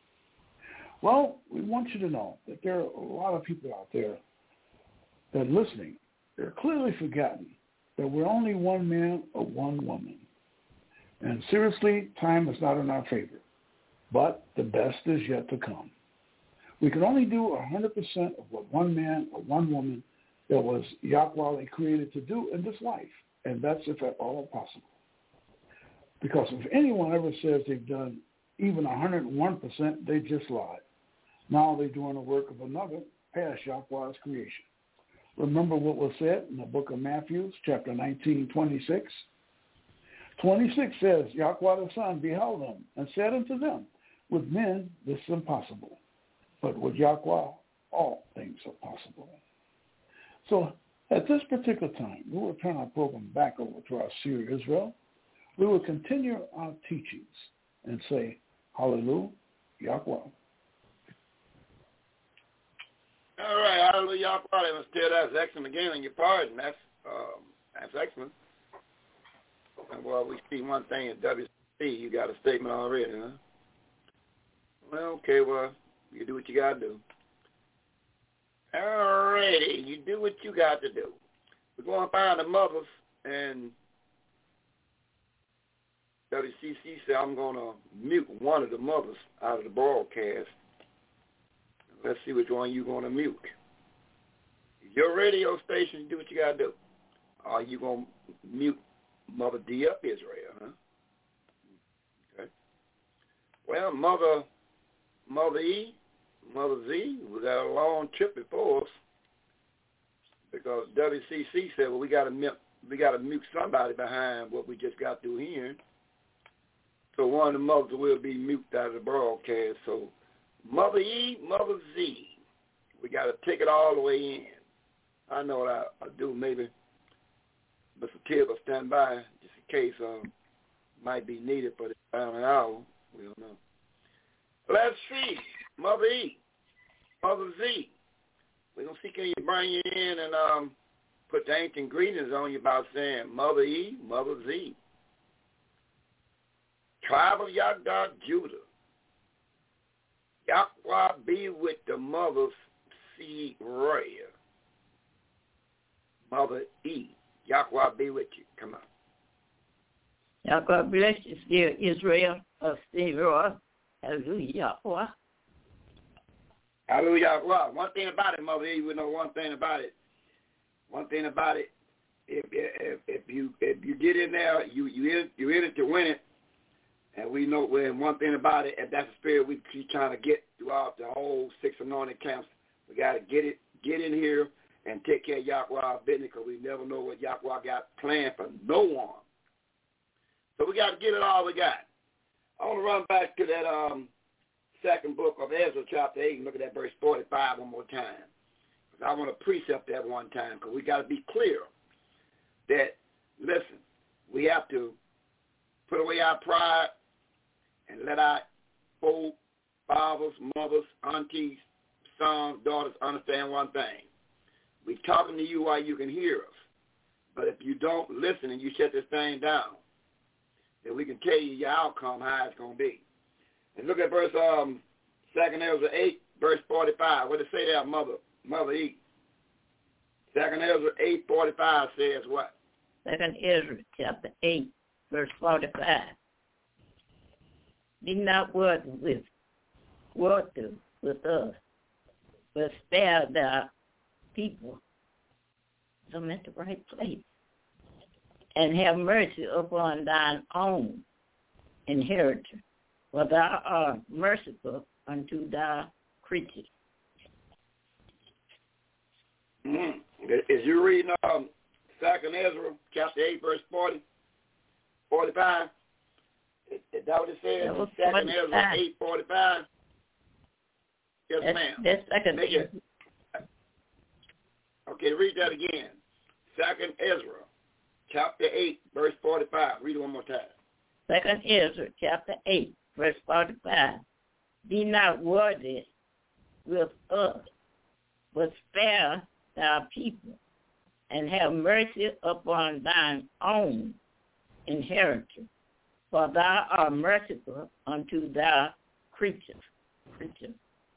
Well, we want you to know that there are a lot of people out there that are listening. They're clearly forgotten that we're only one man or one woman. And seriously, time is not in our favor. But the best is yet to come. We can only do one hundred percent of what one man or one woman that was Yahweh created to do in this life. And that's if at all possible. Because if anyone ever says they've done even one hundred one percent, they just lied. Now they're doing the work of another past Yahweh's creation. Remember what was said in the book of Matthew, chapter nineteen, twenty-six? twenty-six says, Yahweh the Son beheld them and said unto them, with men this is impossible, but with Yahweh all things are possible. So at this particular time, we will turn our program back over to our Seer Israel. We will continue our teachings and say, Hallelujah, Yahweh. All right, hallelujah, Yahweh. Let's tell that's excellent again on your part, and that's, um, that's excellent. And well, we see one thing in W C, you got a statement already, huh? Well, okay, well, you do what you got to do. All righty, you do what you got to do. We're going to find the mothers, and W C C said I'm going to mute one of the mothers out of the broadcast. Let's see which one you're going to mute. Your radio station, do what you got to do. Are you going to mute Mother D up Israel, huh? Okay. Well, Mother, Mother E, Mother Z, we got a long trip before us because W C C said, well, we got to mute, we got to mute somebody behind what we just got through hearing. So one of the mothers will be muted out of the broadcast. So Mother E, Mother Z, we got to take it all the way in. I know what I, I do. Maybe Mister Tibb will stand by just in case uh, might be needed for the final hour. We don't know. Let's see. Mother E, Mother Z. We're going to see can you bring you in and um, put the ancient greetings on you by saying Mother E, Mother Z. Tribe of Yahdah, Judah. Yahweh be with the mothers, C. Roy. Mother E. Yahweh be with you. Come on. Yahweh bless you, dear Israel of C. Roy. Hallelujah. Yahweh. Hallelujah. One thing about it, Mother E, we know one thing about it. One thing about it, if if, if you if you get in there, you you in you in it to win it. And we know when one thing about it, if that's the spirit we keep trying to get throughout the whole six anointed camps, we got to get it, get in here and take care of Yahweh's business because we never know what Yahweh got planned for no one. So we got to get it all we got. I want to run back to that um, second book of Ezra, chapter eight, and look at that verse forty-five one more time. Because I want to precept that one time because we got to be clear that, listen, we have to put away our pride and let our folk, fathers, mothers, aunties, sons, daughters understand one thing. We're talking to you while you can hear us. But if you don't listen and you shut this thing down, then we can tell you your outcome, how it's going to be. And look at verse um, Second Ezra eight, verse forty-five. What does it say there, Mother, Mother E? Second Ezra eight, forty-five says what? Second Ezra chapter eight, verse forty-five. Be not worthy with, worthy with us, but spare thy people. So I'm at the right place. And have mercy upon thine own inheritance, for thou art merciful unto thy creatures. Mm-hmm. Is you reading um, Second Ezra, chapter eight, verse forty, forty-five? Is, is that what it says? Second Ezra eight, forty-five? Yes, that's, ma'am. That's second Make it. Okay, read that again. Second Ezra, chapter eight, verse forty-five. Read it one more time. Second Ezra, chapter eight, verse forty-five. Be not worthy with us, but spare thy people, and have mercy upon thine own inheritance, for thou art merciful unto thy creatures. creatures.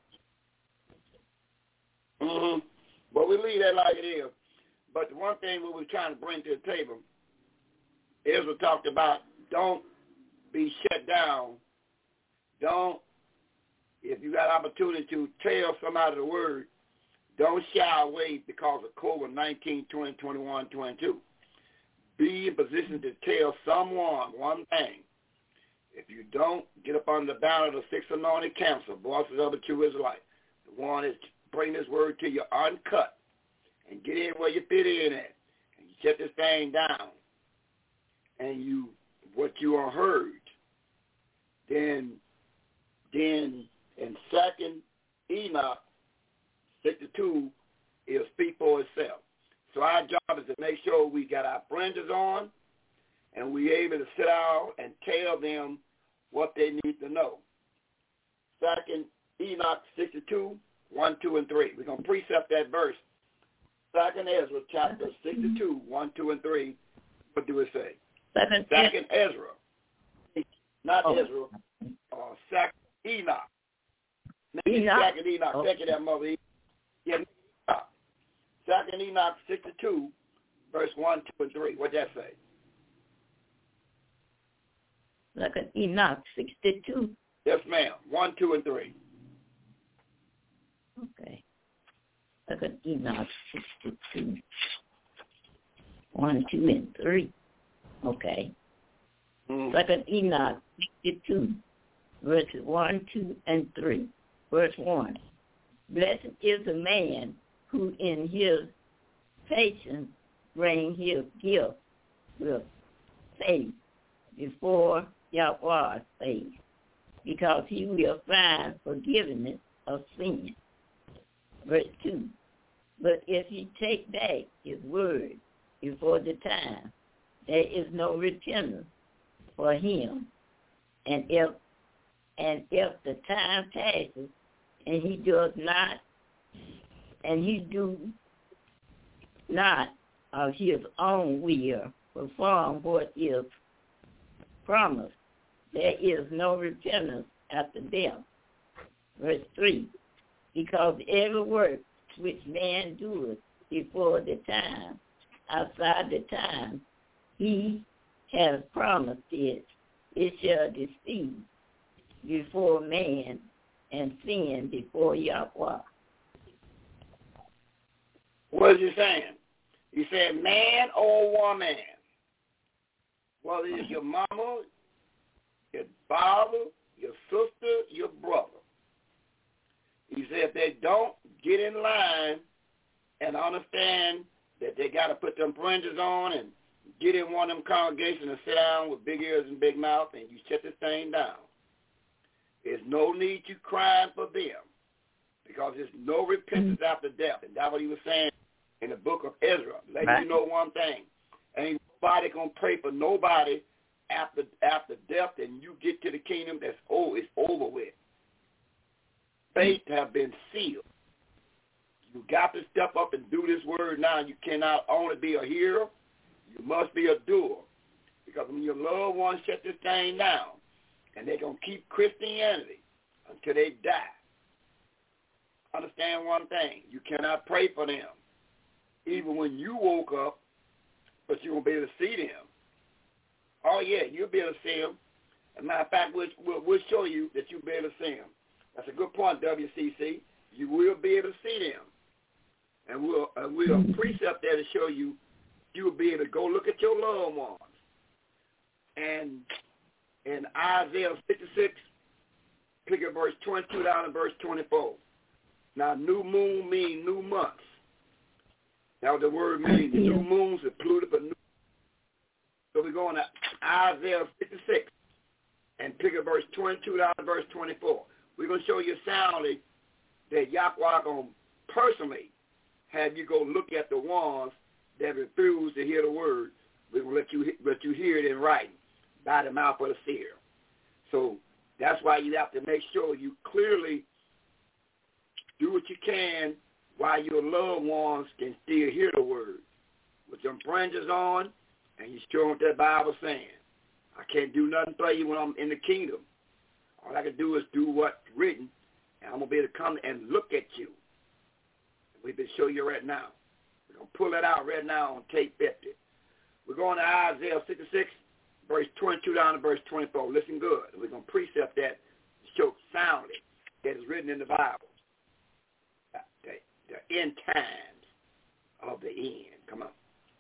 Mm-hmm. Well, we leave that like it is. But the one thing we were trying to bring to the table, Ezra talked about don't be shut down. Don't, if you got opportunity to tell somebody the word, don't shy away because of COVID nineteen, twenty, twenty-one, twenty-two. Be in position to tell someone one thing. If you don't, get up under the banner of the Six Anointed Council, voices of the true Israelite, the one that bring this word to you uncut and get in where you fit in at. And you shut this thing down. And you, what you are heard, then, then in Second Enoch, sixty-two, it'll speak for itself. So our job is to make sure we got our blinders on and we able to sit down and tell them what they need to know. Second Enoch sixty-two, one, two, and three. We're going to precept that verse. Second Ezra chapter sixty-two, one, two, and three. What do it say? Second, Second Ezra. Not oh. Ezra. Uh, Second Enoch. Maybe Enoch. Second Enoch. Oh. Second that mother. Yeah, Enoch. Second Enoch sixty-two, verse one, two, and three. What'd that say? Second Enoch sixty-two. Yes, ma'am. One, two, and three. Okay. Second Enoch sixty-two. One, two, and three. Okay. Mm. Second Enoch sixty-two, verses one, two, and three. Verse one. Blessed is the man who in his patience bring his gift with faith before Yahweh's face, because he will find forgiveness of sin. Verse two. But if he take back his word before the time, there is no repentance for him. And if and if the time passes and he does not and he do not of his own will perform what is promised, there is no repentance after death. Verse three. Because every work which man doeth before the time, outside the time he has promised it, it shall deceive before man and sin before Yahweh. What is he saying? He said man or woman, whether it's your mama, your father, your sister, your brother. He said if they don't get in line and understand that they got to put them blinders on and get in one of them congregations and sit down with big ears and big mouth and you shut this thing down. There's no need to crying for them because there's no repentance mm-hmm. after death. And that's what he was saying in the book of Ezra. Let right. you know one thing. Ain't nobody going to pray for nobody after after death and you get to the kingdom that's oh, it's over with. Faith have been sealed. You got to step up and do this word now. You cannot only be a hearer, you must be a doer. Because when your loved ones shut this thing down, and they're going to keep Christianity until they die. Understand one thing. You cannot pray for them, even when you woke up, but you won't be able to see them. Oh, yeah, you'll be able to see them. As a matter of fact, we'll, we'll, we'll show you that you'll be able to see them. That's a good point, W C C. You will be able to see them. And we'll, uh, we'll precept there to show you you will be able to go look at your loved ones. And in Isaiah fifty-six, pick up verse twenty-two down to verse twenty-four. Now, new moon means new months. Now, the word means the new moons are polluted for new. So we're going to Isaiah fifty-six and pick up verse twenty-two down to verse twenty-four. We're going to show you soundly that Yahweh going to personally have you go look at the ones that refuse to hear the word. We're going to let you, let you hear it in writing by the mouth of the seer. So that's why you have to make sure you clearly do what you can while your loved ones can still hear the word. With them blinders on, and you show them what that Bible saying. I can't do nothing for you when I'm in the kingdom. All I can do is do what's written, and I'm going to be able to come and look at you. We've been showing you right now. We're going to pull that out right now on tape fifty. We're going to Isaiah sixty-six, verse twenty-two down to verse twenty-four. Listen good. We're going to precept that, show soundly that is written in the Bible. The, the end times of the end. Come on.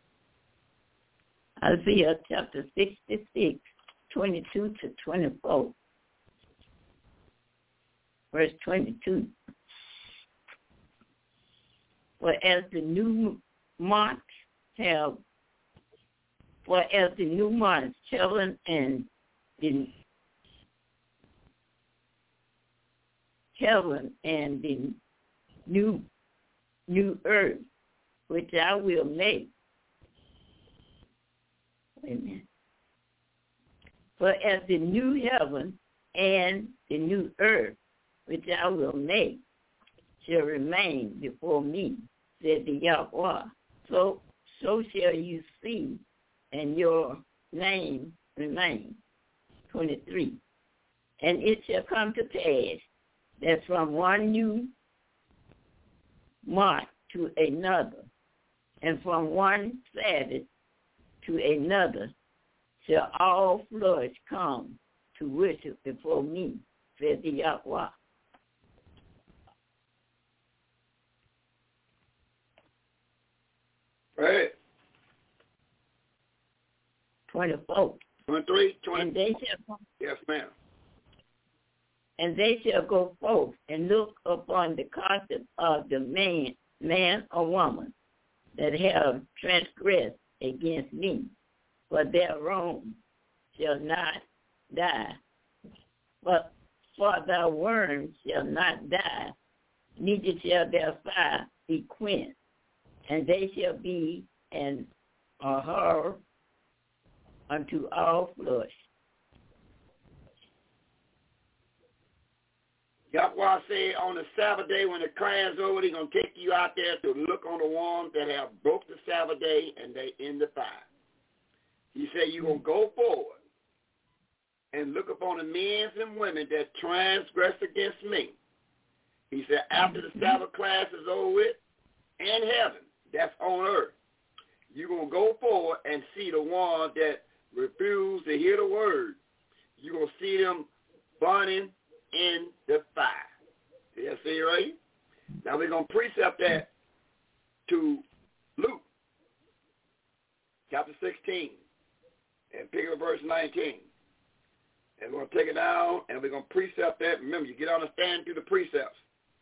Isaiah chapter sixty-six, twenty-two to twenty-four. Verse twenty-two. For as the new months have, for as the new months, children and the heaven and the new new earth, which I will make. Wait a minute. For as the new heaven and the new earth, which I will make, shall remain before me, said the Yahweh, so so shall you see, and your name remain. twenty-three. And it shall come to pass that from one new month to another, and from one Sabbath to another, shall all flesh come to worship before me, said the Yahweh. Right. twenty-four. twenty-three, twenty. And they shall Yes, ma'am. And they shall go forth and look upon the concept of the man, man or woman, that have transgressed against me, for their wrong shall not die. But for their worms shall not die, neither shall their fire be quenched, and they shall be an a horror unto all flesh. Yahweh said on the Sabbath day when the crying's over, he's going to take you out there to look on the ones that have broke the Sabbath day and they in the fire. He said you're going to go forward and look upon the men and women that transgress against me. He said after the Sabbath class is over with, in heaven, that's on earth, you're going to go forward and see the ones that refuse to hear the word. You're going to see them burning in the fire. Yes, see right? Now we're going to precept that to Luke, chapter sixteen, and pick up verse nineteen. And we're going to take it down, and we're going to precept that. Remember, you get to understand through the precepts.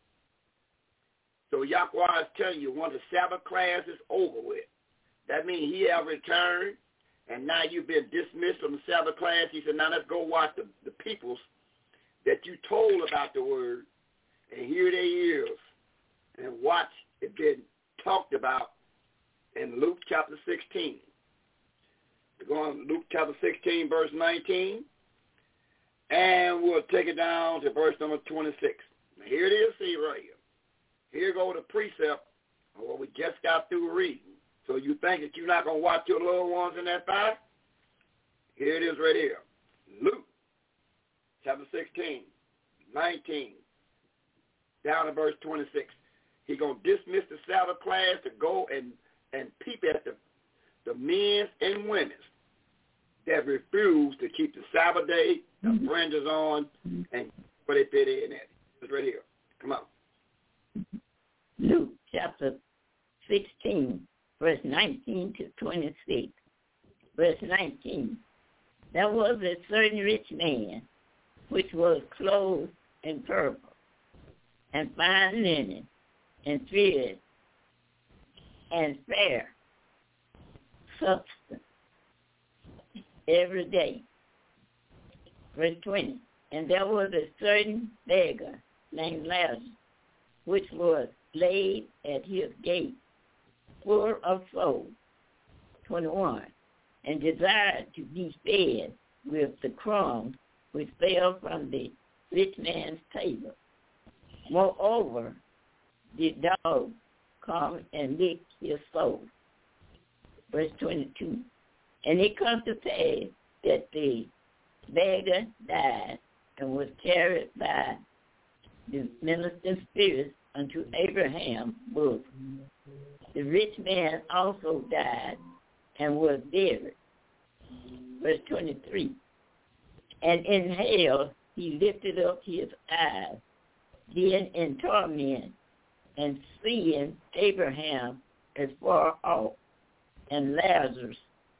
So Yahweh is telling you, once the Sabbath class is over with, that means he have returned, and now you've been dismissed from the Sabbath class. He said, now let's go watch the, the peoples that you told about the word and hear their ears and watch it being talked about in Luke chapter sixteen. We're going to Luke chapter sixteen, verse nineteen, and we'll take it down to verse number twenty-six. Now here it is, see right here. Here go the precept of what we just got through reading. So you think that you're not going to watch your little ones in that fire? Here it is right here. Luke chapter sixteen, nineteen, down to verse twenty-six. He's going to dismiss the Sabbath class to go and, and peep at the, the men and women that refuse to keep the Sabbath day, the mm-hmm. fringes on, and what they fit in at. It's right here. Come on. Luke chapter sixteen, verse nineteen to twenty-six. Verse nineteen. There was a certain rich man which was clothed in purple, and fine linen, and thread, and fair substance every day. Verse twenty. And there was a certain beggar named Lazarus, which was laid at his gate, full of souls. twenty-one. And desired to be fed with the crumbs which fell from the rich man's table. Moreover, the dog come and lick his soul. Verse twenty-two. And it comes to pass that the beggar died and was carried by the ministering spirits unto Abraham's bosom. The rich man also died and was buried. Verse twenty-three. And in hell he lifted up his eyes, being in torment, and seeing Abraham as far off, and Lazarus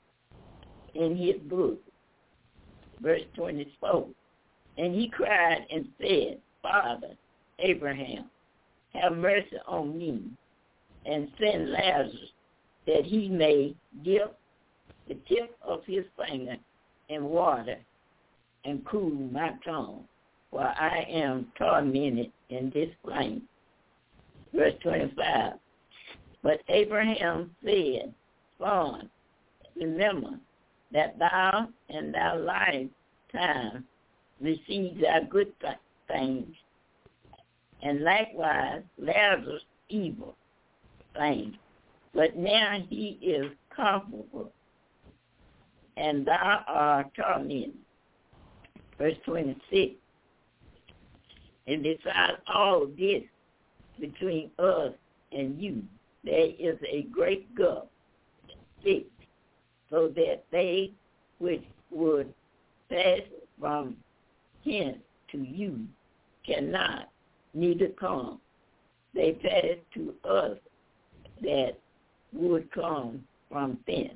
in his bosom. Verse twenty-four. And he cried and said, Father Abraham, have mercy on me, and send Lazarus that he may dip the tip of his finger in water and cool my tongue, while I am tormented in this flame. Verse twenty-five. But Abraham said, Son, remember that thou in thy lifetime received thy good th- things, and likewise Lazarus evil things. But now he is comfortable, and thou art tormented. Verse twenty-six. And besides all this, between us and you, there is a great gulf fixed, so that they which would pass from hence to you cannot, neither come. They pass to us that would come from thence.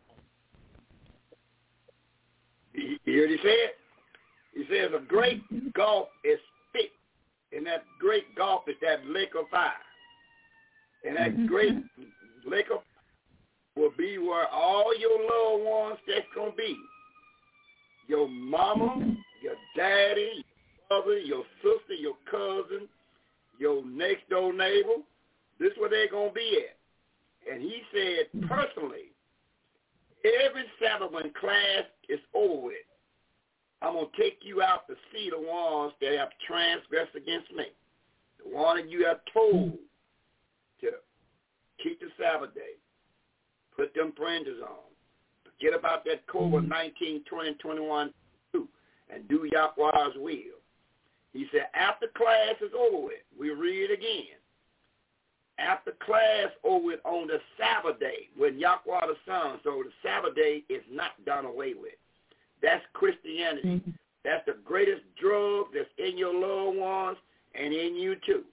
You hear what he said? He says a great gulf is fixed, and that great gulf is that lake of fire. And that great lake of fire will be where all your loved ones that's going to be. Your mama, your daddy, your brother, your sister, your cousin, your next door neighbor. This is where they're going to be at. And he said personally, every Sabbath when class is over with, I'm going to take you out to see the ones that have transgressed against me. The one that you have told to keep the Sabbath day. Put them fringes on. Forget about that COVID nineteen, twenty, twenty-one, too, and do Yahweh's will. He said, after class is over with, we read again. After class over with on the Sabbath day, when Yahweh the Son, so the Sabbath day is not done away with. That's Christianity. Mm-hmm. That's the greatest drug that's in your loved ones and in you too.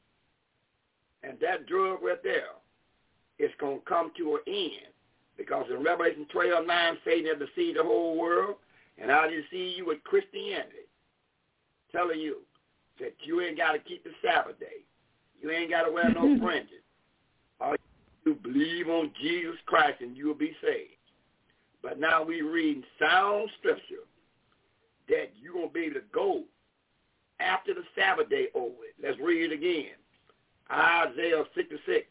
And that drug right there is going to come to an end. Because in Revelation twelve nine, Satan had deceived the whole world, and I deceive you with Christianity, telling you that you ain't got to keep the Sabbath day. You ain't got to wear no fringes. All you do, believe on Jesus Christ and you will be saved. But now we read sound scripture that you're going to be able to go after the Sabbath day over. Let's read it again. Isaiah sixty-six.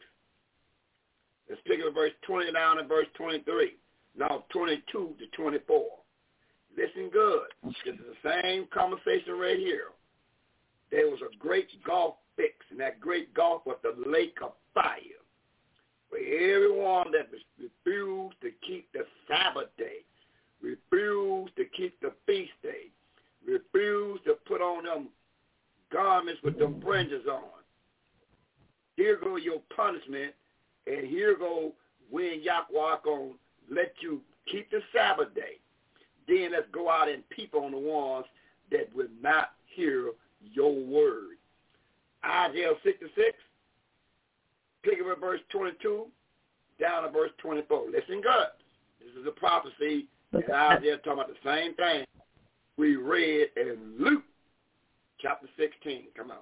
Let's pick up verse twenty down to verse twenty-three. Now twenty-two to twenty-four. Listen good. This is the same conversation right here. There was a great gulf fixed, and that great gulf was the lake of fire, where everyone that refused to keep the Sabbath day, refused to keep the feast day, refused to put on them garments with them fringes on. Here go your punishment, and here go when Yahweh gonna let you keep the Sabbath day. Then let's go out and peep on the ones that will not hear your word. Isaiah sixty-six, pick up at verse twenty-two, down to verse twenty-four. Listen good. This is a prophecy that Isaiah talking about the same thing we read in Luke chapter sixteen. Come on.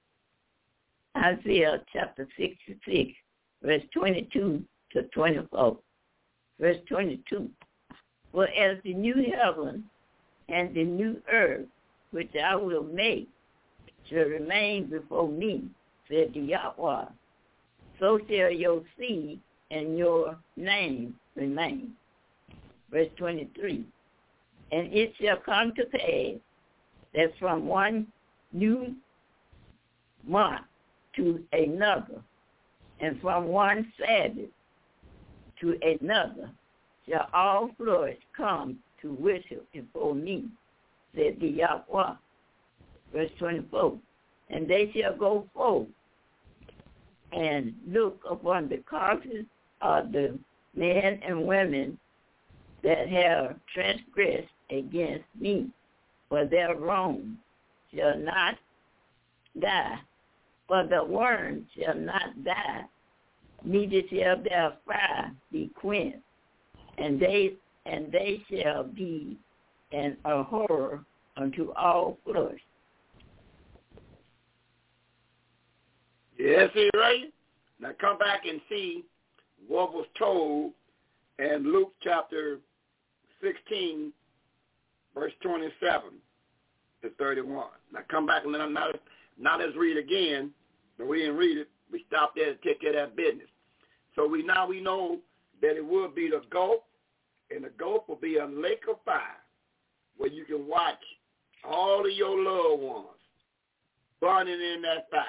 Isaiah chapter sixty-six, verse twenty-two to twenty-four. Verse twenty-two. For as the new heaven and the new earth, which I will make, shall remain before me, said the Yahweh, so shall your seed and your name remain. Verse twenty-three. And it shall come to pass that from one new month to another, and from one Sabbath to another, shall all flesh come to worship before me, said the Yahweh. Verse twenty-four. And they shall go forth and look upon the carcasses of the men and women that have transgressed against me, for their wrong shall not die, for the worm shall not die, neither shall their fire be quenched, and they and they shall be an a horror unto all flesh. Yes, he right. Now come back and see what was told in Luke chapter sixteen, verse twenty-seven to thirty-one. Now come back and let not, not let's read again, but we didn't read it. We stopped there to take care of that business. So we now we know that it will be the Gulf, and the Gulf will be a lake of fire where you can watch all of your loved ones burning in that fire.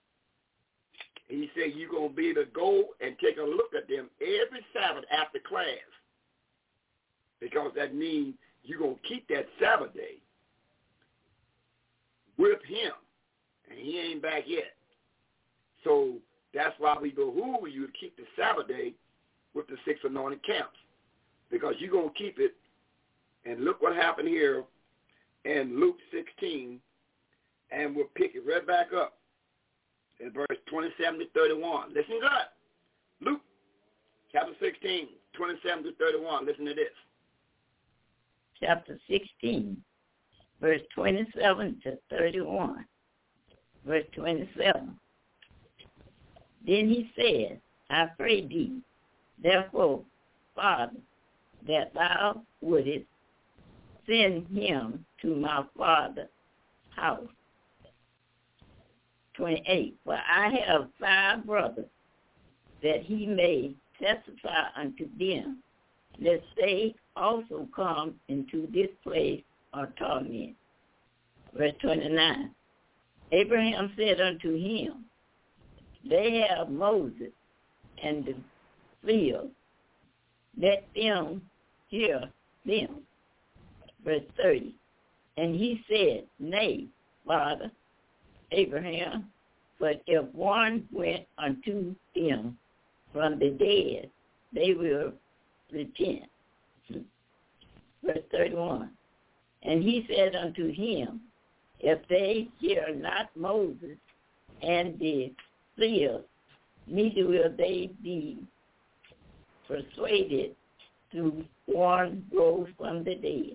He said you're going to be able to go and take a look at them every Sabbath after class, because that means you're going to keep that Sabbath day with him, and he ain't back yet. So that's why we behoove you to keep the Sabbath day with the six anointed camps, because you're going to keep it. And look what happened here in Luke sixteen, and we'll pick it right back up in verse twenty-seven to thirty-one. Listen good. Luke chapter sixteen, twenty-seven to thirty-one. Listen to this. Chapter sixteen, verse twenty-seven to thirty-one. Verse twenty-seven. Then he said, I pray thee, therefore, Father, that thou wouldest send him to my father's house. twenty-eight. For I have five brothers, that he may testify unto them, lest they also come into this place of torment. Verse twenty-nine. Abraham said unto him, they have Moses and the field. Let them hear them. Verse thirty. And he said, nay, Father Abraham, but if one went unto them from the dead, they will repent. Verse thirty-one. And he said unto him, if they hear not Moses and the seers, neither will they be persuaded through one rose from the dead.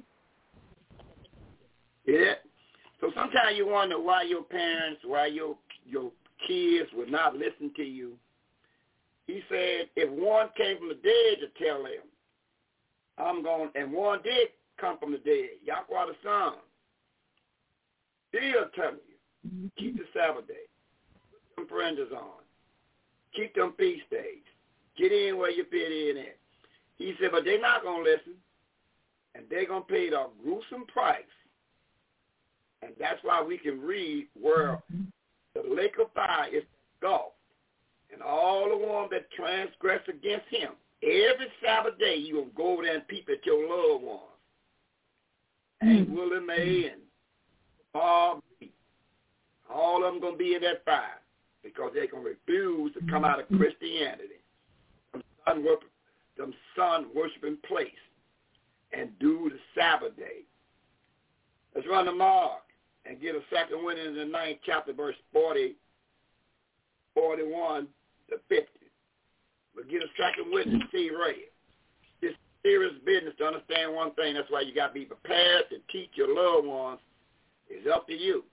Yeah. So sometimes you wonder why your parents, why your your kids would not listen to you. He said, if one came from the dead to tell them, I'm going, and one did come from the dead, Yahweh the Son, he'll tell you, keep the Sabbath day, put them prayers on, keep them feast days, get in where you fit in at. He said, but they're not going to listen, and they're going to pay the gruesome price. And that's why we can read where the lake of fire is Gulf, and all the ones that transgress against him, every Sabbath day you will go over there and peep at your loved ones. And Willie Mae and Bob, all of them going to be in that fire because they're going to refuse to come out of Christianity, them sun, worship, them sun worshiping place, and do the Sabbath day. Let's run the mark and get a second one in the ninth chapter, verse forty, forty-one to fifty. We'll get a second witness, see right. This serious business to understand one thing. That's why you got to be prepared to teach your loved ones. It's up to you.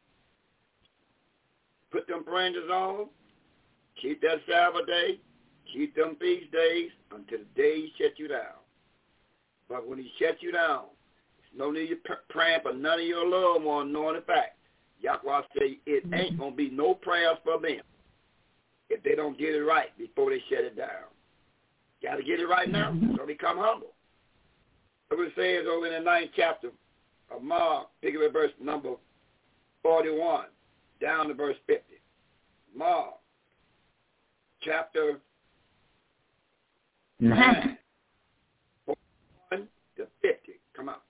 Put them prayers on. Keep that Sabbath day. Keep them feast days until the day he shut you down. But when he shut you down, no need you praying for none of your loved ones knowing the fact. Yahweh say it ain't going to be no prayers for them if they don't get it right before they shut it down. Got to get it right now, so become humble. So it says over in the ninth chapter of Mark, pick up at verse number forty-one, down to verse fifty. Mark, chapter nine, forty-one to fifty. Come on.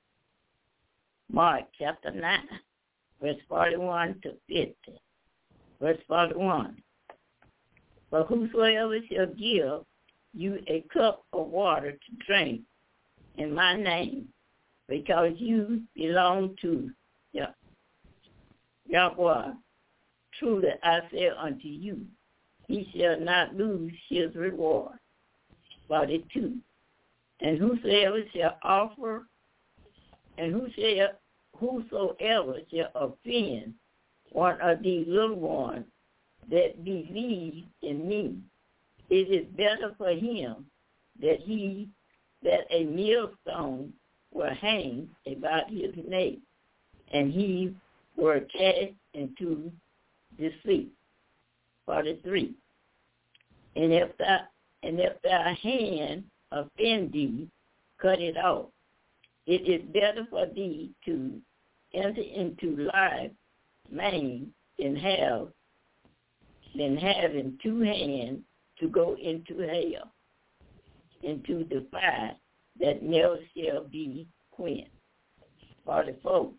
Mark chapter nine, verse forty-one to fifty. Verse forty-one. But whosoever shall give you a cup of water to drink in my name, because you belong to Yahweh, truly I say unto you, he shall not lose his reward. forty-two. And whosoever shall offer, and whosoever, whosoever shall offend one of these little ones that believe in me. It is better for him that he that a millstone were hanged about his neck, and he were cast into the sea. forty-three. And if thy, and if thy hand offend thee, cut it off. It is better for thee to enter into life maimed than have than having two hands to go into hell, into the fire that never shall be quenched. forty-four.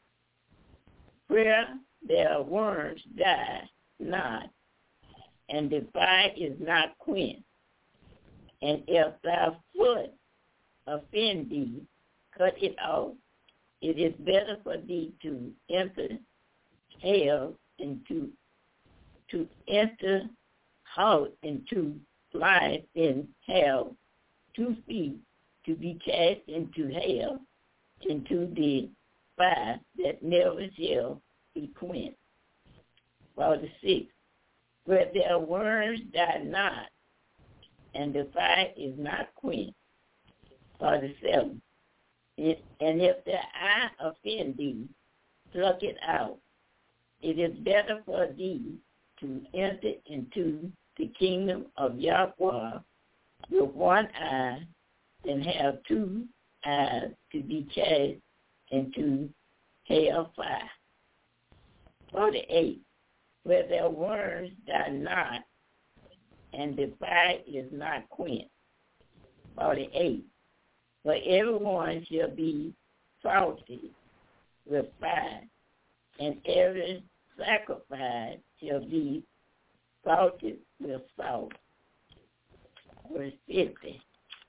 Where there are worms die not, and the fire is not quenched. And if thy foot offend thee, cut it off. It is better for thee to enter hell and to to enter out into life than have two feet to be cast into hell, into the fire that never shall be quenched. forty-six. Where their worms die not, and the fire is not quenched. forty-seven. It, and if the eye offend thee, pluck it out. It is better for thee to enter into the kingdom of Yahweh with one eye than have two eyes to be cast into hell fire. forty-eight. Where their worms die not, and the fire is not quenched. forty-eight. For everyone shall be salted with fire, and every sacrifice shall be salted with salt. Verse fifty.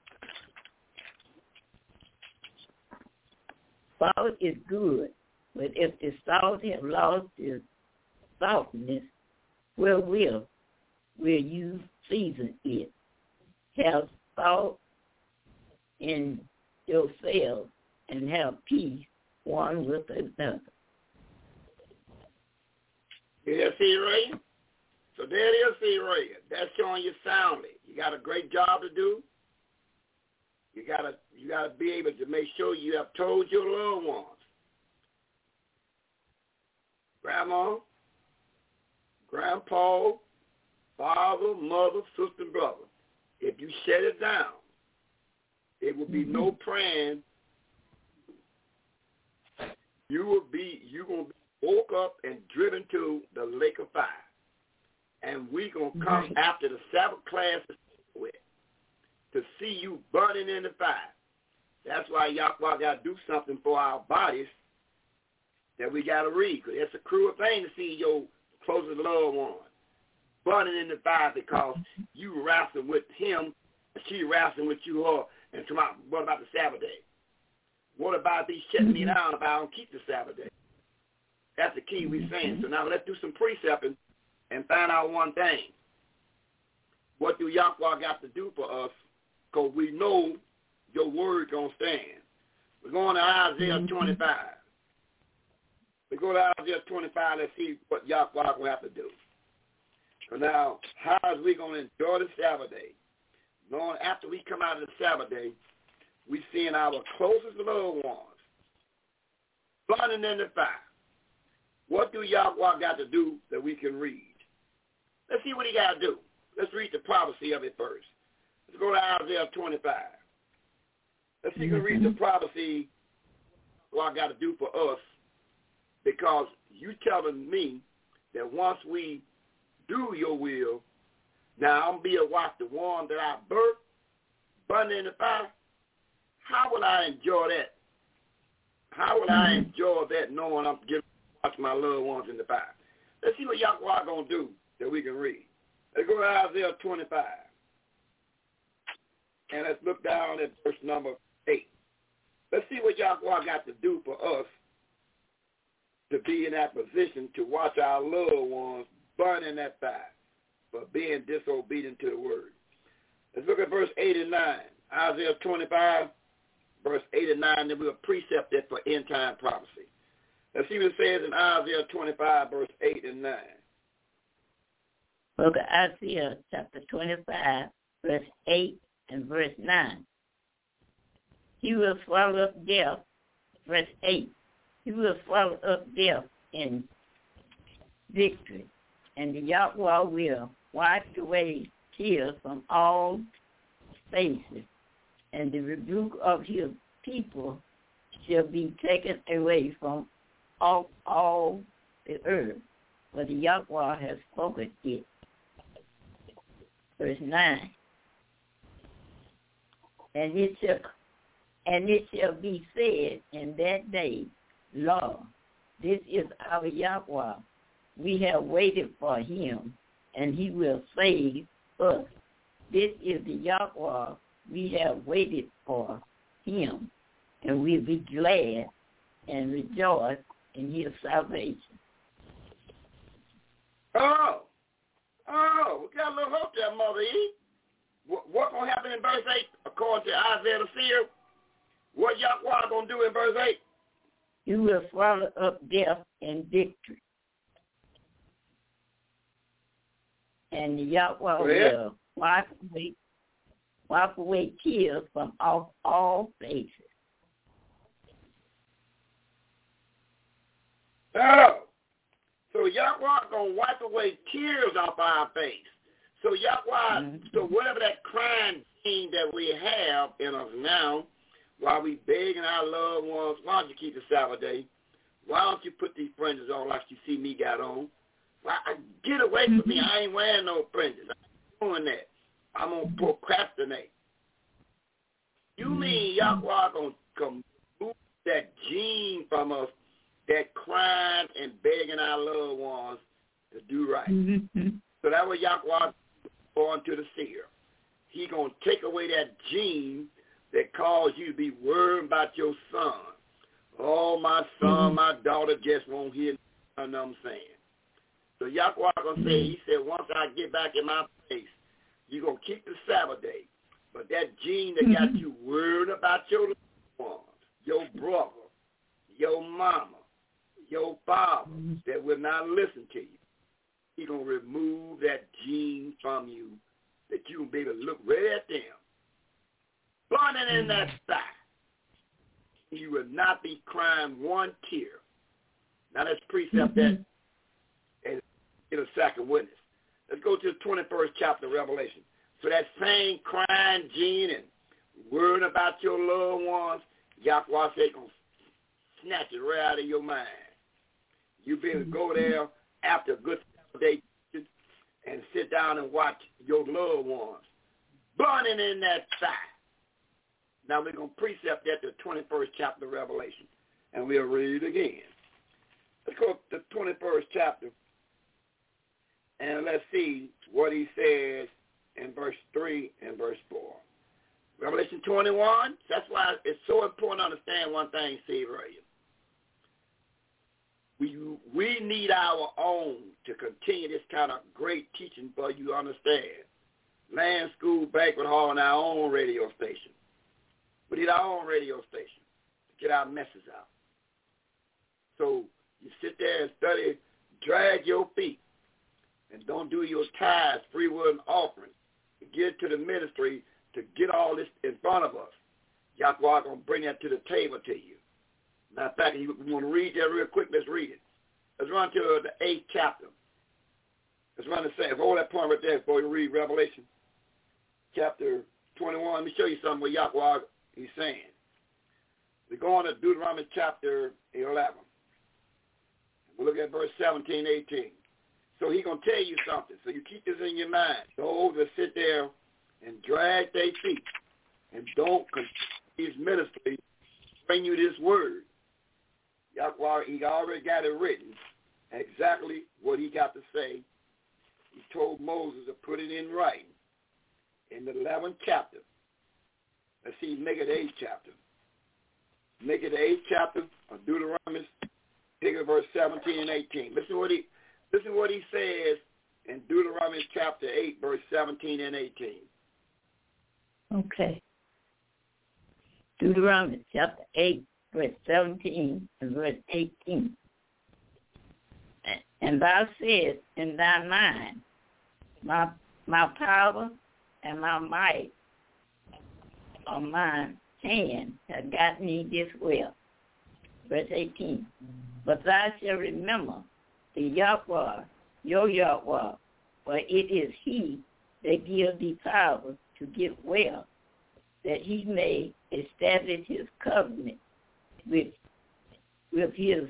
Salt is good, but if the salt have lost its saltness, wherewith will you season it? Have salt in yourselves and have peace one with another. Yeah, see, Ray? So there it is, see, Ray. That's showing you soundly. You got a great job to do. You gotta, you gotta be able to make sure you have told your loved ones, grandma, grandpa, father, mother, sister, and brother. If you shut it down, it will be mm-hmm. no praying. You will be, you're going to be woke up and driven to the lake of fire. And we're going to come right. after the Sabbath class is with to see you burning in the fire. That's why Yahweh got to do something for our bodies that we got to read. Because it's a cruel thing to see your closest loved one burning in the fire because you wrestling with him and she wrestling with you. Her, and tomorrow, what about the Sabbath day? What about these shutting me down if I don't keep the Sabbath day? That's the key we're saying. So now let's do some precepting and find out one thing. What do Yahweh got to do for us? Because we know your word going to stand. We're going to Isaiah twenty-five. We go to Isaiah twenty-five. Let's see what Yahweh will have to do. So now, how is we going to enjoy the Sabbath day? Knowing after we come out of the Sabbath day, we seeing our closest loved ones burning in the fire. What do Yahweh got to do that we can read? Let's see what he got to do. Let's read the prophecy of it first. Let's go to Isaiah twenty-five. Let's see if we can read the prophecy what I got to do for us, because you telling me that once we do your will, now I'm be a watch the one that I birthed, burning in the fire. How will I enjoy that? How will I enjoy that knowing I'm getting to watch my loved ones in the fire? Let's see what Yahweh going to do that we can read. Let's go to Isaiah twenty-five. And let's look down at verse number eight. Let's see what Yahweh got to do for us to be in that position to watch our loved ones burn in that fire for being disobedient to the word. Let's look at verse eight and nine. Isaiah twenty-five, verse eight and nine, then we'll precept that for end-time prophecy. Let's see what it says in Isaiah twenty-five, verse eight and nine. Book of Isaiah, chapter twenty-five, verse eight and verse nine. He will swallow up death, verse eight. He will swallow up death in victory, and the Yahweh will wipe away tears from all faces, and the rebuke of his people shall be taken away from off all the earth, for the Yahweh has spoken it. Verse nine. And it shall and it shall be said in that day, Lord, this is our Yahweh. We have waited for him, and he will save us. This is the Yahweh. We have waited for him, and we'll be glad and rejoice in his salvation. Oh, oh, we got a little hope there, Mother E. What, what's going to happen in verse eight, according to Isaiah the seer? What Yahweh going to do in verse eight? You will swallow up death in victory. And the Yahweh yeah. will wipe away, wipe away tears from off all faces. Oh, so Yahweh going to wipe away tears off our face. So Yahweh, mm-hmm. so whatever that crime scene that we have in us now, while we begging our loved ones, why don't you keep the Sabbath day? Why don't you put these fringes on like you see me got on? Why, get away from me. I ain't wearing no fringes. I'm doing that. I'm going to procrastinate. You mean Yahweh going to remove that gene from us, that crying and begging our loved ones to do right. Mm-hmm. So that was Yahweh going to the seer. He going to take away that gene that caused you to be worried about your son. Oh, my son, mm-hmm. my daughter just won't hear nothing I'm saying. So Yahweh going to say, he said, once I get back in my place, you're going to keep the Sabbath day. But that gene that got you worried about your loved ones, your brother, your mama, your father that will not listen to you, he's going to remove that gene from you that you can be able to look right at them, burning in that sky. You will not be crying one tear. Now let's precept that and get a second witness. Let's go to the twenty-first chapter of Revelation. So that same crying gene and worrying about your loved ones, Yahweh said, going to snatch it right out of your mind. You be able to go there after a good day and sit down and watch your loved ones burning in that fire. Now we're going to precept that to the twenty-first chapter of Revelation, and we'll read it again. Let's go to the twenty-first chapter, and let's see what he says in verse three and verse four. Revelation twenty-one, that's why it's so important to understand one thing, Steve Ray. We, we need our own to continue this kind of great teaching for you to understand. Land School Banquet Hall and our own radio station. We need our own radio station to get our message out. So you sit there and study, drag your feet, and don't do your tithes, free will, and offering. Get to the ministry to get all this in front of us. Yahweh going to bring that to the table to you. Matter of fact, you want to read that real quick, let's read it. Let's run to the eighth chapter. Let's run the same. Hold that point right there before you read Revelation. Chapter twenty-one. Let me show you something what Yahweh is saying. We're going to Deuteronomy chapter eleven. We'll look at verse seventeen, eighteen. So he's going to tell you something. So you keep this in your mind. Those that sit there and drag their feet and don't continue his ministry, bring you this word. Yahweh, he already got it written, exactly what he got to say. He told Moses to put it in writing in the eleventh chapter. Let's see, make it the eighth chapter. Make it the eighth chapter of Deuteronomy, pick up verse seventeen and eighteen. Listen what he, listen what he says in Deuteronomy chapter eight, verse seventeen and eighteen. Okay. Deuteronomy chapter eight, verse seventeen and verse eighteen. And thou saidst in thy mind, My my power and my might on my hand have gotten me this well. Verse eighteen. But thou shalt remember the Yahweh, your Yahweh, for it is he that gives thee power to get well, that he may establish his covenant with with his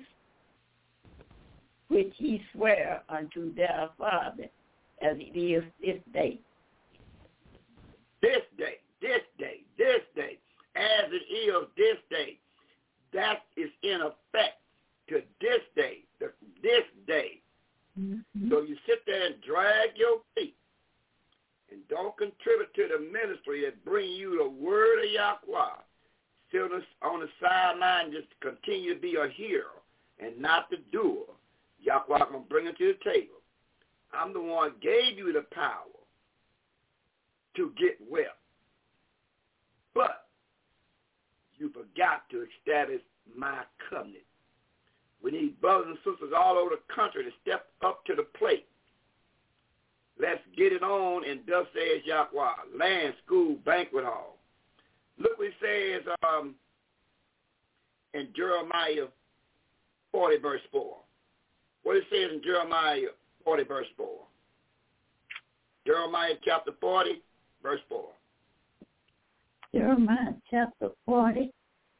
which he sware unto their father, as it is this day. This day, this day, this day, as it is this day. That is in effect to this day, the, this day. Mm-hmm. So you sit there and drag your feet and don't contribute to the ministry that bring you the word of Yahweh. Sit on the sideline, just continue to be a hero and not the doer. Yahweh going to bring it to the table. I'm the one who gave you the power to get well. But you forgot to establish my covenant. We need brothers and sisters all over the country to step up to the plate. Let's get it on, and thus says Yahweh, land, school, banquet hall. Look what it says um, in Jeremiah forty, verse four. What it says in Jeremiah forty, verse four. Jeremiah chapter forty, verse four. Jeremiah chapter forty.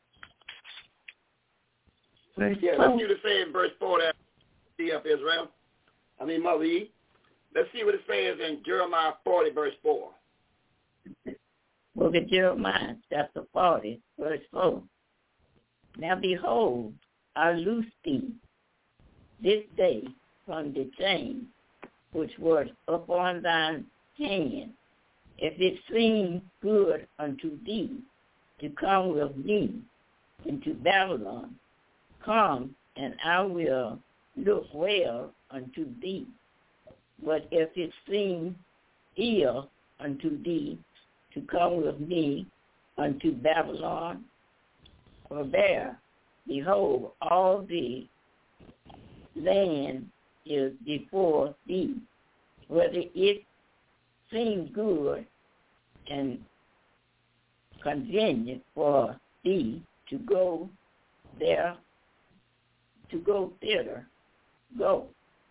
Verse yeah, four. let's see what it says in verse four there, C F Israel. I mean, Mother E. Let's see what it says in Jeremiah forty, verse four. Book of Jeremiah chapter forty, verse four. Now behold, I loose thee this day from the chain which was upon thine hand, if it seem good unto thee to come with me into Babylon, come, and I will look well unto thee. But if it seem ill unto thee to come with me unto Babylon, forbear, behold, all the land is before thee, whether it seem good and convenient for thee to go there, to go thither, go.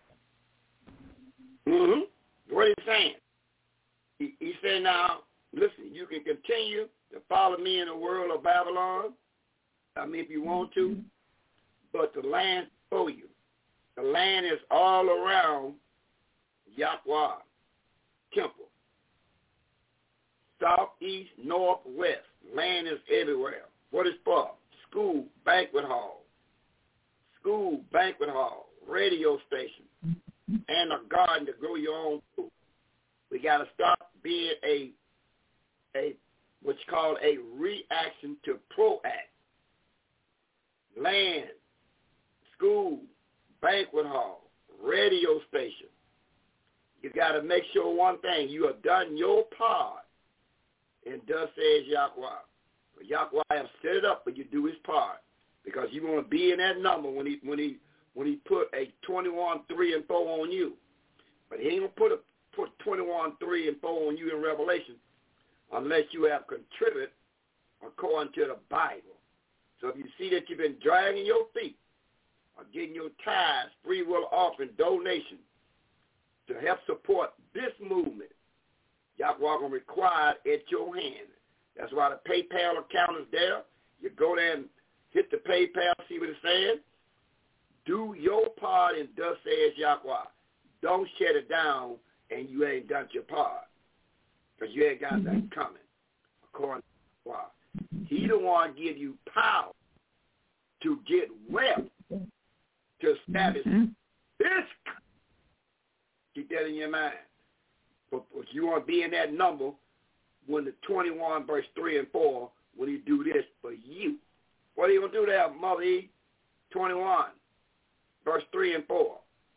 Mm-hmm. What he's saying? He, he said, now, listen, you can continue to follow me in the world of Babylon, I mean, if you want to, mm-hmm. but the land before you. The land is all around Yahweh temple. South, east, north, west. Land is everywhere. What is for? School, banquet hall. School, banquet hall, radio station, and a garden to grow your own food. We got to stop being a, a what's called a reaction to proact. Land, school, banquet hall, radio station. You got to make sure one thing, you have done your part, and thus says Yahweh. For Yahweh have set it up for you to do his part, because you want to be in that number when he when he when he put a twenty-one, three, and four on you. But he ain't gonna put a put twenty-one, three, and four on you in Revelation unless you have contributed according to the Bible. So if you see that you've been dragging your feet or getting your tithes, free will offering, donation to help support this movement, Yahweh gonna require it at your hand. That's why the PayPal account is there. You go there and hit the PayPal, see what it says. Do your part, and thus says Yahweh. Don't shut it down and you ain't done your part, because you ain't got mm-hmm. nothing coming, according to Yahweh. He the one give you power to get well, to establish mm-hmm. this. Keep that in your mind. But if you want to be in that number, when the twenty-one, verse three and four, when he do this for you. What are you going to do there, Mother E? twenty-one, verse three and four.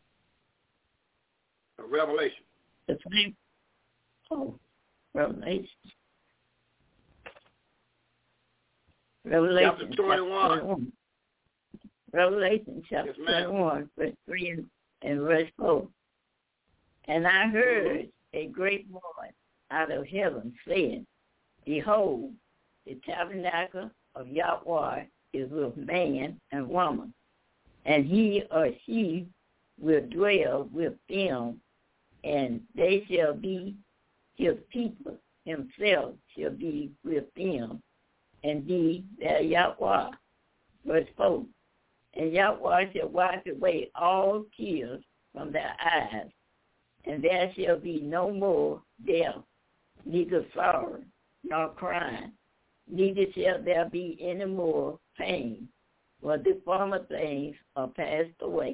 Of Revelation. The same. Oh, Revelation. Revelation chapter twenty-one. twenty-one. Revelation chapter yes, twenty-one, verse three and, and verse four. And I heard a great voice out of heaven said, Behold, the tabernacle of Yahweh is with man and woman, and he or she will dwell with them, and they shall be his people. Himself shall be with them, and be their Yahweh. Verse four. And Yahweh shall wipe away all tears from their eyes, and there shall be no more death, neither sorrow nor crying, neither shall there be any more pain, for the former things are passed away.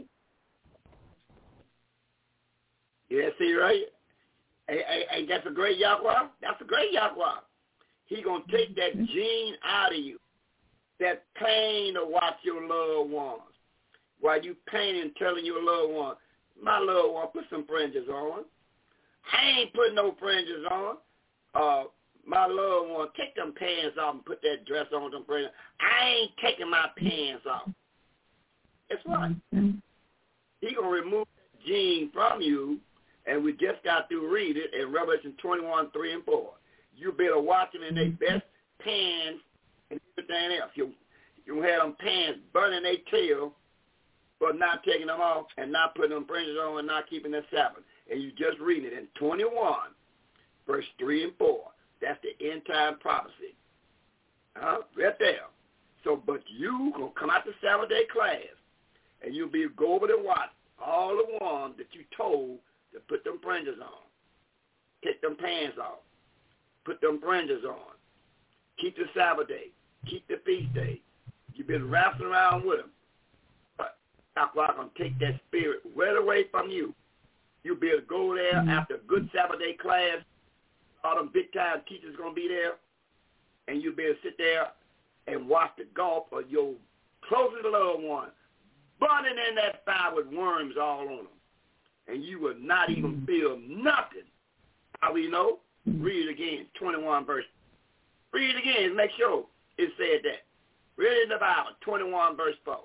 Yeah, see, right? Hey, hey, hey, that's a great Yahweh. That's a great Yahweh. He going to take that gene out of you, that pain to watch your loved ones. While you painting, telling your loved one, my loved one, put some fringes on. I ain't putting no fringes on. Uh, my loved one, take them pants off and put that dress on them fringes. I ain't taking my pants off. Guess what? Mm-hmm. He going to remove that gene from you, and we just got to read it in Revelation twenty-one, three and four. You better watch them in their best pants and everything else. You, you have them pants burning their tail for not taking them off and not putting them fringes on and not keeping their Sabbath. And you just read it in twenty-one, verse three and four. That's the end time prophecy. Huh? Right there. So, but you going to come out the Sabbath day class, and you'll be go over and watch all the ones that you told to put them fringes on. Take them pants off. Put them fringes on. Keep the Sabbath day. Keep the feast day. You've been wrestling around with them. But I'm going to take that spirit right away from you. You'll be able to go there mm-hmm. after a good Sabbath day class. All them big-time teachers going to be there. And you'll be able to sit there and watch the golf of your closest loved one burning in that fire with worms all on them. And you will not even feel nothing. How we know? Read it again, twenty-one verse. Read it again, make sure it said that. Read it in the Bible, twenty-one verse four.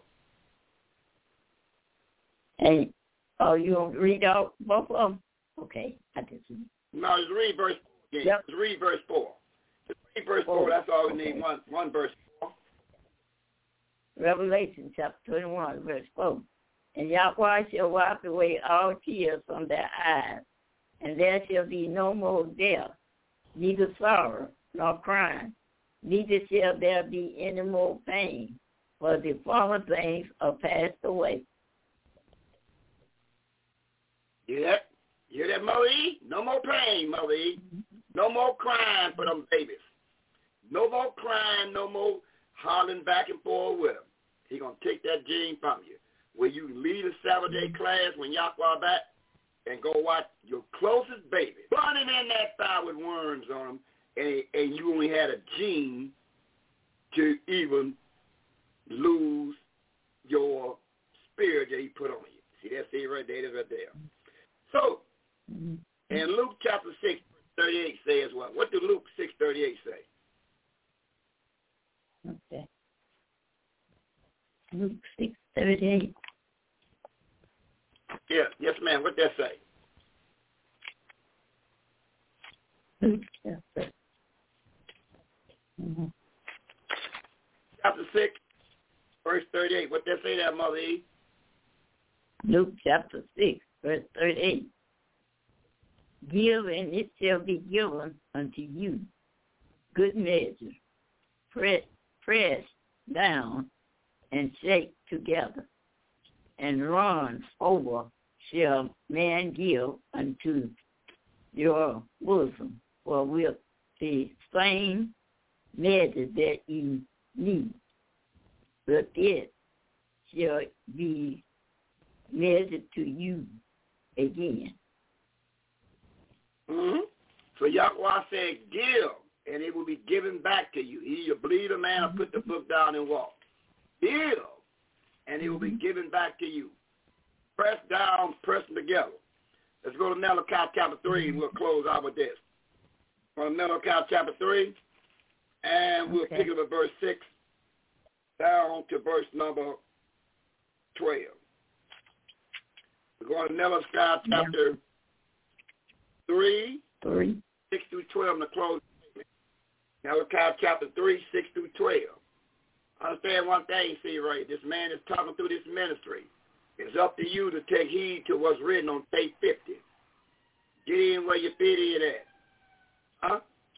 Hey, oh, you want to read out both of them? Okay, I just read. No, just read verse four again. Yep. Just read verse four. Just read verse four, four. That's all we okay. need, one, one verse four. Revelation chapter twenty-one, verse four. And Yahweh shall wipe away all tears from their eyes, and there shall be no more death, neither sorrow nor crying, neither shall there be any more pain, for the former things are passed away. You hear that? You hear that, Mother E? No more pain, Mother E. No more crying for them babies. No more crying, no more hollering back and forth with them. He's going to take that gene from you. Where you leave the Sabbath day class when Yahweh back and go watch your closest baby burning in that fire with worms on them, and, and you only had a gene to even lose your spirit that he put on you. See, that's it right there, that's right there. So, in Luke chapter six, thirty-eight says what? What did Luke six thirty-eight say? Okay. Luke six thirty-eight. Yeah, yes, ma'am. What that say? Luke chapter. Mm-hmm. Chapter six, verse thirty-eight. What that say there, Mother E? Luke chapter six, verse thirty-eight. Give, and it shall be given unto you. Good measure, press, press down, and shake together, and run over shall man give unto your bosom, for with the same measure that you need, but it shall be measured to you again. Mm-hmm. So Yahweh said, give, and it will be given back to you. Either believe a man or put the book down and walk. Give, and it will be given back to you. Press down, press together. Let's go to Malachi chapter three, and we'll close out with this. Go to Malachi chapter three, and we'll okay. pick up at verse six down to verse number twelve. We're going to Malachi chapter three, three. six through twelve in the closing statement. Malachi chapter three, six through twelve. Understand one thing, see, right? This man is talking through this ministry. It's up to you to take heed to what's written on page fifty. Get in where you fit in at. Huh?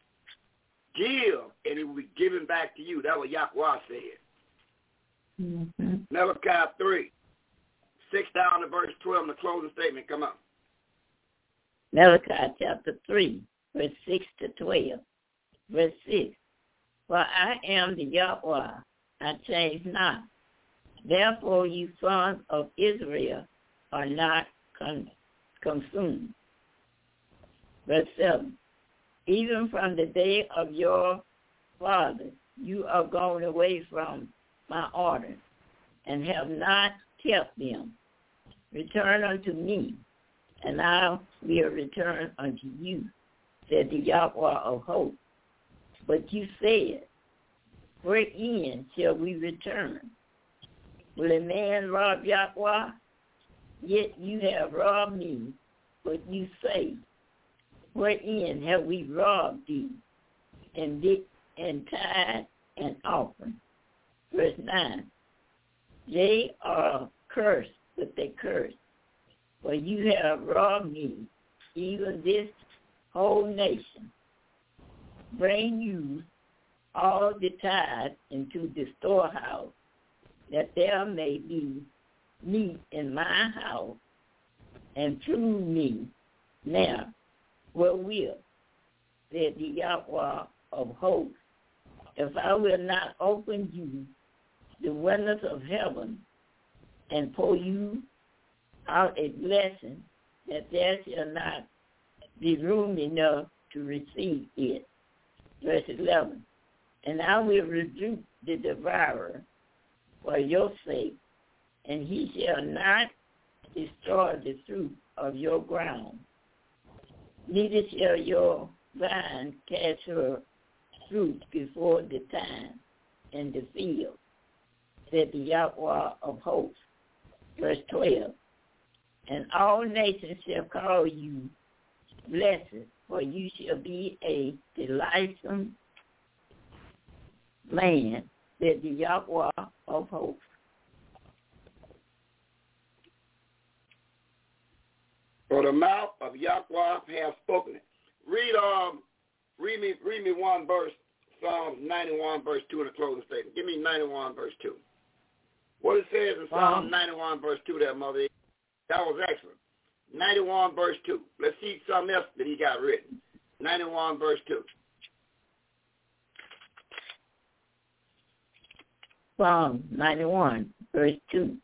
Give, and it will be given back to you. That's what Yahweh said. Mm-hmm. Malachi three, six down to verse twelve in the closing statement. Come on. Malachi chapter three, verse six to twelve. Verse six. For I am the Yahweh, I change not. Therefore you sons of Israel are not con- consumed. Verse seven. Even from the day of your father, you are gone away from my orders, and have not kept them. Return unto me, and I will return unto you, said the Yahweh of hosts. But you said, wherein shall we return? Will a man rob Yahweh? Yet you have robbed me, but you say, wherein have we robbed thee, and did and tithe and offering? Verse nine. They are cursed, but they curse, for you have robbed me, even this whole nation. Bring you all the tithe into the storehouse, that there may be meat in my house, and prove me now wherewith, said the Yahweh of hosts, if I will not open you the windows of heaven and pour you out a blessing, that there shall not be room enough to receive it. Verse eleven. And I will rebuke the devourer for your sake, and he shall not destroy the fruit of your ground. Neither shall your vine cast her fruit before the time in the field, said the Yahweh of hosts. Verse twelve. And all nations shall call you blessed, for you shall be a delightsome land, said the Yahweh of hosts. For the mouth of Yahweh has spoken it. Read um, read me, read me one verse, Psalm ninety-one, verse two in the closing statement. Give me ninety-one, verse two. What it says in Psalm um, ninety-one, verse two, there, Mother. That was excellent. ninety-one, verse two. Let's see something else that he got written. ninety-one, verse two. Psalm ninety-one, verse two.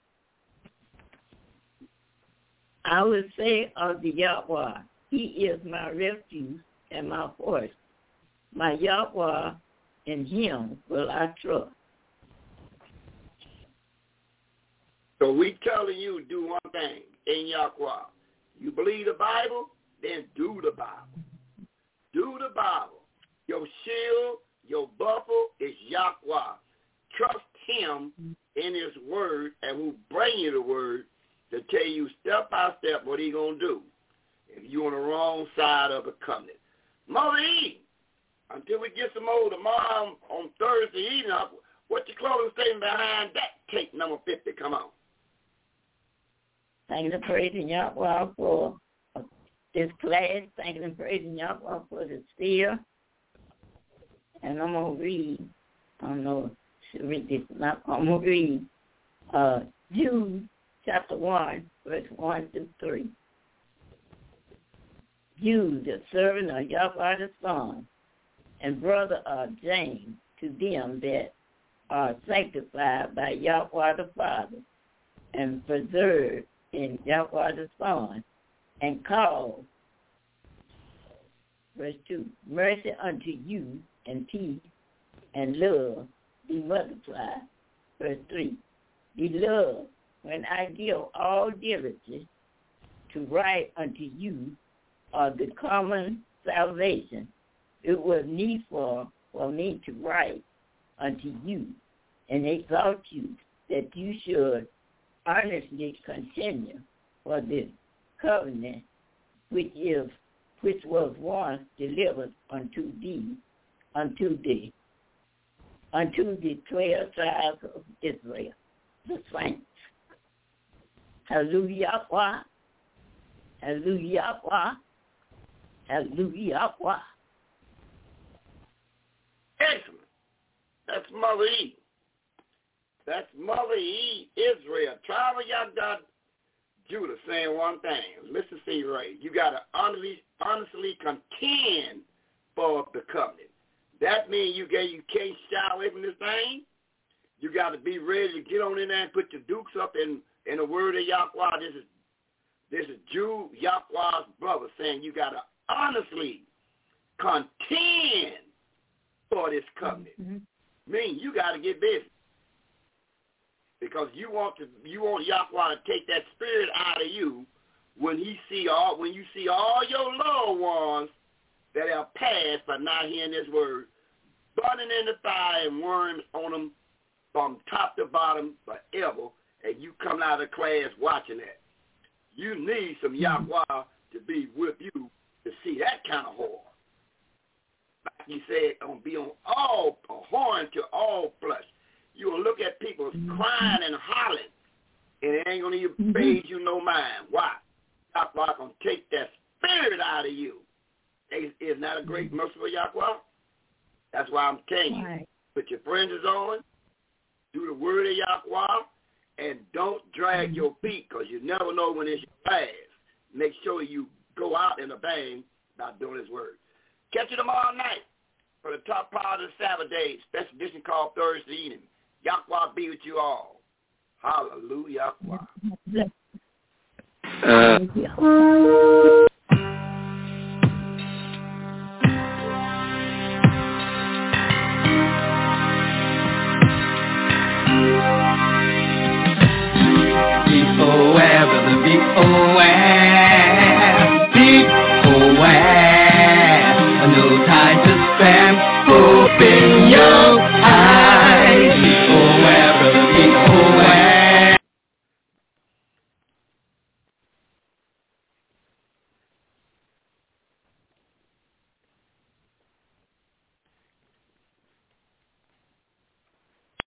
I will say of the Yahweh, he is my refuge and my force. My Yahweh, in him will I trust. So we telling you do one thing in Yahweh. You believe the Bible, then do the Bible. Do the Bible. Your shield, your buckle is Yahweh. Trust him in his word, and will bring you the word to tell you step by step what he's going to do if you're on the wrong side of the covenant. Mother Eve, until we get some more tomorrow on Thursday evening, what's your closing statement behind that tape number fifty? Come on. Thanking and praising Yahweh for this class. Thanking and praising Yahweh for the seer. And I'm going to read, I don't know, should read this. I'm going to read uh, Jude chapter one, verse one through three. Jude, the servant of Yahweh the Son, and brother of James, to them that are sanctified by Yahweh the Father, and preserved in Yahweh the Son, and called, verse two, mercy unto you, and peace, and love be multiplied. Verse three, beloved, when I give all diligence to write unto you of the common salvation, it was needful for me to write unto you and exhort you that you should earnestly continue for the covenant which is which was once delivered unto thee, unto thee, unto the twelve tribes of Israel, the saints. Hallelujah. Hallelujah. Hallelujah. Excellent. That's Mother E. That's Mother E, Israel. Tribe of Yahdah, Judah, saying one thing. Listen, see, Ray. You got to honestly, honestly contend for the covenant. That means you get you can't shy away from this thing. You got to be ready to get on in there and put your dukes up in, in the word of Yahweh. This is this is Jude, Yahweh's brother, saying you got to honestly contend for this covenant. Mm-hmm. Mean you got to get busy because you want to you want Yahweh to take that spirit out of you when he see all when you see all your loved ones that have passed by not hearing this word, burning in the fire and worms on them from top to bottom forever, and you come out of class watching that. You need some Yahweh to be with you to see that kind of horror. Like he said, on be on all a horn to all flesh. You will look at people crying and hollering, and it ain't gonna even phase you no mind. Why? Yahweh gonna take that spirit out of you. Isn't that a great merciful Yahweh? That's why I'm telling you. Right. Put your fringes on, do the word of Yahweh, and don't drag mm-hmm. your feet because you never know when it's your last. Make sure you go out in a bang by doing his word. Catch you tomorrow night for the top part of the Sabbath day, special edition called Thursday evening. Yahweh be with you all. Hallelujah. Uh, Be aware, brother, be aware, be aware. No time to spare, open your